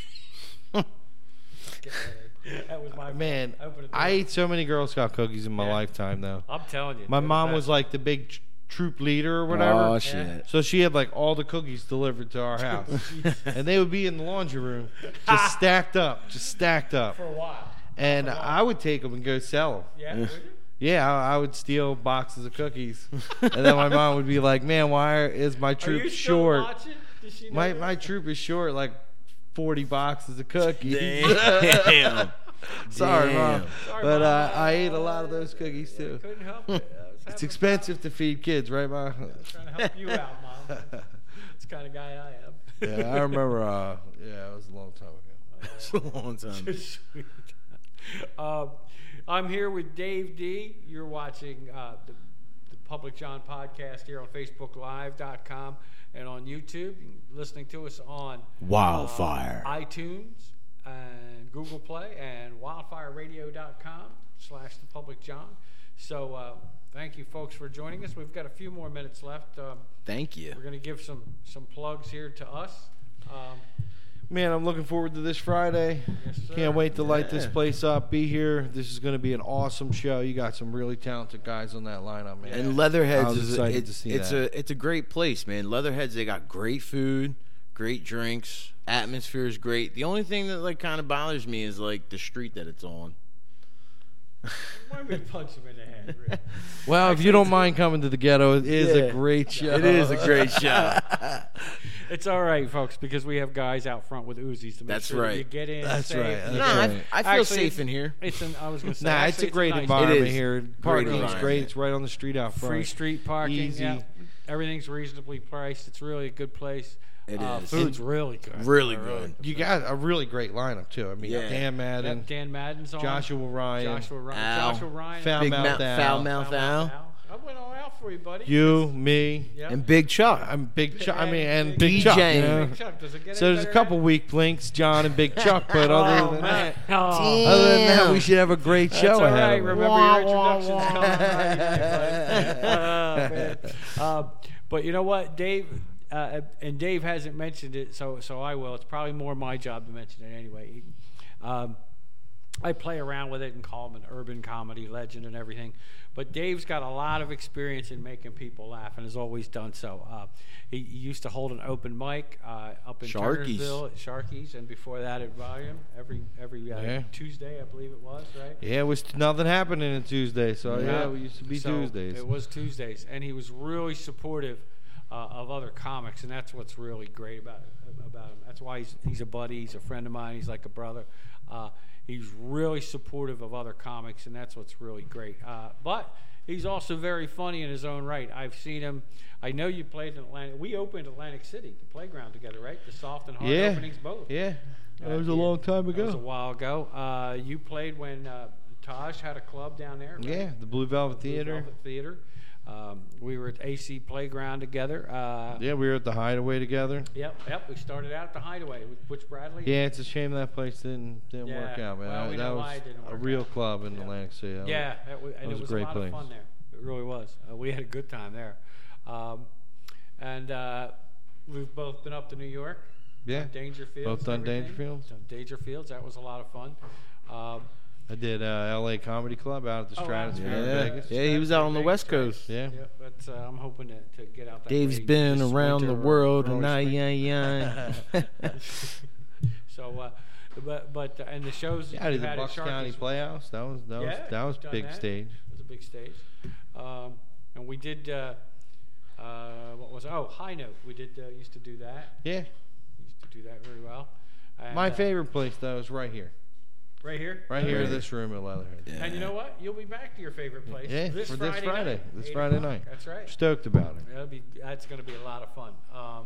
Speaker 1: That was my
Speaker 2: Man,
Speaker 1: fault. Open the door.
Speaker 2: I ate so many Girl Scout cookies in my
Speaker 1: Yeah.
Speaker 2: lifetime, though.
Speaker 1: I'm telling you.
Speaker 2: My
Speaker 1: they're the
Speaker 2: mom
Speaker 1: best.
Speaker 2: was like the big tr- troop leader or whatever.
Speaker 3: Oh shit.
Speaker 2: So she had like all the cookies delivered to our house. And they would be in the laundry room, just stacked up, just stacked up.
Speaker 1: for a while.
Speaker 2: And I would take them and go sell them.
Speaker 1: Yeah. would you?
Speaker 2: Yeah, I, I would steal boxes of cookies. And then my mom would be like, man, why is my
Speaker 1: Are
Speaker 2: troop
Speaker 1: you still
Speaker 2: short?
Speaker 1: watching? Does she know
Speaker 2: My,
Speaker 1: that?
Speaker 2: my troop is short like forty boxes of cookies.
Speaker 3: Damn.
Speaker 2: Sorry,
Speaker 3: Damn.
Speaker 2: Mom.
Speaker 1: Sorry,
Speaker 2: But
Speaker 1: Mom.
Speaker 2: uh, I ate a lot of those cookies, too.
Speaker 1: Couldn't help it. I was
Speaker 2: It's
Speaker 1: having
Speaker 2: expensive to feed kids, right, Mom?
Speaker 1: fun. Trying to help you out, Mom. That's the kind of guy I am.
Speaker 2: Yeah, I remember. Uh, yeah, it was a long time ago.
Speaker 3: It's a long time.
Speaker 1: Sweet. Um, I'm here with Dave D. You're watching uh, the, the Public John podcast here on Facebook Live dot com and on YouTube. You're listening to us on
Speaker 3: Wildfire.
Speaker 1: uh, iTunes and Google Play and wildfire radio dot com slash the Public John. So uh, thank you, folks, for joining us. We've got a few more minutes left. Um,
Speaker 3: Thank you.
Speaker 1: we're going to give some some plugs here to us. Um,
Speaker 2: Man, I'm looking forward to this Friday.
Speaker 1: yes, sir.
Speaker 2: Can't wait to light this
Speaker 3: Yeah.
Speaker 2: place up. Be here. This is going to be an awesome show. You got some really talented guys on that lineup, man.
Speaker 3: And
Speaker 2: I
Speaker 3: Leatherheads
Speaker 2: was
Speaker 3: is a,
Speaker 2: excited
Speaker 3: it-
Speaker 2: to see
Speaker 3: it's
Speaker 2: that.
Speaker 3: a it's a great place, man. Leatherheads, they got great food, great drinks, atmosphere is great. The only thing that like kind of bothers me is like the street that it's on.
Speaker 1: Why don't we punch him in the head? Really?
Speaker 2: Well, if you don't mind coming to the ghetto, it is
Speaker 3: Yeah.
Speaker 2: a great show.
Speaker 3: It is a great show.
Speaker 1: It's all right, folks, because we have guys out front with Uzis to make
Speaker 3: That's
Speaker 1: sure that
Speaker 3: right.
Speaker 1: you get in.
Speaker 2: That's
Speaker 1: safe.
Speaker 2: right.
Speaker 1: and
Speaker 3: No,
Speaker 1: you
Speaker 2: That's
Speaker 1: get-
Speaker 2: right.
Speaker 3: I, I feel
Speaker 1: Actually,
Speaker 3: safe
Speaker 1: it's-
Speaker 3: in here.
Speaker 1: It's an. I was going to say.
Speaker 2: Nah,
Speaker 1: actually,
Speaker 2: it's a great
Speaker 1: nice
Speaker 2: environment
Speaker 3: is.
Speaker 2: here.
Speaker 3: Great
Speaker 2: Parking's
Speaker 3: environment.
Speaker 2: great. It's right on the street out front.
Speaker 1: Free street parking.
Speaker 2: Easy.
Speaker 1: Yeah. Everything's reasonably priced. It's really a good place.
Speaker 3: It
Speaker 1: uh,
Speaker 3: is.
Speaker 1: Food's really good.
Speaker 3: Really
Speaker 1: Uh,
Speaker 3: good.
Speaker 2: You got a really great lineup too. I mean,
Speaker 3: Yeah.
Speaker 2: Dan
Speaker 1: Yep,
Speaker 2: Madden,
Speaker 1: Dan Madden's on.
Speaker 2: Joshua Ryan,
Speaker 1: Joshua Ryan.
Speaker 3: Al.
Speaker 1: Joshua Ryan.
Speaker 2: Foul
Speaker 3: Big
Speaker 2: Mouth
Speaker 3: mouth,
Speaker 2: Al.
Speaker 3: foul mouth Al,
Speaker 1: I went all out for you, buddy.
Speaker 2: you, me,
Speaker 1: Yep.
Speaker 3: and Big Chuck.
Speaker 2: I'm Big Chuck. I mean, and
Speaker 1: Big
Speaker 2: Big Chuck. You
Speaker 3: D J.
Speaker 2: know?
Speaker 1: Big Chuck. Does it get
Speaker 2: So
Speaker 1: any
Speaker 2: there's a
Speaker 1: better
Speaker 2: couple
Speaker 1: than
Speaker 2: weak links, John and Big Chuck, but
Speaker 1: that?
Speaker 2: other
Speaker 1: Oh,
Speaker 2: than
Speaker 1: man.
Speaker 2: that,
Speaker 1: Oh.
Speaker 2: other than that,
Speaker 3: Damn.
Speaker 2: we should have a great
Speaker 1: That's
Speaker 2: show
Speaker 1: all
Speaker 2: ahead
Speaker 1: right.
Speaker 2: of us.
Speaker 1: Remember
Speaker 3: Wah,
Speaker 1: your
Speaker 3: wah,
Speaker 1: introductions
Speaker 3: wah.
Speaker 1: coming. Oh, man. Uh, but you know what, Dave, uh, and Dave hasn't mentioned it, so so I will. It's probably more my job to mention it anyway. Um, I play around with it and call him an urban comedy legend and everything. But Dave's got a lot of experience in making people laugh and has always done so. Uh, he, he used to hold an open mic uh, up in
Speaker 3: Sharky's.
Speaker 1: Turnersville at Sharky's, and before that at Volume every every uh,
Speaker 2: Yeah.
Speaker 1: Tuesday, I believe it was, right?
Speaker 2: Yeah, it was nothing happening on Tuesday, so yeah, we used to be
Speaker 1: So
Speaker 2: Tuesdays.
Speaker 1: It was Tuesdays, and he was really supportive uh, of other comics, and that's what's really great about about him. That's why he's he's a buddy, he's a friend of mine, he's like a brother. Uh, he's really supportive of other comics, and that's what's really great. Uh, but he's also very funny in his own right. I've seen him. I know you played in Atlantic. We opened Atlantic City, the playground together, right? The soft and hard
Speaker 2: Yeah.
Speaker 1: openings both.
Speaker 2: Yeah, that
Speaker 1: Uh,
Speaker 2: was a
Speaker 1: yeah.
Speaker 2: long time
Speaker 1: That was a
Speaker 2: ago.
Speaker 1: while ago. Uh, you played when uh, Taj had a club down there. Right?
Speaker 2: Yeah, the Blue Velvet
Speaker 1: Blue
Speaker 2: Theater.
Speaker 1: Velvet Theater. Um, we were at A C Playground together. Uh,
Speaker 2: Yeah, we were at the Hideaway together.
Speaker 1: Yep, yep. We started out at the Hideaway with Butch Bradley.
Speaker 2: Yeah, it's a shame that place didn't didn't
Speaker 1: Yeah,
Speaker 2: work out, man.
Speaker 1: well, we
Speaker 2: that
Speaker 1: know
Speaker 2: was
Speaker 1: why it didn't
Speaker 2: a
Speaker 1: work
Speaker 2: real
Speaker 1: out.
Speaker 2: club in
Speaker 1: Yeah.
Speaker 2: Atlantic City. That
Speaker 1: Yeah, that was, and
Speaker 2: that
Speaker 1: it
Speaker 2: was a
Speaker 1: was
Speaker 2: great
Speaker 1: a lot
Speaker 2: place.
Speaker 1: of fun there. It really was. Uh, we had a good time there. Um, and uh, we've both been up to New York.
Speaker 2: Yeah.
Speaker 1: Done Dangerfields.
Speaker 2: Both done
Speaker 1: and everything.
Speaker 2: Dangerfields.
Speaker 1: Done Dangerfields. That was a lot of fun. Um,
Speaker 2: I did uh, L A Comedy Club out at the
Speaker 1: Oh,
Speaker 2: Stratosphere
Speaker 1: wow.
Speaker 2: in
Speaker 3: Yeah,
Speaker 2: Vegas.
Speaker 3: yeah, he was out on the West
Speaker 1: Vegas,
Speaker 3: Coast.
Speaker 2: Yeah.
Speaker 1: yeah, but uh, I'm hoping to, to get out that
Speaker 3: Dave's
Speaker 1: way
Speaker 3: been
Speaker 1: this
Speaker 3: around the
Speaker 1: winter or
Speaker 3: world
Speaker 1: early
Speaker 3: and I,
Speaker 1: spring.
Speaker 3: yeah, yeah.
Speaker 1: So, uh, but but uh, and the shows
Speaker 2: Yeah, I
Speaker 1: you
Speaker 2: did the
Speaker 1: had at
Speaker 2: Bucks County
Speaker 1: Sharky's-
Speaker 2: Playhouse. That was that was
Speaker 1: Yeah,
Speaker 2: that was
Speaker 1: you've done
Speaker 2: big
Speaker 1: that.
Speaker 2: stage.
Speaker 1: It was a big stage, um, and we did. Uh, uh, what was oh High Note? We did uh, used to do that.
Speaker 2: Yeah.
Speaker 1: Used to do that very well. And,
Speaker 2: My
Speaker 1: uh,
Speaker 2: favorite place though is right here.
Speaker 1: right here,
Speaker 2: Right here in
Speaker 3: Right.
Speaker 2: this room at Leatherhead.
Speaker 3: Yeah.
Speaker 1: And you know what? You'll be back to your favorite place.
Speaker 2: Yeah,
Speaker 1: this
Speaker 2: for
Speaker 1: Friday
Speaker 2: this Friday.
Speaker 1: night,
Speaker 2: This
Speaker 1: eight
Speaker 2: Friday
Speaker 1: o'clock.
Speaker 2: night.
Speaker 1: That's right.
Speaker 2: Stoked about it.
Speaker 1: That'll be that's going to be a lot of fun. Um,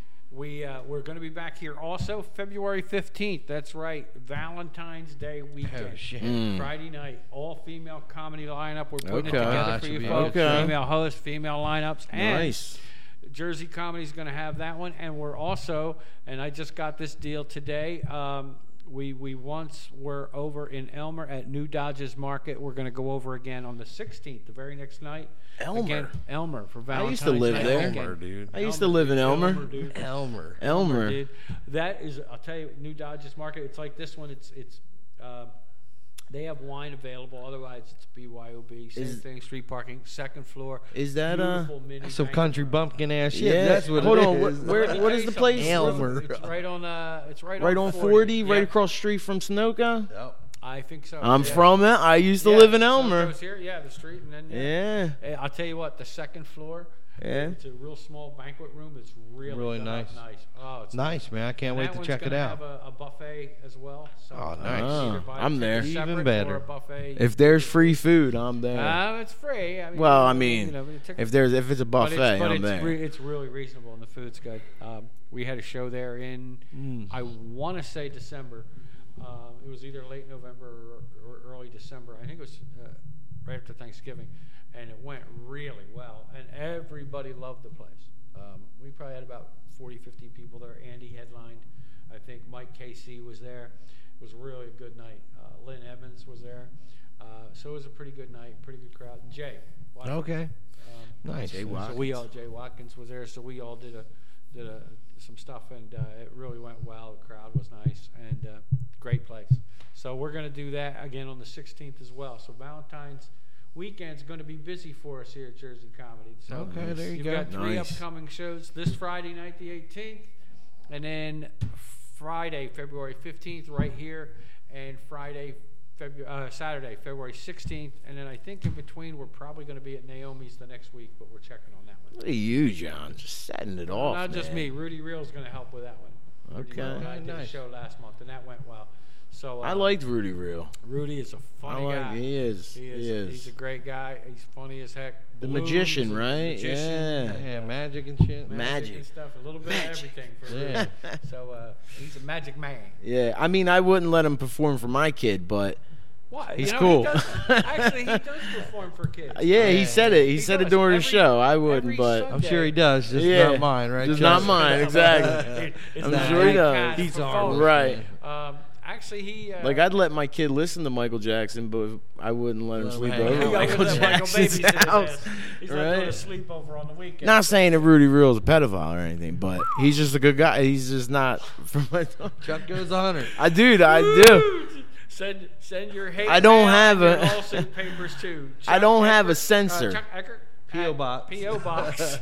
Speaker 1: we uh, we're going to be back here also February fifteenth. That's right, Valentine's Day weekend.
Speaker 2: Oh shit.
Speaker 3: Mm.
Speaker 1: Friday night, all female comedy lineup. We're putting
Speaker 3: Okay.
Speaker 1: it together
Speaker 2: Ah,
Speaker 1: for
Speaker 2: should
Speaker 1: you
Speaker 2: be
Speaker 1: folks.
Speaker 3: okay.
Speaker 1: Female hosts, female lineups, and
Speaker 3: Nice.
Speaker 1: Jersey Comedy's going to have that one. And we're also, and I just got this deal today. Um, we we once were over in Elmer at New Dodges Market. We're going to go over again on the sixteenth, the very next night.
Speaker 3: Elmer?
Speaker 1: Again, Elmer for
Speaker 3: I
Speaker 1: Valentine's
Speaker 3: used to live
Speaker 1: Night
Speaker 3: there.
Speaker 1: weekend.
Speaker 2: Elmer, dude.
Speaker 3: I used to live in Elmer.
Speaker 1: dude.
Speaker 2: Elmer.
Speaker 3: Elmer.
Speaker 1: Dude. That is, I'll tell you, New Dodges Market. It's like this one. It's it's. Uh, they have wine available. Otherwise, it's B Y O B. Same
Speaker 3: Is-
Speaker 1: thing. Street parking, second floor.
Speaker 3: Is that, uh,
Speaker 1: beautiful mini
Speaker 2: Some
Speaker 1: banquet
Speaker 2: country
Speaker 1: room.
Speaker 2: bumpkin ass shit.
Speaker 3: Yeah,
Speaker 2: That's what
Speaker 3: hold
Speaker 2: it
Speaker 3: on,
Speaker 2: is.
Speaker 3: what- where-
Speaker 1: Let me
Speaker 3: what
Speaker 1: tell
Speaker 3: is
Speaker 1: you
Speaker 3: the place?
Speaker 1: something.
Speaker 2: Elmer.
Speaker 1: It's right on. Uh, it's right,
Speaker 3: Right
Speaker 1: on
Speaker 3: on
Speaker 1: forty.
Speaker 3: forty, right
Speaker 1: Yep.
Speaker 3: across the street from Sunoco.
Speaker 2: Yep.
Speaker 1: I think so.
Speaker 3: I'm
Speaker 1: yeah.
Speaker 3: from it. I used to
Speaker 1: Yeah,
Speaker 3: live in
Speaker 1: so it
Speaker 3: Elmer.
Speaker 1: goes here, yeah, the street, and then
Speaker 3: Yeah.
Speaker 1: Hey, I'll tell you what, the second floor.
Speaker 3: Yeah.
Speaker 1: It's a real small banquet room. It's really
Speaker 2: Really
Speaker 1: done up
Speaker 2: nice.
Speaker 1: Nice. Oh, it's
Speaker 2: Nice, man. I can't
Speaker 1: And
Speaker 2: wait
Speaker 1: that
Speaker 2: to
Speaker 1: one's
Speaker 2: check it
Speaker 1: gonna
Speaker 2: out.
Speaker 1: Have a, a buffet as well. So,
Speaker 2: Oh,
Speaker 1: uh,
Speaker 2: nice.
Speaker 1: either
Speaker 3: Oh,
Speaker 1: buy
Speaker 3: I'm
Speaker 1: tickets
Speaker 3: there.
Speaker 1: separate
Speaker 2: Even
Speaker 1: or
Speaker 2: better.
Speaker 1: a buffet.
Speaker 3: If there's free food, I'm there.
Speaker 1: Uh, it's free. I mean,
Speaker 3: Well, I
Speaker 1: you
Speaker 3: mean,
Speaker 1: know, the ticket-
Speaker 3: if there's if it's a
Speaker 1: but
Speaker 3: buffet,
Speaker 1: it's, but
Speaker 3: I'm
Speaker 1: it's,
Speaker 3: there.
Speaker 1: re- it's really reasonable and the food's good. Um, we had a show there in,
Speaker 3: Mm.
Speaker 1: I want to say December. Um, it was either late November or, or early December. I think it was uh, right after Thanksgiving, and it went really well. And everybody loved the place. Um, we probably had about forty, fifty people there. Andy headlined. I think Mike Casey was there. It was really a good night. Uh, Lynn Evans was there. Uh, so it was a pretty good night, pretty good crowd. And Jay. Watkins,
Speaker 2: Okay.
Speaker 1: Um,
Speaker 2: Nice.
Speaker 3: Jay
Speaker 1: so
Speaker 3: Watkins.
Speaker 1: we all Jay Watkins was there, so we all did a did a some stuff, and uh, it really went well. The crowd was nice, and uh, great place. So we're going to do that again on the sixteenth as well. So Valentine's weekend's going to be busy for us here at Jersey Comedy. So
Speaker 2: Okay, there you
Speaker 1: you've
Speaker 2: go.
Speaker 1: got three
Speaker 3: Nice.
Speaker 1: upcoming shows this Friday night, the eighteenth, and then Friday, February fifteenth, right here, and Friday. February, uh, Saturday, February sixteenth, and then I think in between we're probably going to be at Naomi's the next week, but we're checking on that one.
Speaker 3: Look at you, John, just setting it off.
Speaker 1: Not just
Speaker 3: man.
Speaker 1: me. Rudy Reel's going to help with that one. Rudy
Speaker 3: Okay.
Speaker 1: Reel and I did a
Speaker 2: Nice.
Speaker 1: show last month, and that went well. So uh,
Speaker 3: I liked Rudy Reel.
Speaker 1: Rudy is a
Speaker 3: I
Speaker 1: funny
Speaker 3: like.
Speaker 1: guy.
Speaker 3: He is.
Speaker 1: He is.
Speaker 3: He is.
Speaker 1: He's a great guy. He's funny as heck.
Speaker 3: The
Speaker 1: Blues
Speaker 3: magician,
Speaker 1: and
Speaker 3: right?
Speaker 1: magician,
Speaker 3: Yeah.
Speaker 2: Yeah, magic and shit.
Speaker 3: Magic.
Speaker 1: and stuff. A little bit
Speaker 3: Magic.
Speaker 1: of everything for
Speaker 2: Yeah.
Speaker 1: Rudy. So uh, he's a magic man.
Speaker 3: Yeah. I mean, I wouldn't let him perform for my kid, but
Speaker 1: Why?
Speaker 3: He's
Speaker 1: you know,
Speaker 3: cool.
Speaker 1: He does, actually, he does perform for kids.
Speaker 3: yeah, he
Speaker 2: Yeah.
Speaker 3: said it. He,
Speaker 1: He
Speaker 3: said it
Speaker 1: does.
Speaker 3: during the
Speaker 1: Every-
Speaker 3: show. I wouldn't,
Speaker 1: every
Speaker 3: but
Speaker 1: Sunday.
Speaker 2: I'm sure he does, just
Speaker 3: Yeah.
Speaker 2: not mine, right?
Speaker 3: Just not
Speaker 2: Justin?
Speaker 3: mine, exactly.
Speaker 1: It's
Speaker 3: I'm
Speaker 1: not
Speaker 3: sure he
Speaker 1: like
Speaker 3: does.
Speaker 1: Cat
Speaker 2: He's
Speaker 1: for
Speaker 2: our
Speaker 1: folks.
Speaker 3: right.
Speaker 1: Um, actually, he uh,
Speaker 3: Like I'd let my kid listen to Michael Jackson, but I wouldn't let him
Speaker 2: Let him
Speaker 3: sleep
Speaker 2: hang
Speaker 3: over
Speaker 2: out.
Speaker 3: at
Speaker 1: He got
Speaker 3: Michael
Speaker 1: rid of Michael
Speaker 3: Jackson's
Speaker 1: babysit his
Speaker 3: house.
Speaker 1: ass. He's not doing a
Speaker 3: Right?
Speaker 1: sleepover on the weekend.
Speaker 3: Not saying that Rudy Reel's a pedophile or anything, but he's just a good guy. He's just not from my.
Speaker 2: Chuck goes on her.
Speaker 3: I dude, I do.
Speaker 1: Send send your hate.
Speaker 3: I don't
Speaker 1: mail
Speaker 3: have
Speaker 1: and
Speaker 3: a-
Speaker 1: your lawsuit papers too.
Speaker 3: I
Speaker 1: Chuck
Speaker 3: don't have a
Speaker 1: Eckert,
Speaker 3: censor.
Speaker 1: Uh, Chuck Eckert.
Speaker 2: P O
Speaker 1: at
Speaker 2: box.
Speaker 1: P O box.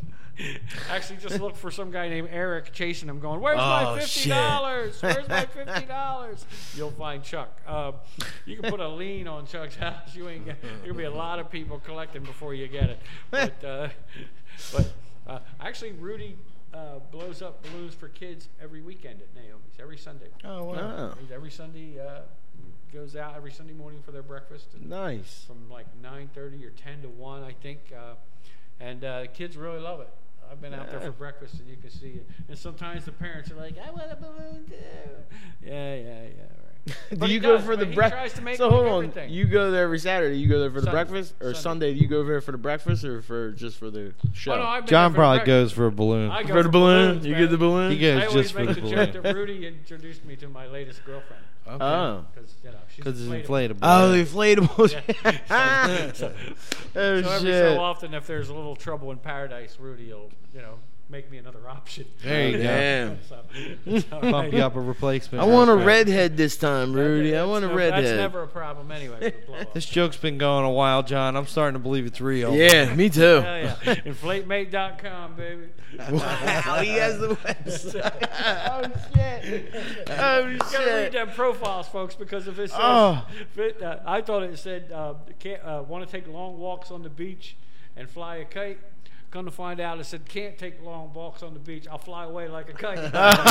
Speaker 1: Actually, just look for some guy named Eric chasing him, going, "Where's
Speaker 2: Oh,
Speaker 1: my fifty dollars? Where's my fifty dollars?" You'll find Chuck. Um, you can put a lien on Chuck's house. You ain't. Get, there'll be a lot of people collecting before you get it. But uh, but uh, actually, Rudy uh, blows up balloons for kids every weekend at Naomi's. Every Sunday.
Speaker 2: Oh, wow.
Speaker 3: Oh,
Speaker 1: He's every Sunday uh, goes out every Sunday morning for their breakfast. And
Speaker 3: nice.
Speaker 1: from like nine thirty or ten to one, I think. Uh, and uh, kids really love it. I've been out there
Speaker 3: Yeah.
Speaker 1: for breakfast, and you can see it. And sometimes the parents are like, "I want a balloon too." Yeah, yeah, yeah. Right.
Speaker 3: Do
Speaker 1: But he
Speaker 3: you go
Speaker 1: does,
Speaker 3: for the
Speaker 1: but he
Speaker 3: breakfast?
Speaker 1: tries to make
Speaker 3: So
Speaker 1: like
Speaker 3: hold on.
Speaker 1: everything.
Speaker 3: You go there every Saturday. You go there for the
Speaker 1: Sunday.
Speaker 3: breakfast, or
Speaker 1: Sunday.
Speaker 3: Sunday? Do you go there for the breakfast, or for just for the show?
Speaker 1: Oh, no, I've been
Speaker 2: John
Speaker 1: there for
Speaker 2: probably
Speaker 1: the
Speaker 2: goes for a balloon.
Speaker 1: I go
Speaker 3: for the balloon,
Speaker 1: balloons,
Speaker 3: you
Speaker 1: man.
Speaker 3: get the balloon.
Speaker 2: He goes
Speaker 1: I always
Speaker 2: just for
Speaker 1: make
Speaker 2: the
Speaker 1: the joke
Speaker 2: balloon.
Speaker 1: that Rudy introduced me to my latest girlfriend.
Speaker 2: Okay.
Speaker 3: Oh,
Speaker 1: Because, you know, she's
Speaker 2: Because it's
Speaker 1: inflatable.
Speaker 2: inflatable.
Speaker 3: oh, the inflatables.
Speaker 1: Yeah. So,
Speaker 3: oh
Speaker 1: so every
Speaker 3: shit!
Speaker 1: so often, if there's a little trouble in paradise, Rudy will, you know, make me another option.
Speaker 2: There you go.
Speaker 3: Damn.
Speaker 1: So, it's all
Speaker 2: Pump
Speaker 1: right.
Speaker 2: you up a replacement.
Speaker 3: I want a
Speaker 2: That's right.
Speaker 3: redhead this time, Rudy. I
Speaker 1: That's
Speaker 3: want a
Speaker 1: no-
Speaker 3: redhead.
Speaker 1: That's never a problem anyway. With the blow up.
Speaker 2: This joke's been going a while, John. I'm starting to believe it's real.
Speaker 3: Yeah, me too.
Speaker 1: Hell yeah. Inflate mate dot com, baby.
Speaker 3: Wow, he has the website. oh shit! Oh
Speaker 1: You gotta read
Speaker 3: shit!
Speaker 1: them profiles, folks, because if it says,
Speaker 3: Oh.
Speaker 1: if it, uh, I thought it said, uh, can't uh, want to take long walks on the beach and fly a kite. Come to find out, it said can't take long walks on the beach. I'll fly away like a kite.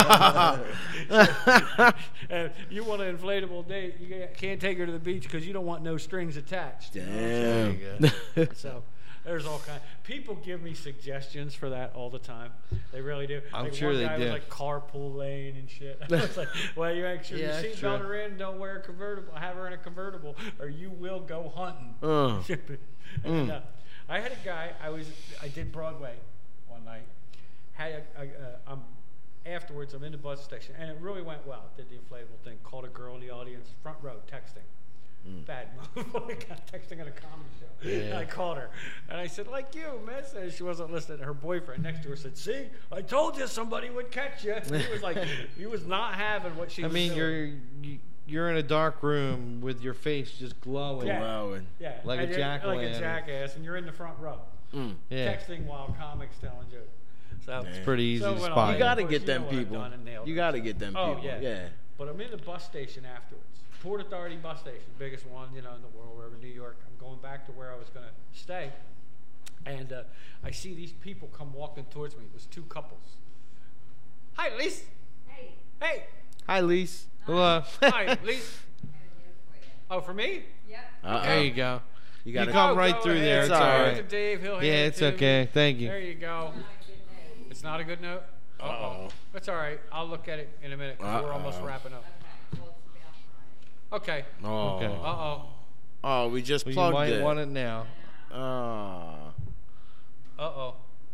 Speaker 1: And you want an inflatable date, you can't take her to the beach because you don't want no strings attached.
Speaker 3: Damn.
Speaker 1: So there's all kind. People give me suggestions for that all the time. They really do.
Speaker 2: I'm
Speaker 1: like
Speaker 2: sure
Speaker 1: one
Speaker 2: they
Speaker 1: guy
Speaker 2: do.
Speaker 1: was like carpool lane and shit. I was like, well, you make sure
Speaker 2: Yeah,
Speaker 1: your
Speaker 2: that's
Speaker 1: seatbelt
Speaker 2: true.
Speaker 1: are in. Don't wear a convertible. Have her in a convertible, or you will go hunting.
Speaker 3: Uh.
Speaker 1: and, uh, I had a guy. I was. I did Broadway one night. Had a, a, a, um, afterwards, I'm in the bus station, and it really went well. Did the inflatable thing. Called a girl in the audience, front row, texting. Bad motherfucker, got texting at a comedy show.
Speaker 2: Yeah.
Speaker 1: And I called her, and I said, "Like you, miss." And she wasn't listening. Her boyfriend next to her said, "See, I told you somebody would catch you." He was like, he was not having what she
Speaker 2: I
Speaker 1: was
Speaker 2: mean,
Speaker 1: doing.
Speaker 2: you're you, you're in a dark room with your face just glowing.
Speaker 1: Yeah.
Speaker 3: Glowing.
Speaker 1: yeah,
Speaker 2: like a
Speaker 1: and you're- like a
Speaker 2: jack-o'-lantern.
Speaker 1: jackass, and you're in the front row,
Speaker 3: Mm.
Speaker 2: Yeah.
Speaker 1: texting while comics telling jokes. So
Speaker 2: It's pretty easy
Speaker 1: So
Speaker 2: to
Speaker 1: when
Speaker 2: spot.
Speaker 1: I-
Speaker 3: You gotta
Speaker 1: Of
Speaker 3: get
Speaker 1: course,
Speaker 3: them
Speaker 1: you know what I've
Speaker 3: people.
Speaker 1: done and nailed
Speaker 3: You
Speaker 1: it.
Speaker 3: gotta get them
Speaker 1: Oh,
Speaker 3: people.
Speaker 1: yeah.
Speaker 3: Yeah.
Speaker 1: But I'm in the bus station afterwards. Port Authority bus station, biggest one, you know, in the world, wherever, New York. I'm going back to where I was going to stay. And uh, I see these people come walking towards me. It was two couples. Hi, Lise.
Speaker 5: Hey,
Speaker 1: Hey.
Speaker 3: Hi, Lise.
Speaker 2: Hello.
Speaker 1: Hi, Lise.
Speaker 5: I have a gift for you.
Speaker 1: Oh, for me?
Speaker 5: Yep.
Speaker 3: Uh-oh.
Speaker 2: There you go.
Speaker 3: You
Speaker 2: You
Speaker 3: gotta
Speaker 2: come
Speaker 1: Oh,
Speaker 2: right
Speaker 1: go
Speaker 2: through
Speaker 1: ahead.
Speaker 2: there. It's
Speaker 3: all
Speaker 2: all
Speaker 3: right.
Speaker 1: Give it
Speaker 2: right.
Speaker 1: to Dave. He'll hand
Speaker 2: Yeah,
Speaker 1: it
Speaker 2: it's
Speaker 1: to
Speaker 2: okay.
Speaker 1: me.
Speaker 2: Thank you.
Speaker 1: There you go.
Speaker 5: Not a good name.
Speaker 1: It's not a good note? Uh-oh. That's all right. I'll look at it in a minute because we're almost
Speaker 3: Uh-oh.
Speaker 1: wrapping up.
Speaker 5: Okay, well, it's about
Speaker 1: Okay.
Speaker 3: Oh.
Speaker 2: Okay.
Speaker 1: Uh-oh.
Speaker 3: Oh, we just
Speaker 2: Well, you
Speaker 3: plugged
Speaker 2: might
Speaker 3: it.
Speaker 2: want it now.
Speaker 3: Oh.
Speaker 1: Uh-oh.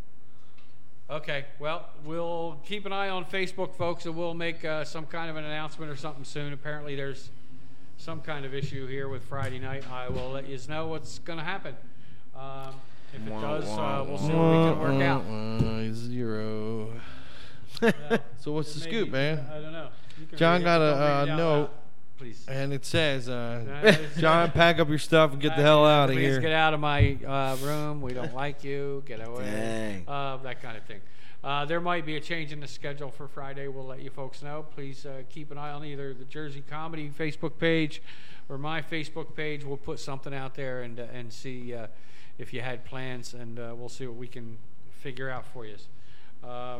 Speaker 1: Okay, well, we'll keep an eye on Facebook, folks, and we'll make uh, some kind of an announcement or something soon. Apparently there's some kind of issue here with Friday night. I will let you know what's going to happen. Um, if it
Speaker 3: Wah,
Speaker 1: does,
Speaker 3: wah,
Speaker 1: uh, we'll see what we can work out.
Speaker 2: Uh, Zero.
Speaker 1: Uh,
Speaker 2: So what's the
Speaker 1: maybe-
Speaker 2: scoop, man?
Speaker 1: I don't know. You can
Speaker 2: John
Speaker 1: read it,
Speaker 2: got
Speaker 1: but
Speaker 2: a,
Speaker 1: don't read
Speaker 2: uh,
Speaker 1: it out
Speaker 2: note.
Speaker 1: loud, please.
Speaker 2: And it says, uh,
Speaker 1: Uh,
Speaker 2: John, pack up your stuff and get the hell out of
Speaker 1: Please
Speaker 2: here.
Speaker 1: get out of my uh, room. We don't like you. Get away.
Speaker 3: Dang.
Speaker 1: Uh, that kind of thing. Uh, there might be a change in the schedule for Friday. We'll let you folks know. Please uh, keep an eye on either the Jersey Comedy Facebook page or my Facebook page. We'll put something out there and uh, and see uh, if you had plans, and uh, we'll see what we can figure out for you. Uh,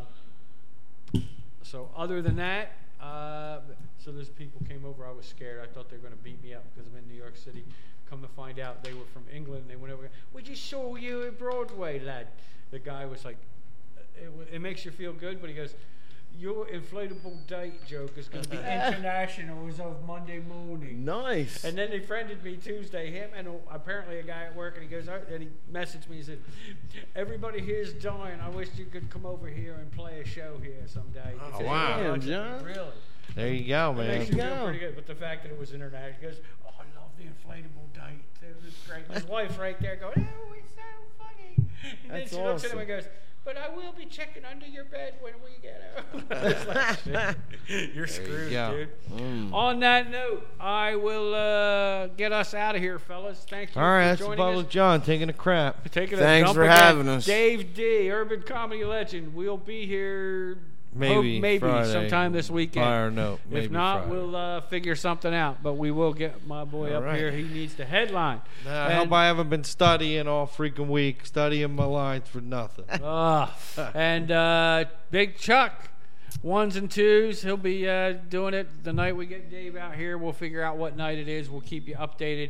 Speaker 1: so other than that, uh, so those people came over. I was scared. I thought they were going to beat me up because I'm in New York City. Come to find out, they were from England. They went over. We just saw you at Broadway, lad. The guy was like, it, w- it makes you feel good, but he goes, your inflatable date joke is going to be international as of Monday morning.
Speaker 3: Nice.
Speaker 1: And then they friended me Tuesday, him and a- apparently a guy at work, and he goes, "Oh," and he messaged me, he said, everybody here's dying. I wish you could come over here and play a show here someday. He
Speaker 2: Oh,
Speaker 1: said,
Speaker 2: wow.
Speaker 1: "Yeah,
Speaker 3: Damn, John.
Speaker 1: Really?
Speaker 2: There you go,
Speaker 1: It
Speaker 2: man.
Speaker 1: makes you feel
Speaker 3: go.
Speaker 1: pretty good. But the fact that it was international, he goes, oh, I love the inflatable date. It was great. His wife's right there going, oh, it's so funny. And
Speaker 3: That's
Speaker 1: then she looks at him
Speaker 3: awesome.
Speaker 1: and goes, but I will be checking under your bed when we get home. It's like, shit. You're screwed,
Speaker 2: go.
Speaker 1: dude.
Speaker 3: Mm.
Speaker 1: On that note, I will uh, get us out of here, fellas. Thank you
Speaker 2: All right,
Speaker 1: for
Speaker 2: that's the
Speaker 1: joining
Speaker 2: Public
Speaker 1: us.
Speaker 2: John taking a crap.
Speaker 1: Taking a
Speaker 3: Thanks
Speaker 1: dump
Speaker 3: for
Speaker 1: again.
Speaker 3: having us.
Speaker 1: Dave D, Urban Comedy Legend. We'll be here
Speaker 2: Maybe
Speaker 1: hope maybe
Speaker 2: Friday.
Speaker 1: sometime this weekend.
Speaker 2: Fire note. Maybe
Speaker 1: If not,
Speaker 2: Friday.
Speaker 1: we'll uh, figure something out. But we will get my boy
Speaker 2: All
Speaker 1: up
Speaker 2: right.
Speaker 1: here. He needs to headline.
Speaker 2: Uh, I
Speaker 1: And-
Speaker 2: hope I haven't been studying all freaking week, studying my lines for nothing.
Speaker 1: Ah, and uh, Big Chuck, ones and twos. He'll be uh, doing it the night we get Dave out here. We'll figure out what night it is. We'll keep you updated.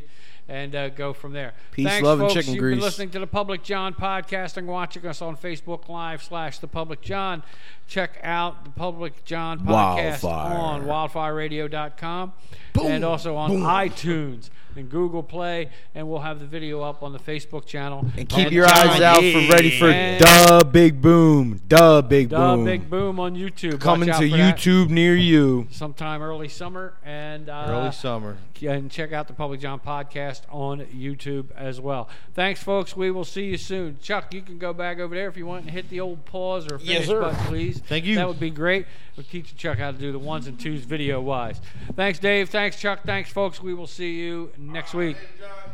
Speaker 1: and uh, go from there.
Speaker 3: Peace,
Speaker 1: Thanks,
Speaker 3: love, and
Speaker 1: folks.
Speaker 3: chicken
Speaker 1: You've
Speaker 3: grease.
Speaker 1: been listening to the Public John podcast and watching us on Facebook Live slash the Public John. Check out the Public John podcast
Speaker 3: Wildfire.
Speaker 1: on wildfire radio dot com
Speaker 3: Boom,
Speaker 1: and also on
Speaker 3: boom.
Speaker 1: iTunes and Google Play, and we'll have the video up on the Facebook channel.
Speaker 3: And keep
Speaker 1: And
Speaker 3: your
Speaker 1: John
Speaker 3: eyes out for
Speaker 1: Yee.
Speaker 3: ready for
Speaker 1: And
Speaker 3: Duh Big Boom. Duh Big
Speaker 1: Duh
Speaker 3: Boom.
Speaker 1: Big Boom on YouTube.
Speaker 3: Coming
Speaker 1: Watch
Speaker 3: to
Speaker 1: out for that.
Speaker 3: YouTube near you.
Speaker 1: Sometime early summer, and uh,
Speaker 2: Early summer.
Speaker 1: and check out the Public John podcast on YouTube as well. Thanks, folks. We will see you soon. Chuck, you can go back over there if you want and hit the old pause or finish
Speaker 3: sir.
Speaker 1: button, please.
Speaker 2: Thank you.
Speaker 1: That would be great. We'll teach Chuck how to do the ones and twos video wise. Thanks, Dave. Thanks, Chuck. Thanks, folks. We will see you next week.
Speaker 3: John.